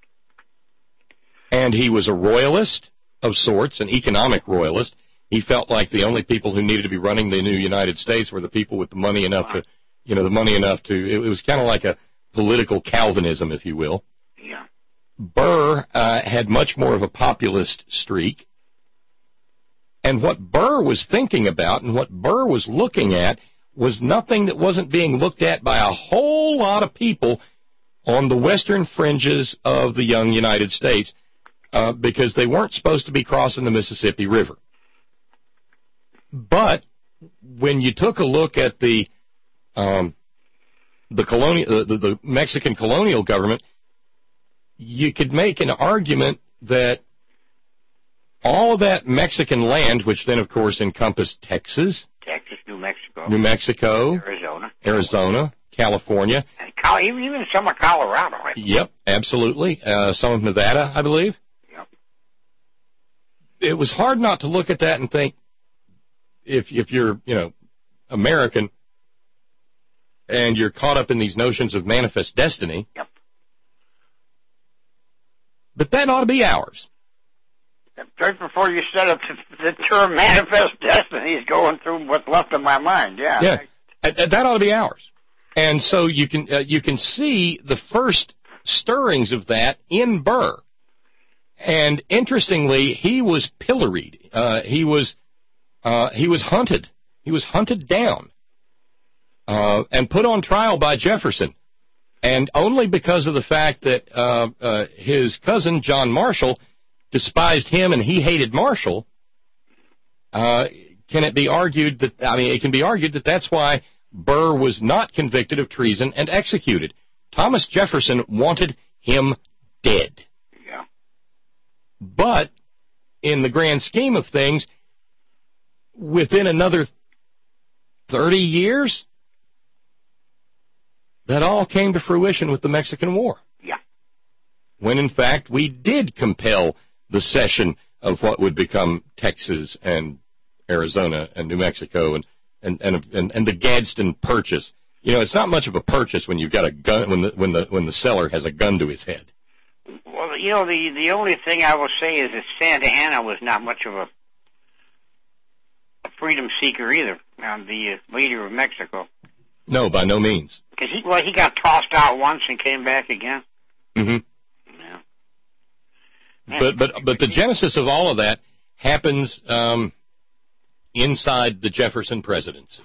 And he was a royalist of sorts, an economic royalist. He felt like the only people who needed to be running the new United States were the people with the money enough to, you know, the money enough to, it, it was kind of like a political Calvinism, if you will. Yeah. Burr uh, had much more of a populist streak. And what Burr was thinking about and what Burr was looking at was nothing that wasn't being looked at by a whole lot of people on the western fringes of the young United States uh, because they weren't supposed to be crossing the Mississippi River. But when you took a look at the um, the, colonial, the, the Mexican colonial government, you could make an argument that all of that Mexican land, which then, of course, encompassed Texas, Texas, New Mexico, New Mexico, Arizona, Arizona, California, and Col- even some of Colorado. Right? Yep, absolutely. Uh, some of Nevada, I believe. Yep. It was hard not to look at that and think, if if you're, you know, American and you're caught up in these notions of manifest destiny, yep. But that ought to be ours. Right before you said it, the term manifest destiny is going through what's left of my mind. Yeah. Yeah, I, that ought to be ours. And so you can uh, you can see the first stirrings of that in Burr. And interestingly, he was pilloried. Uh, he was uh, he was hunted. He was hunted down uh, and put on trial by Jefferson. And only because of the fact that uh, uh, his cousin, John Marshall, despised him and he hated Marshall, uh, can it be argued that, I mean, it can be argued that that's why Burr was not convicted of treason and executed. Thomas Jefferson wanted him dead. Yeah. But in the grand scheme of things, within another thirty years, that all came to fruition with the Mexican War. Yeah. When, in fact, we did compel the cession of what would become Texas and Arizona and New Mexico and, and, and, and, and the Gadsden Purchase. You know, it's not much of a purchase when you've got a gun, when the, when the, when the seller has a gun to his head. Well, you know, the, the only thing I will say is that Santa Anna was not much of a, a freedom seeker either, um, the uh, leader of Mexico. No, by no means. Because he, well, he got tossed out once and came back again. Mm-hmm. Yeah. But but but the genesis of all of that happens um, inside the Jefferson presidency.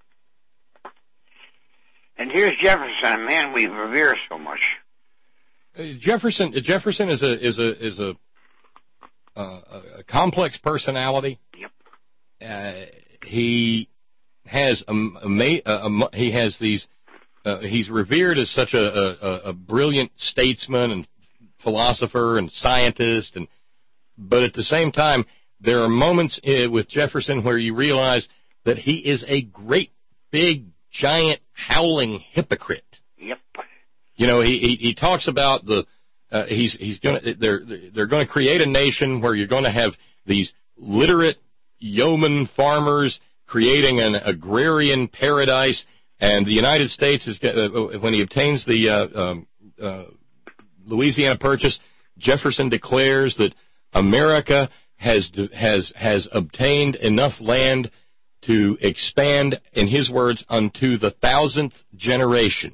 And here's Jefferson, a man we revere so much. Uh, Jefferson Jefferson is a is a is a, uh, a complex personality. Yep. Uh, he has a, a, a, a he has these. Uh, he's revered as such a, a, a brilliant statesman and philosopher and scientist, and but at the same time, there are moments uh, with Jefferson where you realize that he is a great, big, giant, howling hypocrite. Yep. You know, he he, he talks about the uh, he's he's going to they're they're going to create a nation where you're going to have these literate yeoman farmers creating an agrarian paradise. And the United States is uh, when he obtains the uh, um, uh, Louisiana Purchase, Jefferson declares that America has has has obtained enough land to expand, in his words, unto the thousandth generation.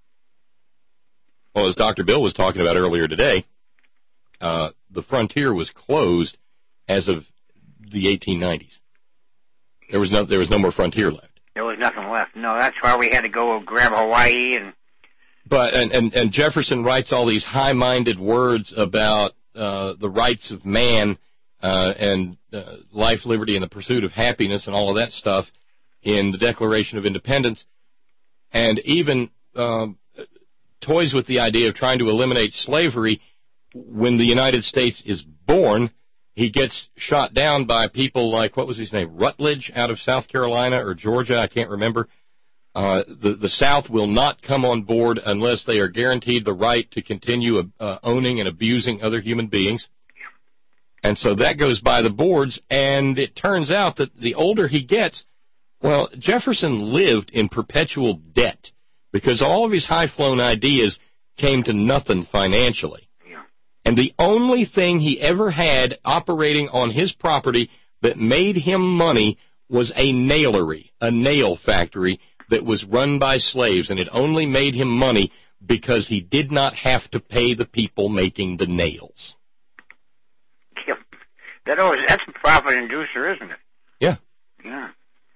Well, as Doctor Bill was talking about earlier today, uh, the frontier was closed as of the eighteen nineties. There was no there was no more frontier left. There was nothing left. No, that's why we had to go grab Hawaii and. But and and, and Jefferson writes all these high-minded words about uh, the rights of man uh, and uh, life, liberty, and the pursuit of happiness, and all of that stuff in the Declaration of Independence, and even uh, toys with the idea of trying to eliminate slavery. When the United States is born, he gets shot down by people like, what was his name, Rutledge out of South Carolina or Georgia, I can't remember. Uh, the, the South will not come on board unless they are guaranteed the right to continue uh, owning and abusing other human beings. And so that goes by the boards, and it turns out that the older he gets, well, Jefferson lived in perpetual debt because all of his high-flown ideas came to nothing financially. And the only thing he ever had operating on his property that made him money was a nailery, a nail factory that was run by slaves, and it only made him money because he did not have to pay the people making the nails. Yeah. That always, that's a profit inducer, isn't it? Yeah. Yeah.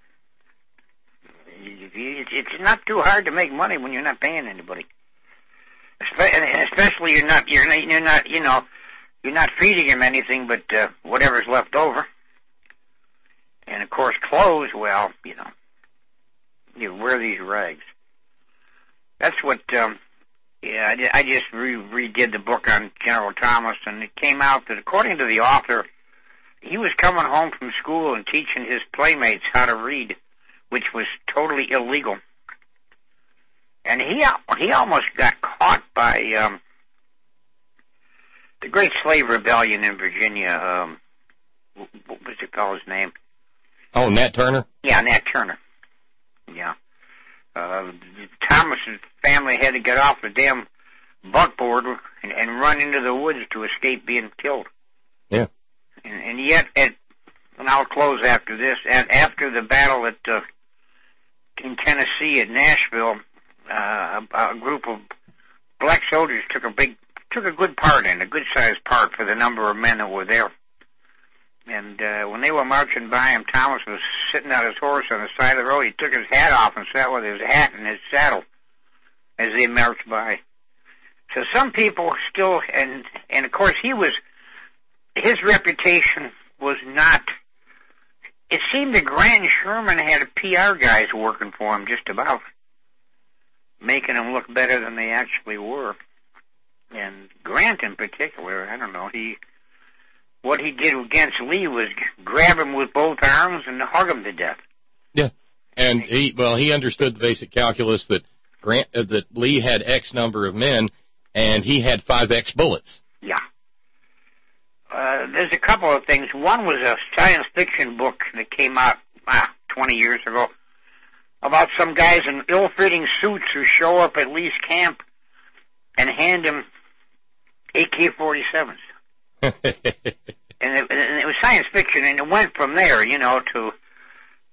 It's not too hard to make money when you're not paying anybody. Especially you're not, you're not, you're not, you know, you're not feeding him anything but uh, whatever's left over. And of course, clothes. Well, you know, you wear these rags. That's what. Um, yeah, I, I just re- redid the book on General Thomas, and it came out that according to the author, he was coming home from school and teaching his playmates how to read, which was totally illegal. And he he almost got caught by um, the Great Slave Rebellion in Virginia. Um, what was it called? His name? Oh, Nat Turner? Yeah, Nat Turner. Yeah. Uh, Thomas's family had to get off the damn buckboard and, and run into the woods to escape being killed. Yeah. And, and yet, at, and I'll close after this, at, after the battle at uh, in Tennessee at Nashville, Uh, a, a group of black soldiers took a big, took a good part in, a good-sized part for the number of men that were there. And uh, when they were marching by him, Thomas was sitting on his horse on the side of the road. He took his hat off and sat with his hat in his saddle as they marched by. So some people still, and and of course he was, his reputation was not. It seemed that Grant Sherman had P R guys working for him just about, making them look better than they actually were. And Grant in particular, I don't know, he, what he did against Lee was grab him with both arms and hug him to death. Yeah. And he, well, he understood the basic calculus that Grant, uh, that Lee had X number of men and he had five X bullets. Yeah. Uh, there's a couple of things. One was a science fiction book that came out ah, twenty years ago about some guys in ill-fitting suits who show up at Lee's camp and hand him A K forty-sevens. and, it, and it was science fiction, and it went from there, you know, to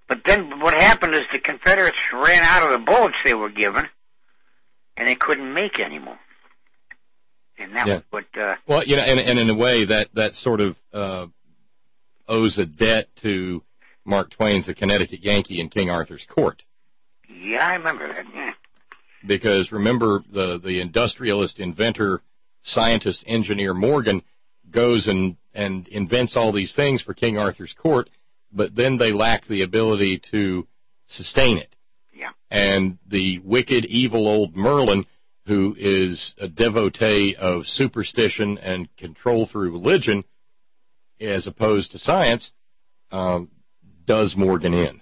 But then what happened is the Confederates ran out of the bullets they were given, and they couldn't make any more. And that yeah. was what... Uh, well, you know, and, and in a way, that, that sort of uh, owes a debt to Mark Twain's The Connecticut Yankee in King Arthur's Court. Yeah, I remember that, yeah. Because, remember, the, the industrialist, inventor, scientist, engineer Morgan goes and, and invents all these things for King Arthur's Court, but then they lack the ability to sustain it. Yeah. And the wicked, evil old Merlin, who is a devotee of superstition and control through religion, as opposed to science, um, does Morgan in.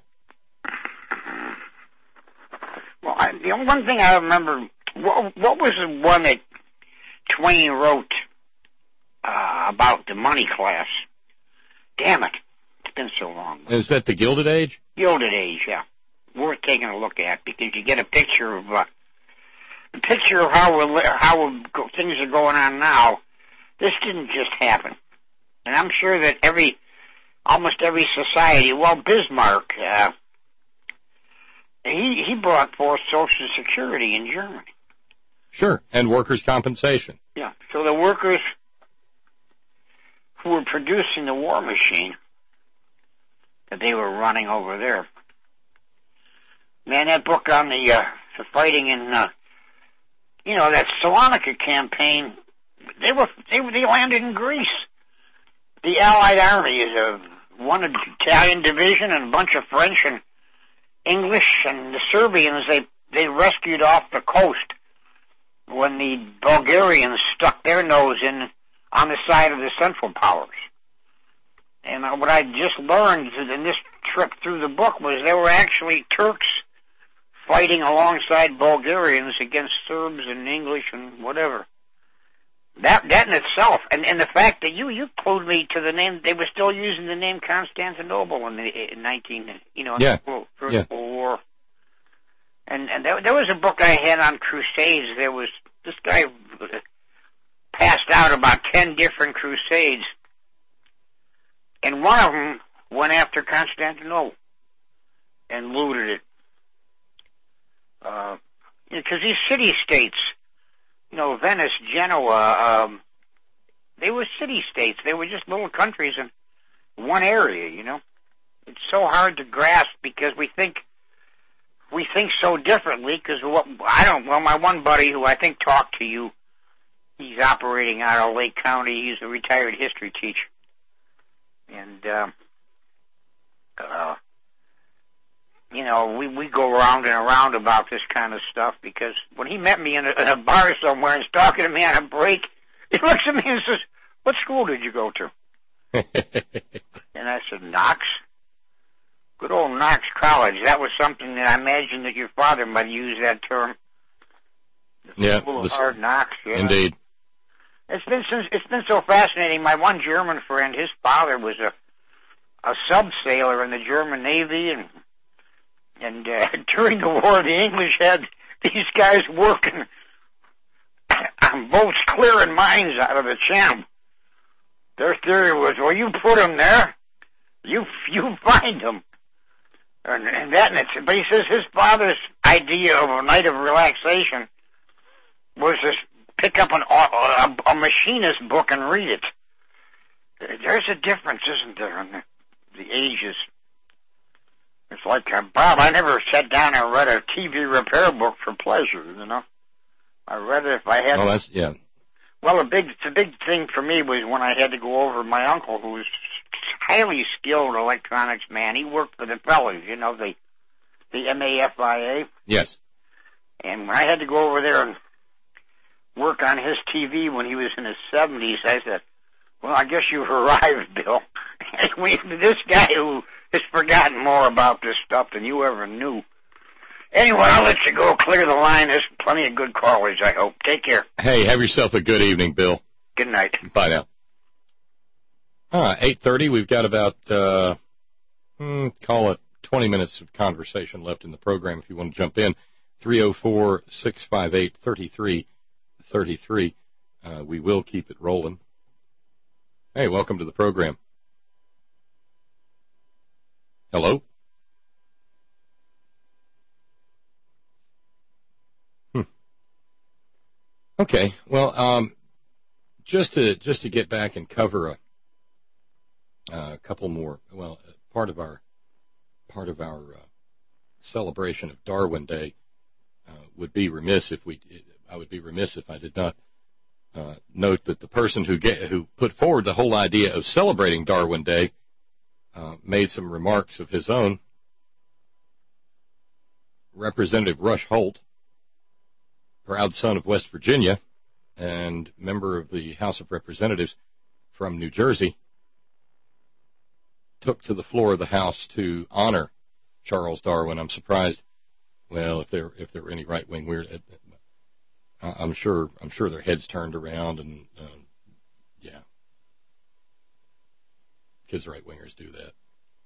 Well, I, the only one thing I remember, what, what was the one that Twain wrote uh, about the money class? Damn it. It's been so long. Is that The Gilded Age? Gilded Age, yeah. Worth taking a look at, because you get a picture of uh, a picture of how we're, how we're, things are going on now. This didn't just happen. And I'm sure that every, almost every society, well, Bismarck, uh, he, he brought forth Social Security in Germany. Sure, and workers' compensation. Yeah, so the workers who were producing the war machine that they were running over there. Man, that book on the, uh, the fighting in, uh, you know, that Salonika campaign, they were, they were, they landed in Greece. The Allied Army is a, one Italian division and a bunch of French and English, and the Serbians, they, they rescued off the coast when the Bulgarians stuck their nose in on the side of the Central Powers. And uh, what I just learned in this trip through the book was there were actually Turks fighting alongside Bulgarians against Serbs and English and whatever. That that in itself, and, and the fact that you you clued me to the name, they were still using the name Constantinople in the in nineteen, you know, yeah. in the First yeah. World War. And and there, there was a book I had on crusades. There was this guy passed out about ten different crusades, and one of them went after Constantinople and looted it. Uh, because these city-states, you know, Venice, Genoa, um, they were city-states. They were just little countries in one area, you know. It's so hard to grasp because we think we think so differently because what I don't, well, my one buddy who I think talked to you, he's operating out of Lake County. He's a retired history teacher. And, um, uh, you know, we, we go around and around about this kind of stuff because when he met me in a, in a bar somewhere and he's talking to me on a break, he looks at me and says, "What school did you go to?" And I said, "Knox." Good old Knox College. That was something that I imagine that your father might use that term. The yeah. School of The, Hard Knocks. Yeah. Indeed. It's been since, it's been so fascinating. My one German friend, his father was a a sub sailor in the German Navy, and and uh, during the war, the English had these guys working on boats clearing mines out of the channel. Their theory was, well, you put them there, you you find them, and, and that. And it's, but he says his father's idea of a night of relaxation was to pick up an, a, a machinist book and read it. There's a difference, isn't there, in the, the ages? It's like, uh, Bob, I never sat down and read a T V repair book for pleasure, you know. I read it if I had... Oh, that's, yeah. Well, a big, the big thing for me was when I had to go over my uncle, who was highly skilled electronics man. He worked for the fellas, you know, the, the M A F I A. Yes. And when I had to go over there and work on his T V when he was in his seventies, I said, "Well, I guess you've arrived, Bill." we, this guy who has forgotten more about this stuff than you ever knew. Anyway, I'll let you go. Clear the line. There's plenty of good callers, I hope. Take care. Hey, have yourself a good evening, Bill. Good night. Bye now. Uh, eight thirty, we've got about, uh, hmm, call it twenty minutes of conversation left in the program if you want to jump in. three oh four, six five eight, three three three three. Uh, we will keep it rolling. Hey, welcome to the program. Hello? Okay, well, um, just to just to get back and cover a, a couple more. Well, part of our part of our uh, celebration of Darwin Day uh, would be remiss if we. I would be remiss if I did not uh, note that the person who get, who put forward the whole idea of celebrating Darwin Day uh, made some remarks of his own. Representative Rush Holt, proud son of West Virginia and member of the House of Representatives from New Jersey, took to the floor of the House to honor Charles Darwin. I'm surprised. Well, if there if there were any right wing weird, I'm sure I'm sure their heads turned around and uh, yeah, because right wingers do that.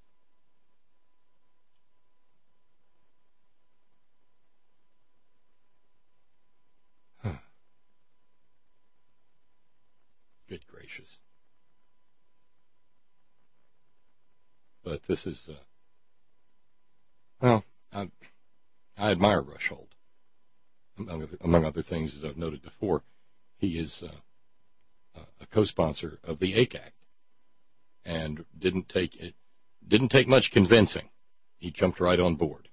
Good gracious. But this is, uh, well, I, I admire Rush Holt. Among, among other things, as I've noted before, he is uh, a co-sponsor of the A C Act, and didn't take it didn't take much convincing. He jumped right on board.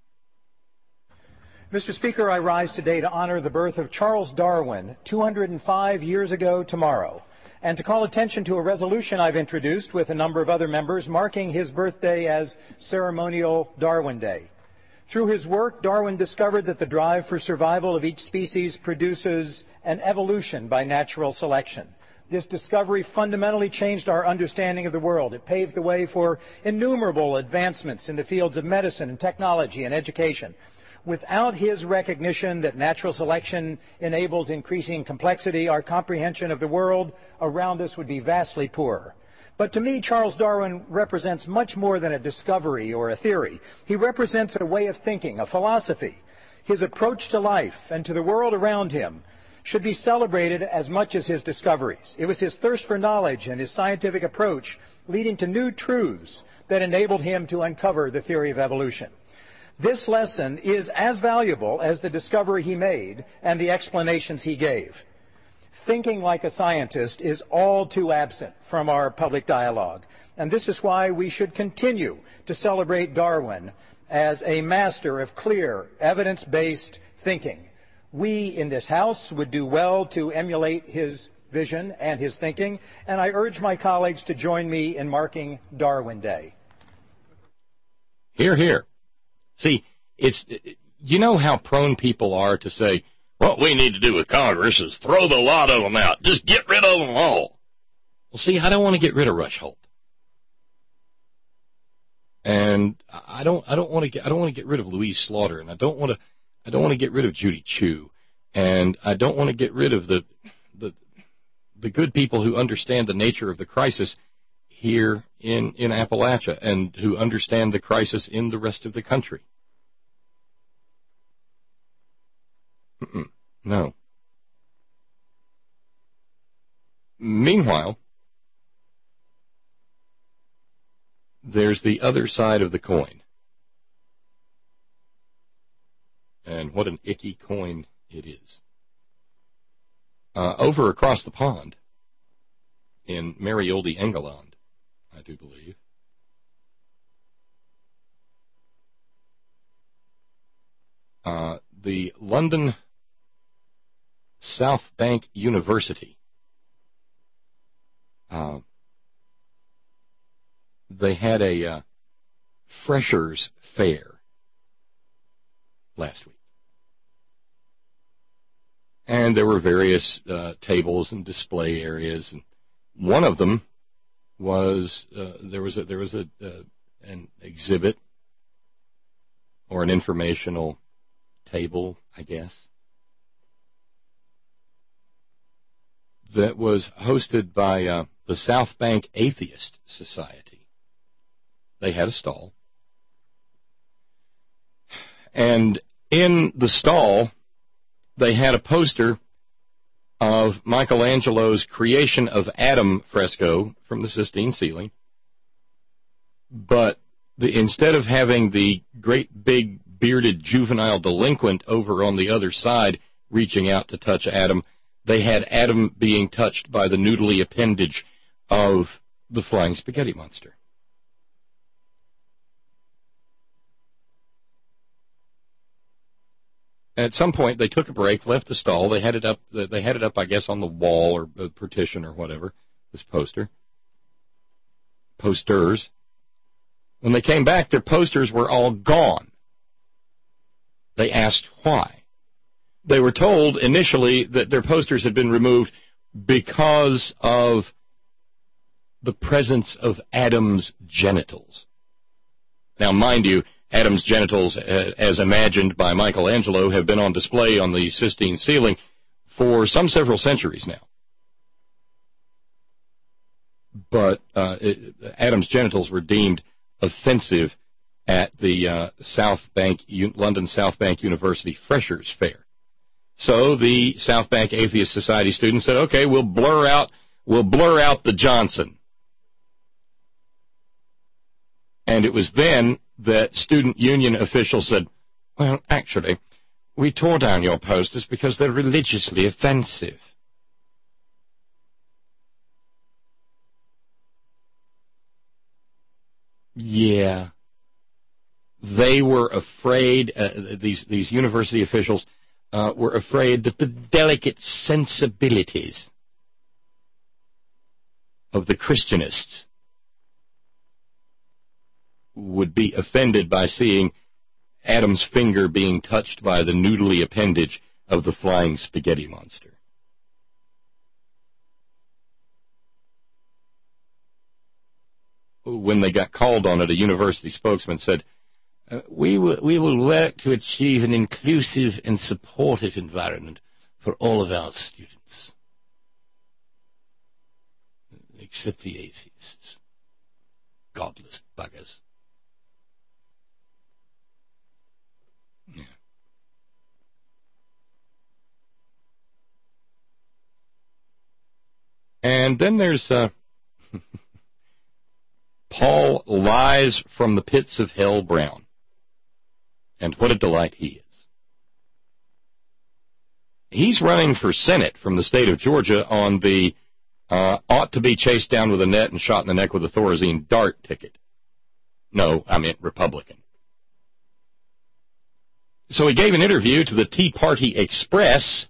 Mister Speaker, I rise today to honor the birth of Charles Darwin two hundred five years ago tomorrow, and to call attention to a resolution I've introduced with a number of other members marking his birthday as Ceremonial Darwin Day. Through his work, Darwin discovered that the drive for survival of each species produces an evolution by natural selection. This discovery fundamentally changed our understanding of the world. It paved the way for innumerable advancements in the fields of medicine and technology and education. Without his recognition that natural selection enables increasing complexity, our comprehension of the world around us would be vastly poorer. But to me, Charles Darwin represents much more than a discovery or a theory. He represents a way of thinking, a philosophy. His approach to life and to the world around him should be celebrated as much as his discoveries. It was his thirst for knowledge and his scientific approach leading to new truths that enabled him to uncover the theory of evolution. This lesson is as valuable as the discovery he made and the explanations he gave. Thinking like a scientist is all too absent from our public dialogue, and this is why we should continue to celebrate Darwin as a master of clear, evidence-based thinking. We in this House would do well to emulate his vision and his thinking, and I urge my colleagues to join me in marking Darwin Day. Hear, hear. See, it's, you know how prone people are to say, what we need to do with Congress is throw the lot of them out. Just get rid of them all. Well, see, I don't want to get rid of Rush Holt. And I don't, I don't want to get, I don't want to get rid of Louise Slaughter, and I don't want to, I don't want to get rid of Judy Chu, and I don't want to get rid of the, the, the good people who understand the nature of the crisis here in, in Appalachia and who understand the crisis in the rest of the country. Mm-mm, no. Meanwhile, there's the other side of the coin. And what an icky coin it is. Uh, over across the pond in Marioldi, Engeland, I do believe, uh, the London South Bank University, uh, they had a uh, freshers fair last week. And there were various uh, tables and display areas, and one of them was uh, there was a, there was a uh, an exhibit or an informational table, I guess, that was hosted by uh, the South Bank Atheist Society. They had a stall, and in the stall they had a poster of Michelangelo's Creation of Adam fresco from the Sistine ceiling, but the, instead of having the great big bearded juvenile delinquent over on the other side reaching out to touch Adam, they had Adam being touched by the noodly appendage of the flying spaghetti monster. At some point, they took a break, left the stall. They had it up, they had it up, I guess, on the wall or a partition or whatever, this poster. Posters. When they came back, their posters were all gone. They asked why. They were told initially that their posters had been removed because of the presence of Adam's genitals. Now, mind you, Adam's genitals, as imagined by Michelangelo, have been on display on the Sistine ceiling for some several centuries now. But uh, it, Adam's genitals were deemed offensive at the uh, South Bank, London South Bank University Freshers' Fair. So the South Bank Atheist Society students said, "Okay, we'll blur out, we'll blur out the Johnson." And it was then that student union officials said, "Well, actually, we tore down your posters because they're religiously offensive." Yeah. They were afraid, uh, these, these university officials uh, were afraid that the delicate sensibilities of the Christianists would be offended by seeing Adam's finger being touched by the noodly appendage of the flying spaghetti monster. When they got called on it, a university spokesman said, uh, we, will, we will work to achieve an inclusive and supportive environment for all of our students, except the atheists. Godless buggers. Yeah. And then there's uh, Paul lies from the pits of hell Brown. And what a delight he is. He's running for Senate from the state of Georgia on the uh, ought to be chased down with a net and shot in the neck with a Thorazine dart ticket. No, I meant Republican. So he gave an interview to the Tea Party Express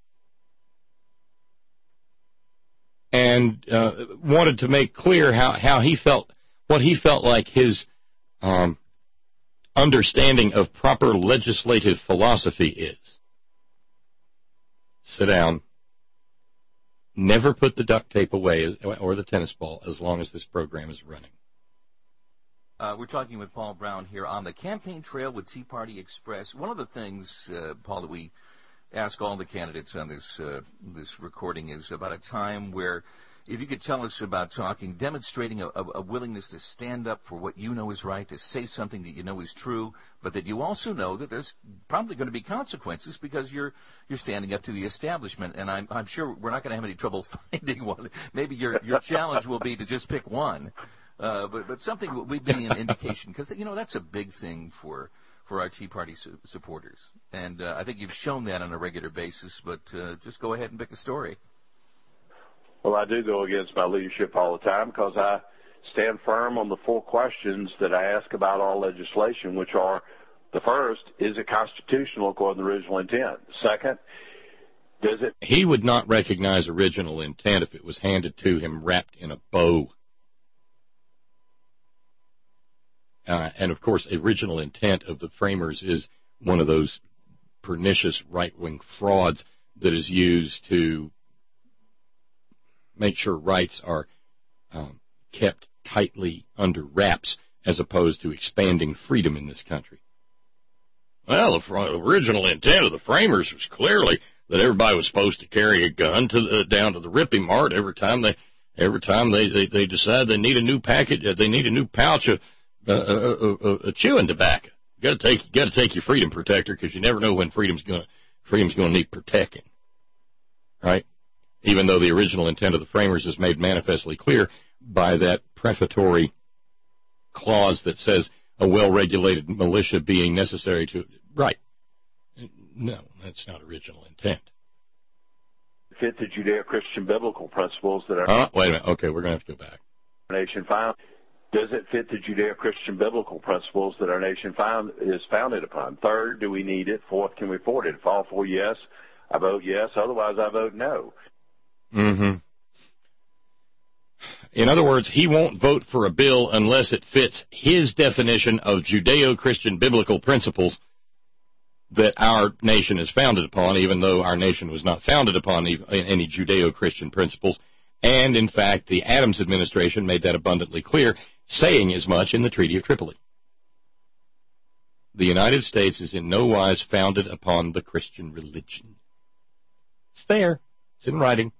and uh, wanted to make clear how, how he felt, what he felt like his um, understanding of proper legislative philosophy is. Sit down. Never put the duct tape away or the tennis ball as long as this program is running. Uh, we're talking with Paul Brown here on the campaign trail with Tea Party Express. One of the things, uh, Paul, that we ask all the candidates on this uh, this recording is about a time where, if you could tell us about talking, demonstrating a, a willingness to stand up for what you know is right, to say something that you know is true, but that you also know that there's probably going to be consequences because you're you're standing up to the establishment. And I'm, I'm sure we're not going to have any trouble finding one. Maybe your your challenge will be to just pick one. Uh, but, but something would be an indication, because, you know, that's a big thing for for our Tea Party su- supporters. And uh, I think you've shown that on a regular basis, but uh, just go ahead and pick a story. Well, I do go against my leadership all the time because I stand firm on the four questions that I ask about all legislation, which are, the first, is it constitutional according to the original intent? Second, does it... He would not recognize original intent if it was handed to him wrapped in a bow. Uh, and, of course, original intent of the framers is one of those pernicious right-wing frauds that is used to make sure rights are um, kept tightly under wraps as opposed to expanding freedom in this country. Well, the original intent of the framers was clearly that everybody was supposed to carry a gun to the, down to the Rippy Mart every time they every time they, they, they decide they need a new package, they need a new pouch of Uh, uh, uh, uh, chewing tobacco. You got to take, you got to take your freedom protector because you never know when freedom's going to, freedom's going to need protecting, right? Even though the original intent of the framers is made manifestly clear by that prefatory clause that says a well-regulated militia being necessary to, right? No, that's not original intent. fit the Judeo-Christian biblical principles that our uh, wait a minute. Okay, we're going to have to go back. nation found? Does it fit the Judeo-Christian biblical principles that our nation found is founded upon? Third, do we need it? Fourth, can we afford it? If all four yes, I vote yes. Otherwise, I vote no. Mm-hmm. In other words, he won't vote for a bill unless it fits his definition of Judeo-Christian biblical principles that our nation is founded upon, even though our nation was not founded upon any Judeo-Christian principles. And, in fact, the Adams administration made that abundantly clear, saying as much in the Treaty of Tripoli. The United States is in no wise founded upon the Christian religion. It's there. It's in writing.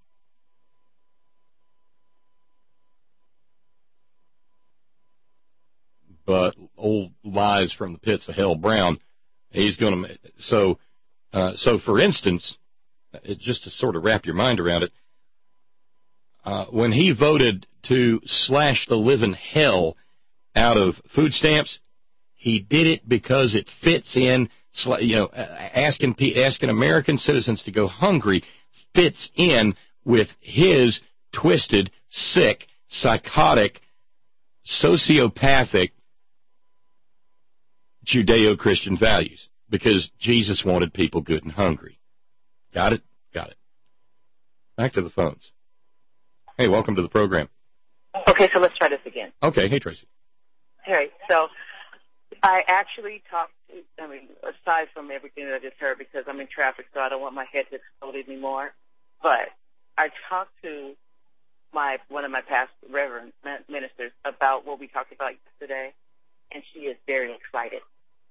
But old lies from the pits of hell, Brown, he's going to. So, uh, so for instance, it, just to sort of wrap your mind around it, uh, when he voted to slash the living hell out of food stamps, he did it because it fits in. You know, asking asking American citizens to go hungry fits in with his twisted, sick, psychotic, sociopathic Judeo-Christian values, because Jesus wanted people good and hungry. Got it? Got it. Back to the phones. Hey, welcome to the program. Okay, so let's try this again. Okay, hey, Tracy. All right, so I actually talked to, I mean, aside from everything that I just heard, because I'm in traffic, so I don't want my head to explode anymore, but I talked to my one of my past reverend ministers about what we talked about yesterday, and she is very excited.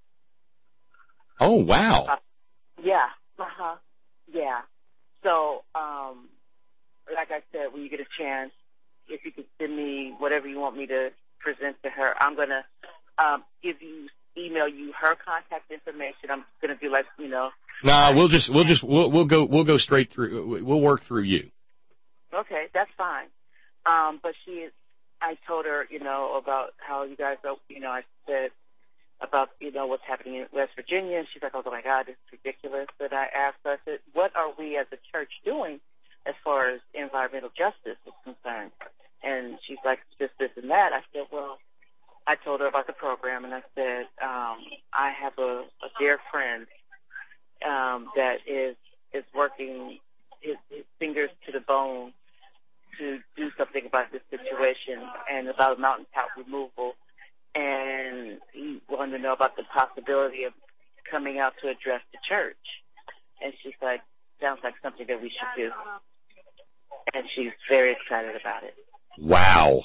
Oh, wow. Uh, yeah. Uh-huh. Yeah. So, um, like I said, when you get a chance, if you could send me whatever you want me to present to her, I'm going to um, give you, email you her contact information. I'm going to do like, you know. Nah, we'll just, we'll just, we'll, we'll go, we'll go straight through, we'll work through you. Okay, that's fine. Um, but she is, I told her, you know, about how you guys, are, you know, I said, about, you know, what's happening in West Virginia. And she's like, oh, my God, this is ridiculous. But I asked her, I said, what are we as a church doing as far as environmental justice is concerned? And she's like, just this and that. I said, well, I told her about the program, and I said, um, I have a, a dear friend um, that is is working his, his fingers to the bone to do something about this situation and about mountaintop removal. And he wanted to know about the possibility of coming out to address the church. And she's like, sounds like something that we should do. And she's very excited about it. Wow.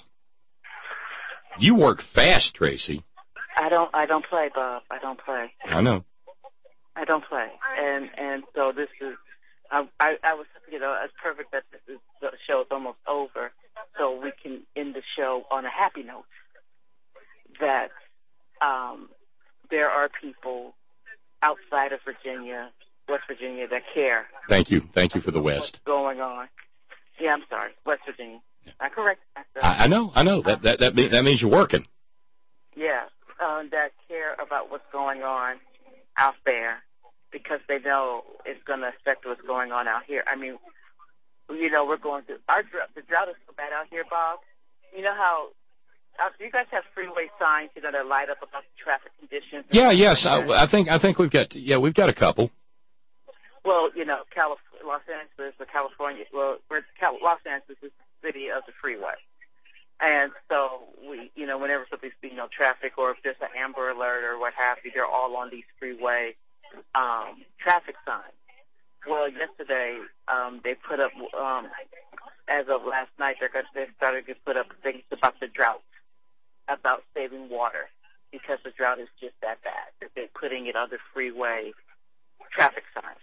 You work fast, Tracy. I don't I don't play, Bob. I don't play. I know. I don't play. And and so this is, I, I, I was, you know, it's perfect that this is, the show is almost over, so we can end the show on a happy note. That um, there are people outside of Virginia, West Virginia, that care. Thank you. Thank you for the West. What's going on? Yeah, I'm sorry, West Virginia. Yeah. I correct myself. I, I know. I know. That that that, mean, that means you're working. Yeah, um, that care about what's going on out there because they know it's going to affect what's going on out here. I mean, you know, we're going through our the drought is so bad out here, Bob. You know how. Uh, do you guys have freeway signs, you know, that light up about the traffic conditions? Yeah, yes. I, I think I think we've got yeah we've got a couple. Well, you know, Calif- Los Angeles or California. Well, we're Cal- Los Angeles is the city of the freeway, and so we, you know, whenever something's you know traffic or if there's an Amber Alert or what have you, they're all on these freeway um, traffic signs. Well, yesterday um, they put up um, as of last night they're going they started to put up things about the drought. About saving water because the drought is just that bad. They're putting it on the freeway traffic signs.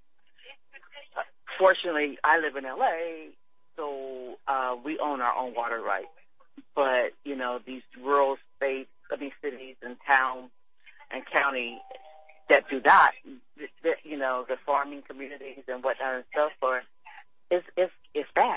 Uh, fortunately, I live in L A, so uh, we own our own water rights. But, you know, these rural states, I mean, cities and towns and county that do not, that, you know, the farming communities and whatnot and so forth, it's, it's, it's bad.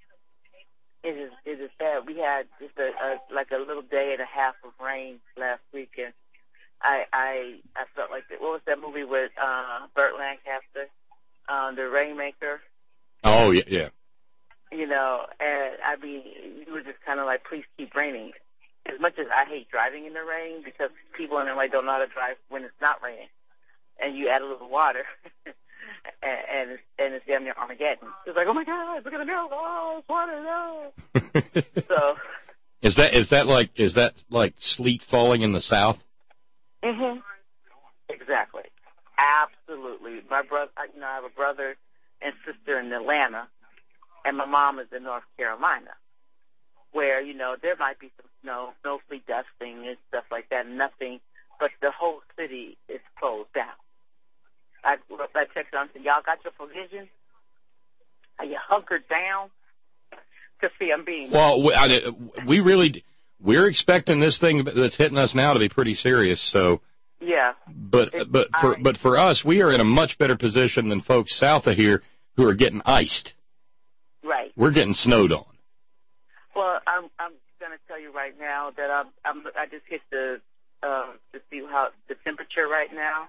It is it is bad. We had just a, a like a little day and a half of rain last weekend. I I I felt like that. What was that movie with uh, Burt Lancaster, uh, The Rainmaker? Oh, yeah, yeah. You know, and I mean, you were just kind of like, please keep raining. As much as I hate driving in the rain because people in L A don't know how to drive when it's not raining, and you add a little water, and, and, it's, and it's damn near Armageddon. It's like, oh my God, look at the milk, oh, it's water, no. So. Is that is that like is that like sleet falling in the south? Mhm. Exactly. Absolutely. My brother, you know, I have a brother and sister in Atlanta, and my mom is in North Carolina, where, you know, there might be some snow, mostly dusting and stuff like that, nothing, but the whole city is closed down. I, I texted them and said, y'all got your provisions? Are you hunkered down? Because, see, I'm being... Well, we, I, we really, we're expecting this thing that's hitting us now to be pretty serious, so... Yeah. But but for I, but for us, we are in a much better position than folks south of here who are getting iced. Right. We're getting snowed on. Well, I'm I'm gonna tell you right now that I'm, I'm I just hit the uh, to see how the temperature right now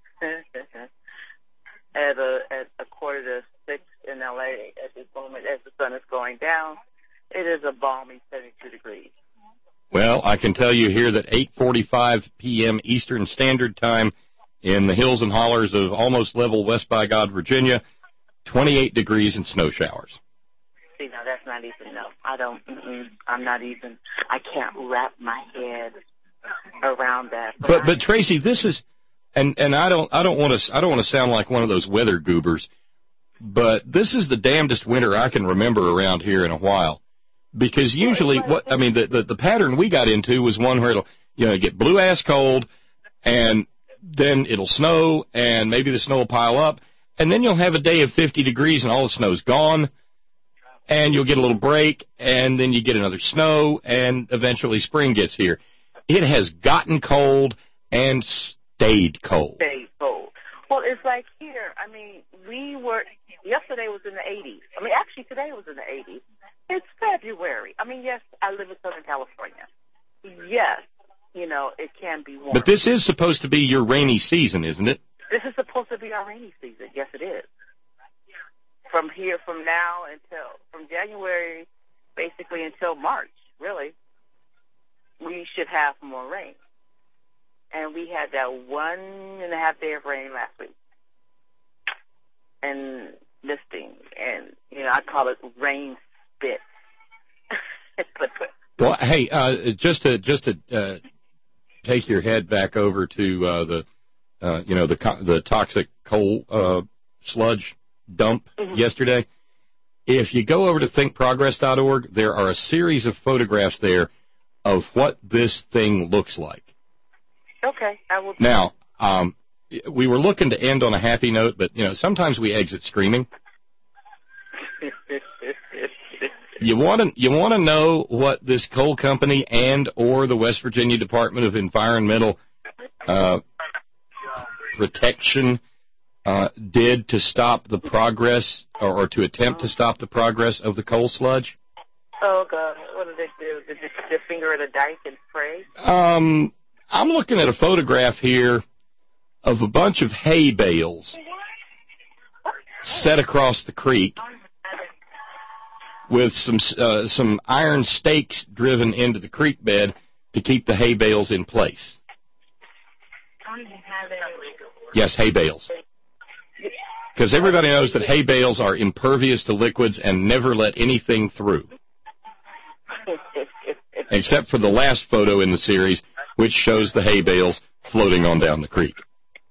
at a at a quarter to six in L A at this moment as the sun is going down. It is a balmy seventy-two degrees. Well, I can tell you here that eight forty-five p.m. Eastern Standard Time in the hills and hollers of almost level West by God, Virginia, twenty-eight degrees and snow showers. See, no, that's not even, no. I don't, mm-mm, I'm not even, I can't wrap my head around that. But, but, but Tracy, this is, and, and I don't, I don't want to, I don't want to sound like one of those weather goobers, but this is the damnedest winter I can remember around here in a while. Because usually, what I mean, the, the the pattern we got into was one where it'll, you know, get blue ass cold, and then it'll snow, and maybe the snow will pile up, and then you'll have a day of fifty degrees, and all the snow's gone, and you'll get a little break, and then you get another snow, and eventually spring gets here. It has gotten cold and stayed cold. Stayed cold. Well, it's like here. I mean, we were yesterday was in the eighties. I mean, actually today was in the eighties. It's February. I mean, yes, I live in Southern California. Yes, you know, it can be warm. But this is supposed to be your rainy season, isn't it? This is supposed to be our rainy season. Yes, it is. From here, from now until, from January, basically until March, really, we should have more rain. And we had that one and a half day of rain last week. And misting. And, you know, I call it rain spit. Well, hey, uh, just to just to uh, take your head back over to uh, the, uh, you know, the the toxic coal uh, sludge dump mm-hmm. yesterday. If you go over to think progress dot org, there are a series of photographs there of what this thing looks like. Okay, I will. Now, um, we were looking to end on a happy note, but you know, sometimes we exit screaming. You want to you want to know what this coal company and or the West Virginia Department of Environmental uh, Protection uh, did to stop the progress or, or to attempt to stop the progress of the coal sludge? Oh God! What did they do? Did they put their finger at a dike and pray? Um, I'm looking at a photograph here of a bunch of hay bales set across the creek, with some uh, some iron stakes driven into the creek bed to keep the hay bales in place. Yes, hay bales. Because everybody knows that hay bales are impervious to liquids and never let anything through. Except for the last photo in the series, which shows the hay bales floating on down the creek.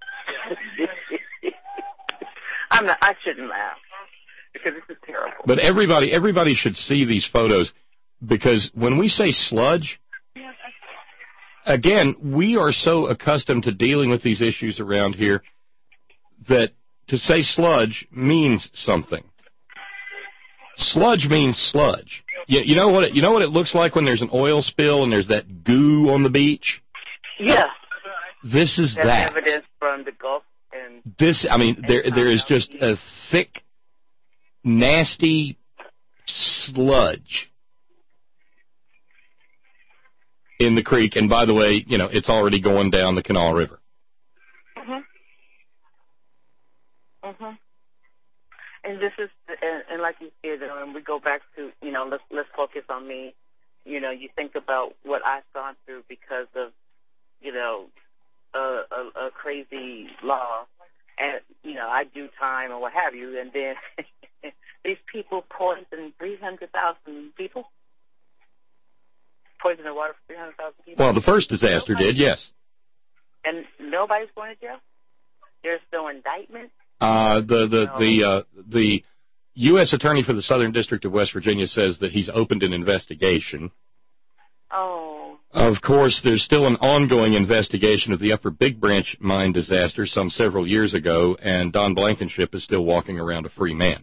I'm not, I shouldn't laugh. Because this is terrible. But everybody, everybody should see these photos, because when we say sludge, again, we are so accustomed to dealing with these issues around here that to say sludge means something. Sludge means sludge. You, you know what? It, you know what it looks like when there's an oil spill and there's that goo on the beach. Yeah. This is That's that. evidence from the Gulf and. This, I mean, there there is just a thick, nasty sludge in the creek, and by the way, you know, it's already going down the Kanawha River. Mhm. Mhm. And this is, and, you, you know, and we go back to, you know, let's let's focus on me. You know, you think about what I've gone through because of, you know, a, a, a crazy law, and you know, I do time or what have you, and then these people poison three hundred thousand people, poison the water for three hundred thousand people. Well, the first disaster Nobody, did, yes. And nobody's going to jail. There's no indictment. Uh, the the no. the uh, the U S Attorney for the Southern District of West Virginia says that he's opened an investigation. Oh. Of course, there's still an ongoing investigation of the Upper Big Branch mine disaster some several years ago, and Don Blankenship is still walking around a free man.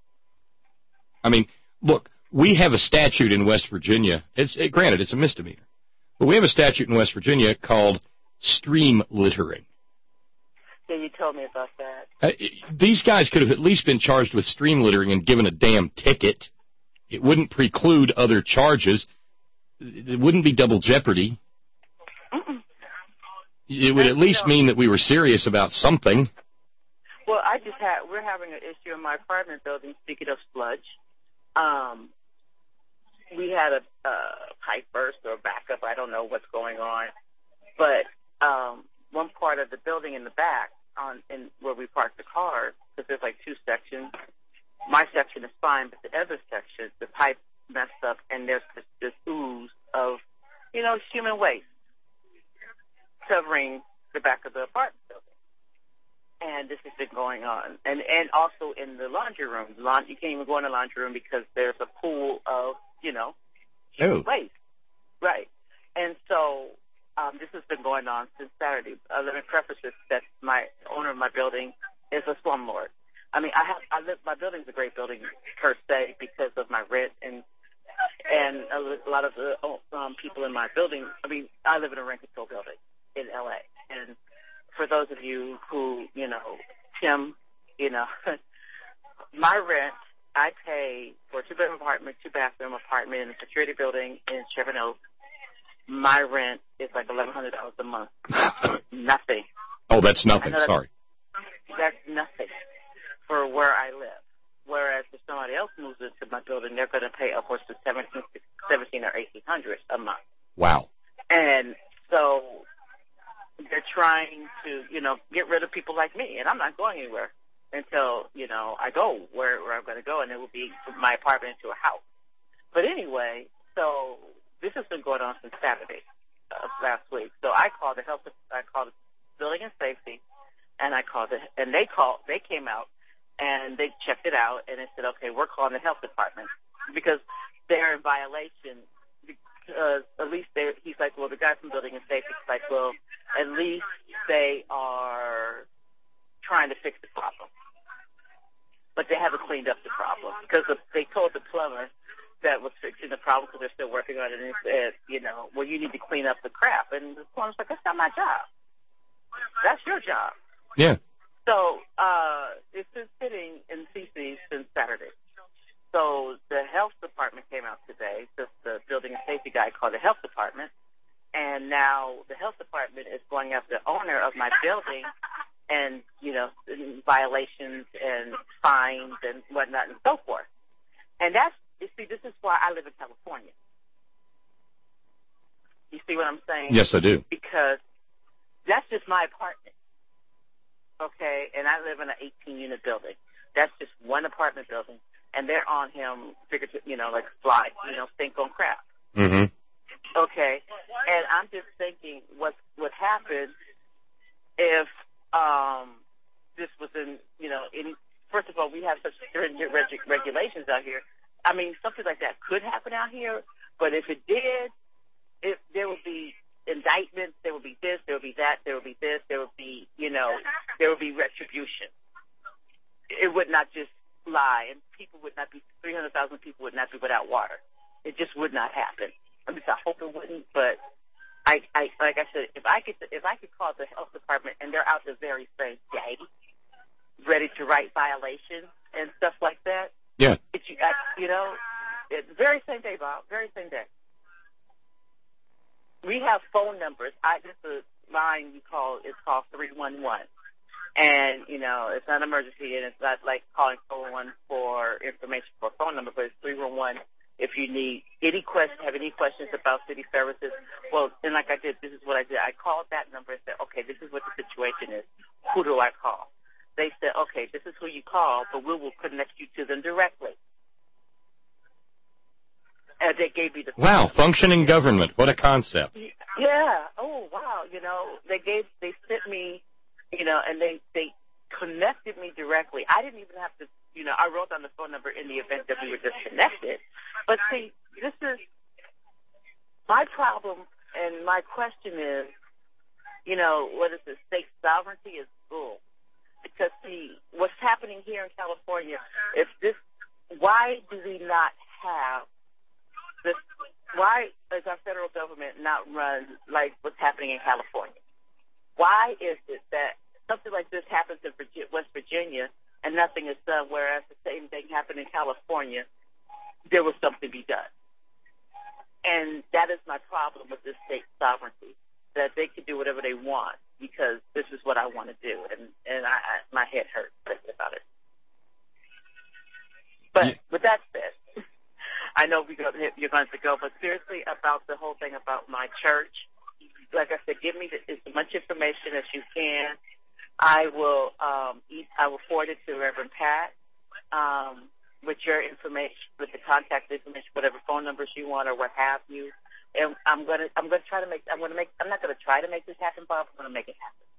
I mean, look, we have a statute in West Virginia. It's it, granted, it's a misdemeanor, but we have a statute in West Virginia called stream littering. Yeah, you told me about that. Uh, these guys could have at least been charged with stream littering and given a damn ticket. It wouldn't preclude other charges. It wouldn't be double jeopardy. Mm-mm. It would at least mean that we were serious about something. Well, I just had, we're having an issue in my apartment building, speaking of sludge. Um, we had a, a pipe burst or backup. I don't know what's going on. But um, one part of the building in the back, on in where we park the cars, because there's like two sections. My section is fine, but the other section, the pipe messed up, and there's this, this ooze of, you know, human waste covering the back of the apartment building. And this has been going on. And and also in the laundry room. You can't even go in the laundry room because there's a pool of, you know, human oh. waste. Right. And so um, this has been going on since Saturday. Uh, let me preface this that my owner of my building is a slumlord. I mean, I have, I live, my building's a great building per se because of my rent and and a lot of the um, people in my building. I mean, I live in a rent-control building in L A. And for those of you who, you know, Tim, you know, my rent, I pay for a two-bedroom apartment, two-bathroom apartment in a security building in Sherman Oaks. My rent is like eleven hundred dollars a month. Nothing. Oh, that's nothing. That's, Sorry. That's nothing for where I live. Whereas if somebody else moves into my building, they're going to pay upwards to seventeen, seventeen or eighteen hundred a month. Wow. And so they're trying to, you know, get rid of people like me, and I'm not going anywhere until, you know, I go where, where I'm going to go, and it will be my apartment into a house. But anyway, so this has been going on since Saturday uh, last week. So I called the health, I called the building and safety, and I called it, and they called, they came out. And they checked it out, and they said, okay, we're calling the health department because they're in violation. Because at least they, he's like, well, the guy from building and safety is like, well, at least they are trying to fix the problem. But they haven't cleaned up the problem because they told the plumber that was fixing the problem because they're still working on it, and he said, you know, well, you need to clean up the crap. And the plumber's like, that's not my job. That's your job. Yeah. So uh, it's been sitting in C C since Saturday. So the health department came out today. Just the building and safety guy called the health department, and now the health department is going after the owner of my building, and you know, violations and fines and whatnot and so forth. And that's you see, this is why I live in California. You see what I'm saying? Yes, I do. Because that's just my apartment. Okay, and I live in an eighteen-unit building. That's just one apartment building, and they're on him, figurative, you know, like fly, you know, stink on crap. Mm-hmm. Okay, and I'm just thinking what would happen if um, this was in, you know, in. First of all, we have such stringent reg- regulations out here. I mean, something like that could happen out here, but if it did, it, there would be indictments, there will be this, there will be that, there will be this, there will be, you know, there will be retribution. It would not just lie, and people would not be, three hundred thousand people would not be without water. It just would not happen. I mean, I hope it wouldn't, but I, I, like I said, if I could, if I could call the health department and they're out the very same day, ready to write violations and stuff like that. Yeah. It, you, I, you know, it, very same day, Bob, very same day. We have phone numbers. I just the line we call is called three one one, And, you know, it's not an emergency, and it's not like calling four one one for information for a phone number, but it's three one one if you need any question, have any questions about city services. Well, and like I did, this is what I did. I called that number and said, okay, this is what the situation is. Who do I call? They said, okay, this is who you call, but we will connect you to them directly. And they gave me the... Wow, functioning government. What a concept. Yeah. Oh, wow. You know, they gave, they sent me, you know, and they, they connected me directly. I didn't even have to, you know, I wrote down the phone number in the event that we were disconnected. But see, this is my problem, and my question is, you know, what is it, state sovereignty is bull. Because, see, what's happening here in California, if this, why do we not have this, why is our federal government not run like what's happening in California? Why is it that something like this happens in Virginia, West Virginia and nothing is done, whereas the same thing happened in California, there was something to be done? And that is my problem with this state sovereignty, that they can do whatever they want because this is what I want to do, and, and I, I, my head hurts thinking about it. But with that said, I know we go, you're going to go, but seriously about the whole thing about my church, like I said, give me the, as much information as you can. I will um, I will forward it to Reverend Pat um, with your information, with the contact information, whatever phone numbers you want or what have you. And I'm gonna I'm gonna try to make I'm gonna make I'm not gonna try to make this happen, Bob. I'm gonna make it happen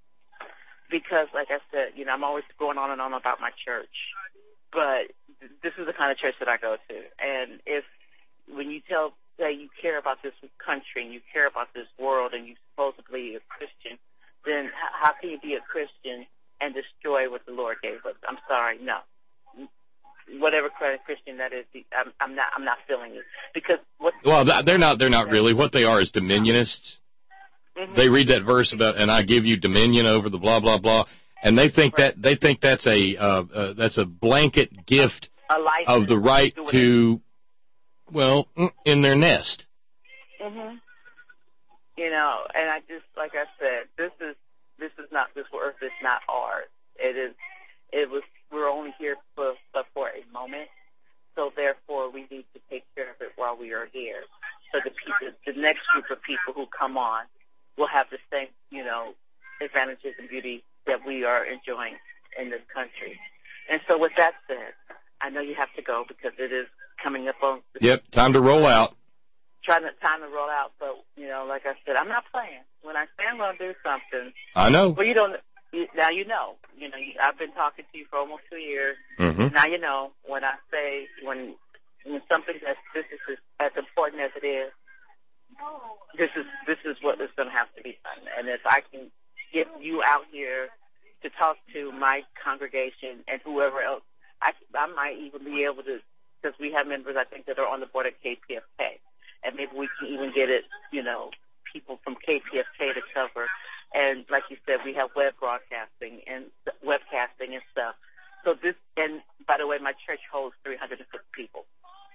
because, like I said, you know, I'm always going on and on about my church, but this is the kind of church that I go to. And if when you tell say you care about this country and you care about this world and you supposedly a Christian, then how can you be a Christian and destroy what the Lord gave us? I'm sorry, no. Whatever kind of Christian that is, I'm, I'm not. I'm not feeling it because what. Well, they're not. They're not really. What they are is dominionists. Mm-hmm. They read that verse about, and I give you dominion over the blah blah blah, and they think right. that they think that's a uh, uh, that's a blanket gift a of the right to, well, in their nest. Mhm. You know, and I just like I said, this is this is not this earth is not ours. It is. It was. We're only here for, for a moment, so therefore we need to take care of it while we are here. So the people, the next group of people who come on will have the same, you know, advantages and beauty that we are enjoying in this country. And so with that said, I know you have to go because it is coming up on. Yep, time to roll out. Trying to time to roll out, but you know, like I said, I'm not playing. When I say I'm going to do something, I know. Well, you don't. Now you know. You know, I've been talking to you for almost two years. Mm-hmm. Now you know when I say when when something that's this is as important as it is, this is this is what is going to have to be done. And if I can get you out here to talk to my congregation and whoever else, I I might even be able to, because we have members I think that are on the board of K P F K, and maybe we can even get it, you know, people from K P F K to cover. And like you said, we have web broadcasting and webcasting and stuff. So this, and by the way, my church holds three hundred fifty people.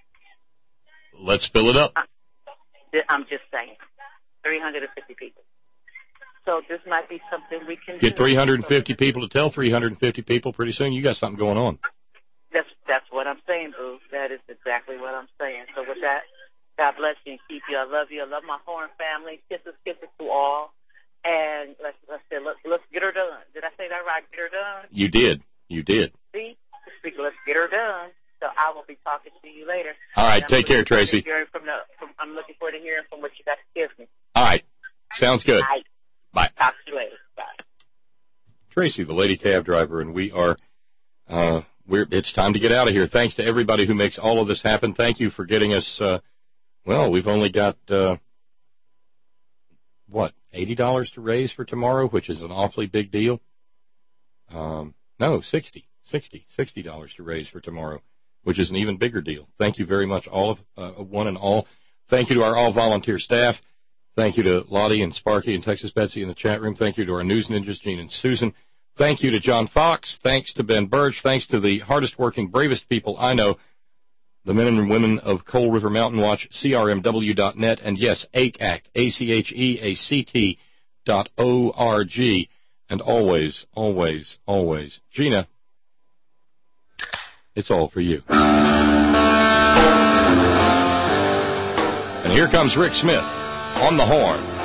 Let's fill it up. I'm just saying, three hundred fifty people. So this might be something we can get do. three hundred fifty people to tell three hundred fifty people. Pretty soon, you got something going on. That's that's what I'm saying, Boo. That is exactly what I'm saying. So with that, God bless you and keep you. I love you. I love my Horn family. Kisses, kisses to all. And let's let's say let's let's get her done. Did I say that right? Get her done. You did. You did. See, speaker. Let's get her done. So I will be talking to you later. All right. Take care, Tracy. From the, from, I'm looking forward to hearing from what you got to give me. All right. Sounds good. All right. Bye. Talk to you later. Bye. Tracy, the lady cab driver, and we are. Uh, we're. It's time to get out of here. Thanks to everybody who makes all of this happen. Thank you for getting us. Uh, well, we've only got uh, what. eighty dollars to raise for tomorrow, which is an awfully big deal. Um, no, sixty, sixty, sixty dollars to raise for tomorrow, which is an even bigger deal. Thank you very much, all of uh, one and all. Thank you to our all-volunteer staff. Thank you to Lottie and Sparky and Texas Betsy in the chat room. Thank you to our news ninjas, Gene and Susan. Thank you to John Fox. Thanks to Ben Birch. Thanks to the hardest-working, bravest people I know, the men and women of Coal River Mountain Watch, C R M W dot net, and yes, A C A C, A C A C T dot O R G. and always, always, always, Gina, it's all for you. And here comes Rick Smith on the horn.